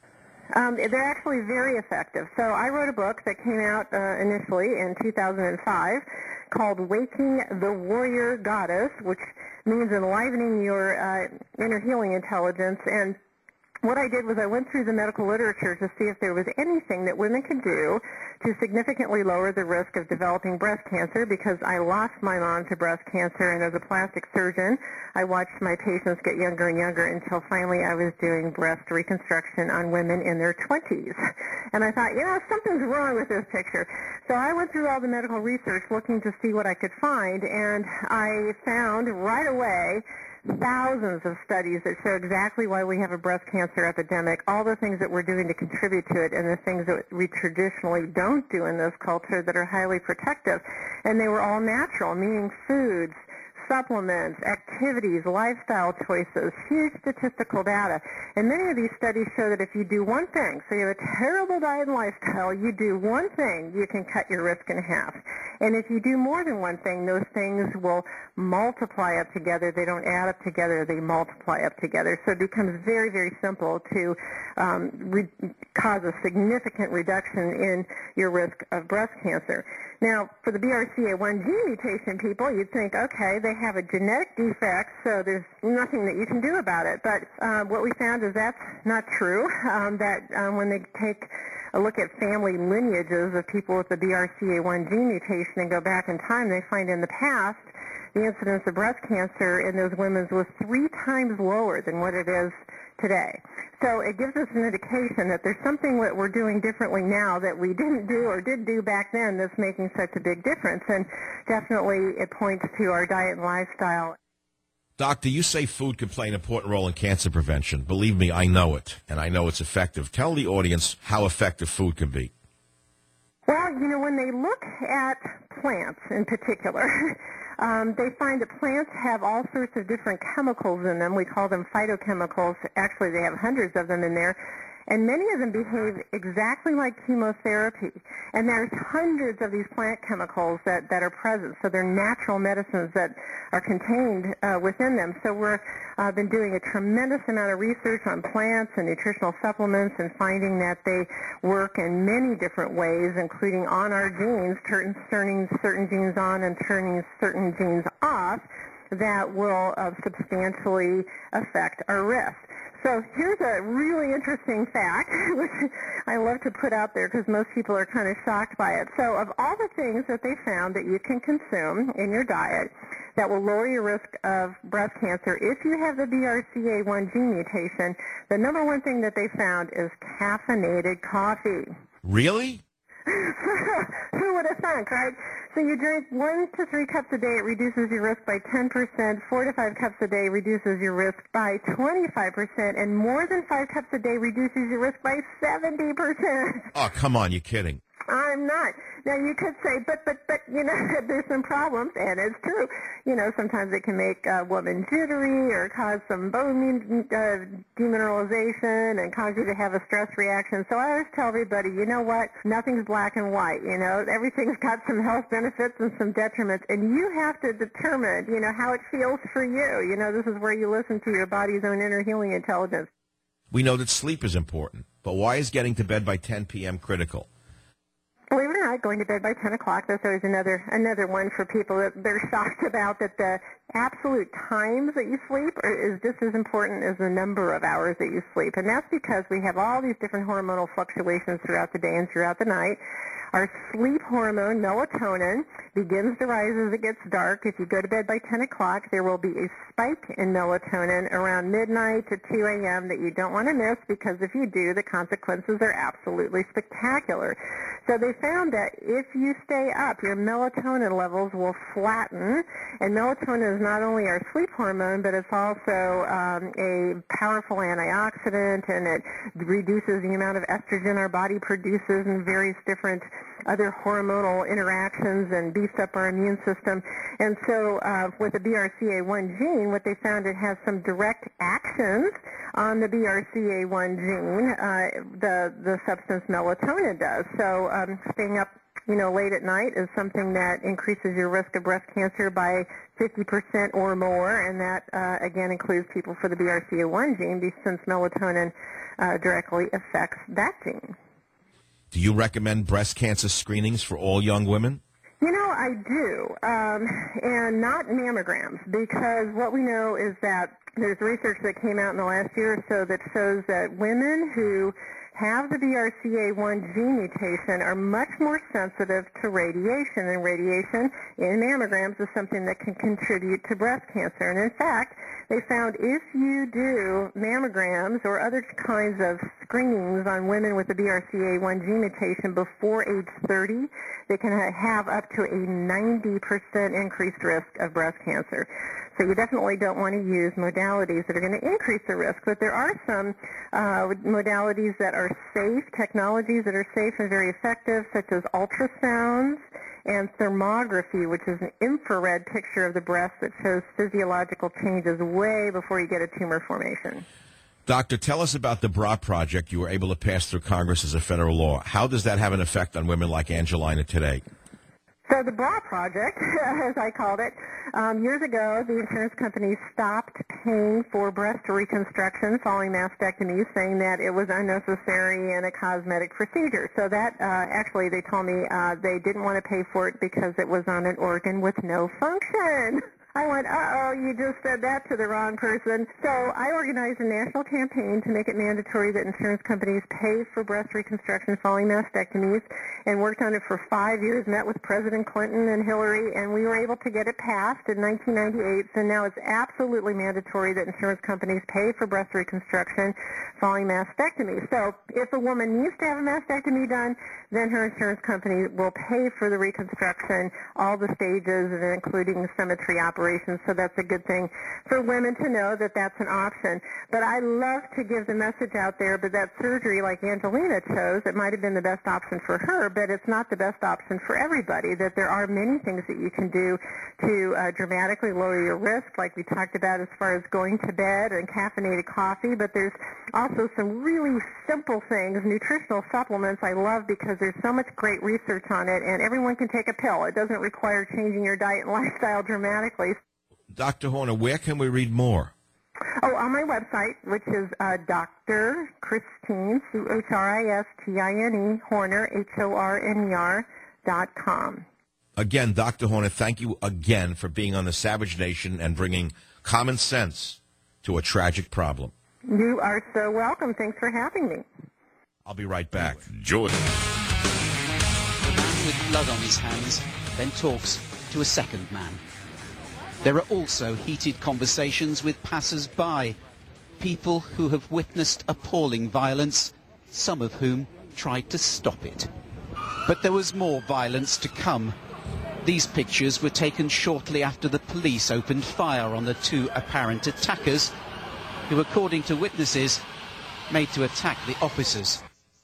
Um, they're actually very effective. So I wrote a book that came out uh, initially in two thousand five called Waking the Warrior Goddess, which means enlivening your uh, inner healing intelligence. And what I did was I went through the medical literature to see if there was anything that women could do to significantly lower the risk of developing breast cancer, because I lost my mom to breast cancer, and as a plastic surgeon, I watched my patients get younger and younger until finally I was doing breast reconstruction on women in their twenties. And I thought, you know, something's wrong with this picture. So I went through all the medical research looking to see what I could find, and I found right away thousands of studies that show exactly why we have a breast cancer epidemic, all the things that we're doing to contribute to it, and the things that we traditionally don't do in this culture that are highly protective. And they were all natural, meaning foods, supplements, activities, lifestyle choices, huge statistical data. And many of these studies show that if you do one thing, so you have a terrible diet and lifestyle, you do one thing, you can cut your risk in half. And if you do more than one thing, those things will multiply up together. They don't add up together, they multiply up together. So it becomes very, very simple to um, re- cause a significant reduction in your risk of breast cancer. Now, for the B R C A one gene mutation people, you'd think, okay, they have a genetic defect, so there's nothing that you can do about it. But uh, what we found is that's not true, um, that um, when they take a look at family lineages of people with the B R C A one gene mutation and go back in time, they find in the past the incidence of breast cancer in those women was three times lower than what it is today. So it gives us an indication that there's something that we're doing differently now that we didn't do or did do back then that's making such a big difference. And definitely it points to our diet and lifestyle. Doctor, you say food can play an important role in cancer prevention. Believe me, I know it, and I know it's effective. Tell the audience how effective food can be. Well, you know, when they look at plants in particular, Um, they find that plants have all sorts of different chemicals in them. We call them phytochemicals. Actually, they have hundreds of them in there. And many of them behave exactly like chemotherapy. And there's hundreds of these plant chemicals that, that are present. So they're natural medicines that are contained uh, within them. So we've uh, been doing a tremendous amount of research on plants and nutritional supplements and finding that they work in many different ways, including on our genes, turning, turning certain genes on and turning certain genes off that will uh, substantially affect our risk. So here's a really interesting fact, which I love to put out there because most people are kind of shocked by it. So of all the things that they found that you can consume in your diet that will lower your risk of breast cancer, if you have the B R C A one gene mutation, the number one thing that they found is caffeinated coffee. Really? Who would have thunk, right? So you drink one to three cups a day, it reduces your risk by ten percent. Four to five cups a day reduces your risk by twenty-five percent. And more than five cups a day reduces your risk by seventy percent. Oh, come on, you're kidding. I'm not. Now, you could say, but, but, but, you know, there's some problems, and it's true. You know, sometimes it can make a woman jittery or cause some bone uh, demineralization and cause you to have a stress reaction. So I always tell everybody, you know what, nothing's black and white, you know. Everything's got some health benefits and some detriments, and you have to determine, you know, how it feels for you. You know, this is where you listen to your body's own inner healing intelligence. We know that sleep is important, but why is getting to bed by ten p.m. critical? Believe it or not, going to bed by ten o'clock, that's always another another one for people that they're shocked about, that the absolute times that you sleep are, is just as important as the number of hours that you sleep. And that's because we have all these different hormonal fluctuations throughout the day and throughout the night. Our sleep hormone, melatonin, begins to rise as it gets dark. If you go to bed by ten o'clock, there will be a spike in melatonin around midnight to two a.m. that you don't want to miss, because if you do, the consequences are absolutely spectacular. So they found that if you stay up, your melatonin levels will flatten. And melatonin is not only our sleep hormone, but it's also um, a powerful antioxidant, and it reduces the amount of estrogen our body produces and various different other hormonal interactions, and beefs up our immune system. And so uh, with the B R C A one gene, what they found, it has some direct actions on the B R C A one gene, uh, the, the substance melatonin does. So um, staying up you know, late at night is something that increases your risk of breast cancer by fifty percent or more, and that, uh, again, includes people for the B R C A one gene, since melatonin uh, directly affects that gene. Do you recommend breast cancer screenings for all young women? You know, I do, um, and not mammograms, because what we know is that there's research that came out in the last year or so that shows that women who have the B R C A one gene mutation are much more sensitive to radiation, and radiation in mammograms is something that can contribute to breast cancer. And in fact, they found if you do mammograms or other kinds of screenings on women with the B R C A one gene mutation before age thirty, they can have up to a ninety percent increased risk of breast cancer. So you definitely don't want to use modalities that are going to increase the risk. But there are some uh, modalities that are safe, technologies that are safe and very effective, such as ultrasounds and thermography, which is an infrared picture of the breast that shows physiological changes way before you get a tumor formation. Doctor, tell us about the B R A project you were able to pass through Congress as a federal law. How does that have an effect on women like Angelina today? So the B R A project, as I called it, um, years ago, the insurance companies stopped paying for breast reconstruction following mastectomies, saying that it was unnecessary and a cosmetic procedure. So that, uh, actually, they told me uh, they didn't want to pay for it because it was on an organ with no function. I went, uh-oh, you just said that to the wrong person. So I organized a national campaign to make it mandatory that insurance companies pay for breast reconstruction following mastectomies, and worked on it for five years, met with President Clinton and Hillary, and we were able to get it passed in nineteen ninety-eight. So now it's absolutely mandatory that insurance companies pay for breast reconstruction following mastectomy. So if a woman needs to have a mastectomy done, then her insurance company will pay for the reconstruction, all the stages, and including symmetry operations. So that's a good thing for women to know that that's an option. But I love to give the message out there, but that surgery like Angelina chose, it might have been the best option for her, but it's not the best option for everybody, that there are many things that you can do to uh, dramatically lower your risk, like we talked about as far as going to bed and caffeinated coffee, but there's also some really simple things, nutritional supplements I love because there's so much great research on it, and everyone can take a pill. It doesn't require changing your diet and lifestyle dramatically. Doctor Horner, where can we read more? Oh, on my website, which is uh, Doctor Christine, C H R I S T I N E, Horner, H O R N E R, dot com. Again, Doctor Horner, thank you again for being on the Savage Nation and bringing common sense to a tragic problem. You are so welcome. Thanks for having me. I'll be right back. Jordan. The man with blood on his hands then talks to a second man. There are also heated conversations with passers-by, people who have witnessed appalling violence, some of whom tried to stop it. But there was more violence to come. These pictures were taken shortly after the police opened fire on the two apparent attackers, who, according to witnesses, made to attack the officers.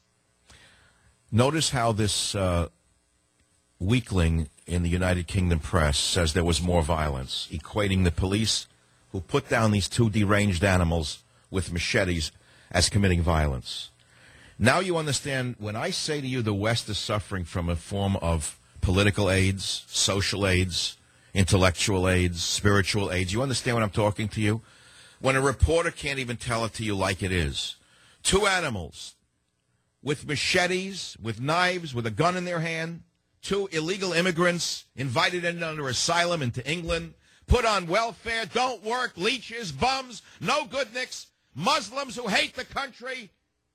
Notice how this uh, weakling in the United Kingdom press says there was more violence, equating the police who put down these two deranged animals with machetes as committing violence. Now you understand, when I say to you the West is suffering from a form of political AIDS, social AIDS, intellectual AIDS, spiritual AIDS, you understand what I'm talking to you? When a reporter can't even tell it to you like it is. Two animals with machetes, with knives, with a gun in their hand, two illegal immigrants invited in under asylum into England, put on welfare, don't work, leeches, bums, no good nicks, Muslims who hate the country.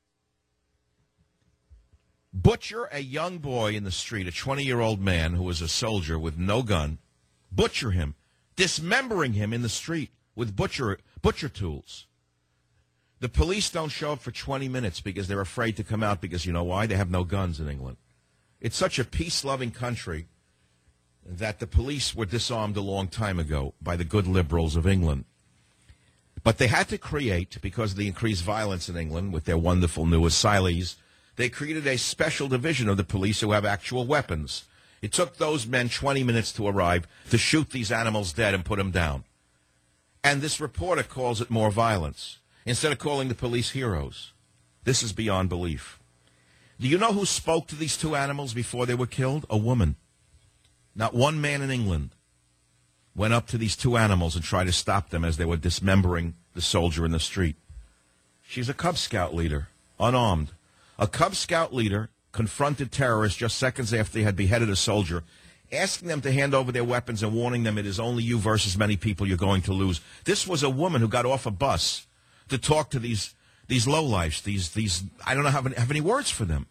Butcher a young boy in the street, a twenty-year-old man who was a soldier with no gun, butcher him, dismembering him in the street with butcher butcher tools. The police don't show up for twenty minutes because they're afraid to come out because, you know why? They have no guns in England. It's such a peace-loving country that the police were disarmed a long time ago by the good liberals of England. But they had to create, because of the increased violence in England with their wonderful new asylees, they created a special division of the police who have actual weapons. It took those men twenty minutes to arrive to shoot these animals dead and put them down. And this reporter calls it more violence, instead of calling the police heroes. This is beyond belief. Do you know who spoke to these two animals before they were killed? A woman. Not one man in England went up to these two animals and tried to stop them as they were dismembering the soldier in the street. She's a Cub Scout leader, unarmed. A Cub Scout leader confronted terrorists just seconds after they had beheaded a soldier, asking them to hand over their weapons and warning them it is only you versus many people you're going to lose. This was a woman who got off a bus to talk to these these lowlifes, these, these I don't know have any, have any words for them.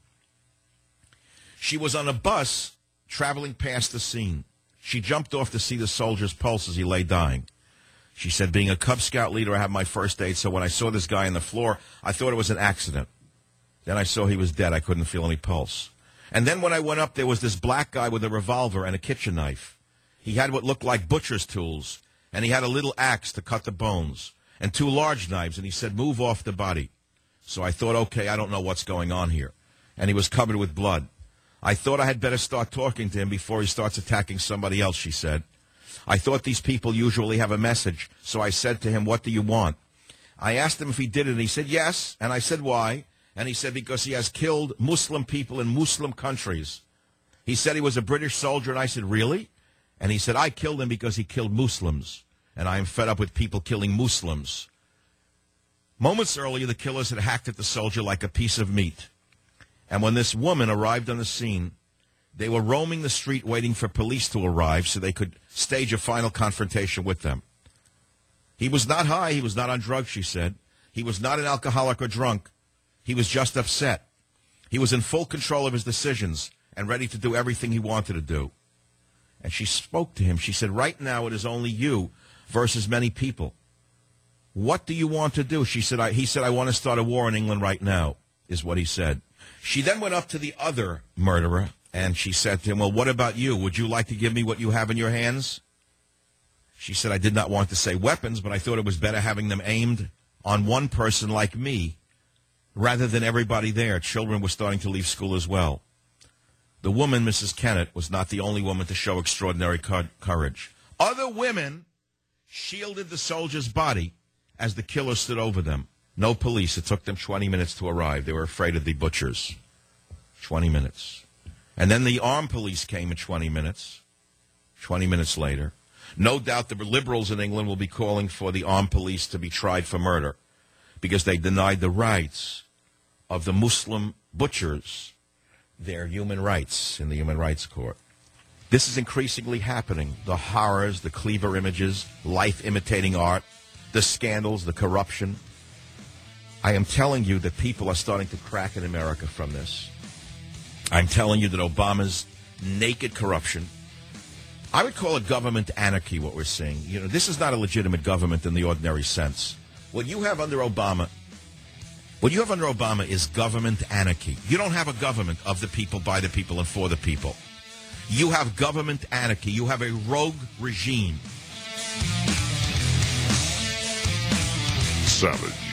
She was on a bus traveling past the scene. She jumped off to see the soldier's pulse as he lay dying. She said, being a Cub Scout leader, I have my first aid, so when I saw this guy on the floor, I thought it was an accident. Then I saw he was dead. I couldn't feel any pulse. And then when I went up, there was this black guy with a revolver and a kitchen knife. He had what looked like butcher's tools, and he had a little axe to cut the bones, and two large knives, and he said, move off the body. So I thought, okay, I don't know what's going on here. And he was covered with blood. I thought I had better start talking to him before he starts attacking somebody else, she said. I thought these people usually have a message, so I said to him, what do you want? I asked him if he did it, and he said yes, and I said why? And he said because he has killed Muslim people in Muslim countries. He said he was a British soldier, and I said, really? And he said, I killed him because he killed Muslims, and I am fed up with people killing Muslims. Moments earlier, the killers had hacked at the soldier like a piece of meat. And when this woman arrived on the scene, they were roaming the street waiting for police to arrive so they could stage a final confrontation with them. He was not high. He was not on drugs, she said. He was not an alcoholic or drunk. He was just upset. He was in full control of his decisions and ready to do everything he wanted to do. And she spoke to him. She said, right now it is only you versus many people. What do you want to do? She said, I, he said, I want to start a war in England right now, is what he said. She then went up to the other murderer, and she said to him, well, what about you? Would you like to give me what you have in your hands? She said, I did not want to say weapons, but I thought it was better having them aimed on one person like me rather than everybody there. Children were starting to leave school as well. The woman, Missus Kennett, was not the only woman to show extraordinary courage. Other women shielded the soldier's body as the killer stood over them. No police. It took them twenty minutes to arrive. They were afraid of the butchers. twenty minutes. And then the armed police came in twenty minutes. twenty minutes later. No doubt the liberals in England will be calling for the armed police to be tried for murder because they denied the rights of the Muslim butchers their human rights in the Human Rights Court. This is increasingly happening. The horrors, the Cleaver images, life imitating art, the scandals, the corruption. I am telling you that people are starting to crack in America from this. I'm telling you that Obama's naked corruption, I would call it government anarchy, what we're seeing. You know, this is not a legitimate government in the ordinary sense. What you have under Obama, what you have under Obama is government anarchy. You don't have a government of the people, by the people, and for the people. You have government anarchy. You have a rogue regime. Savage.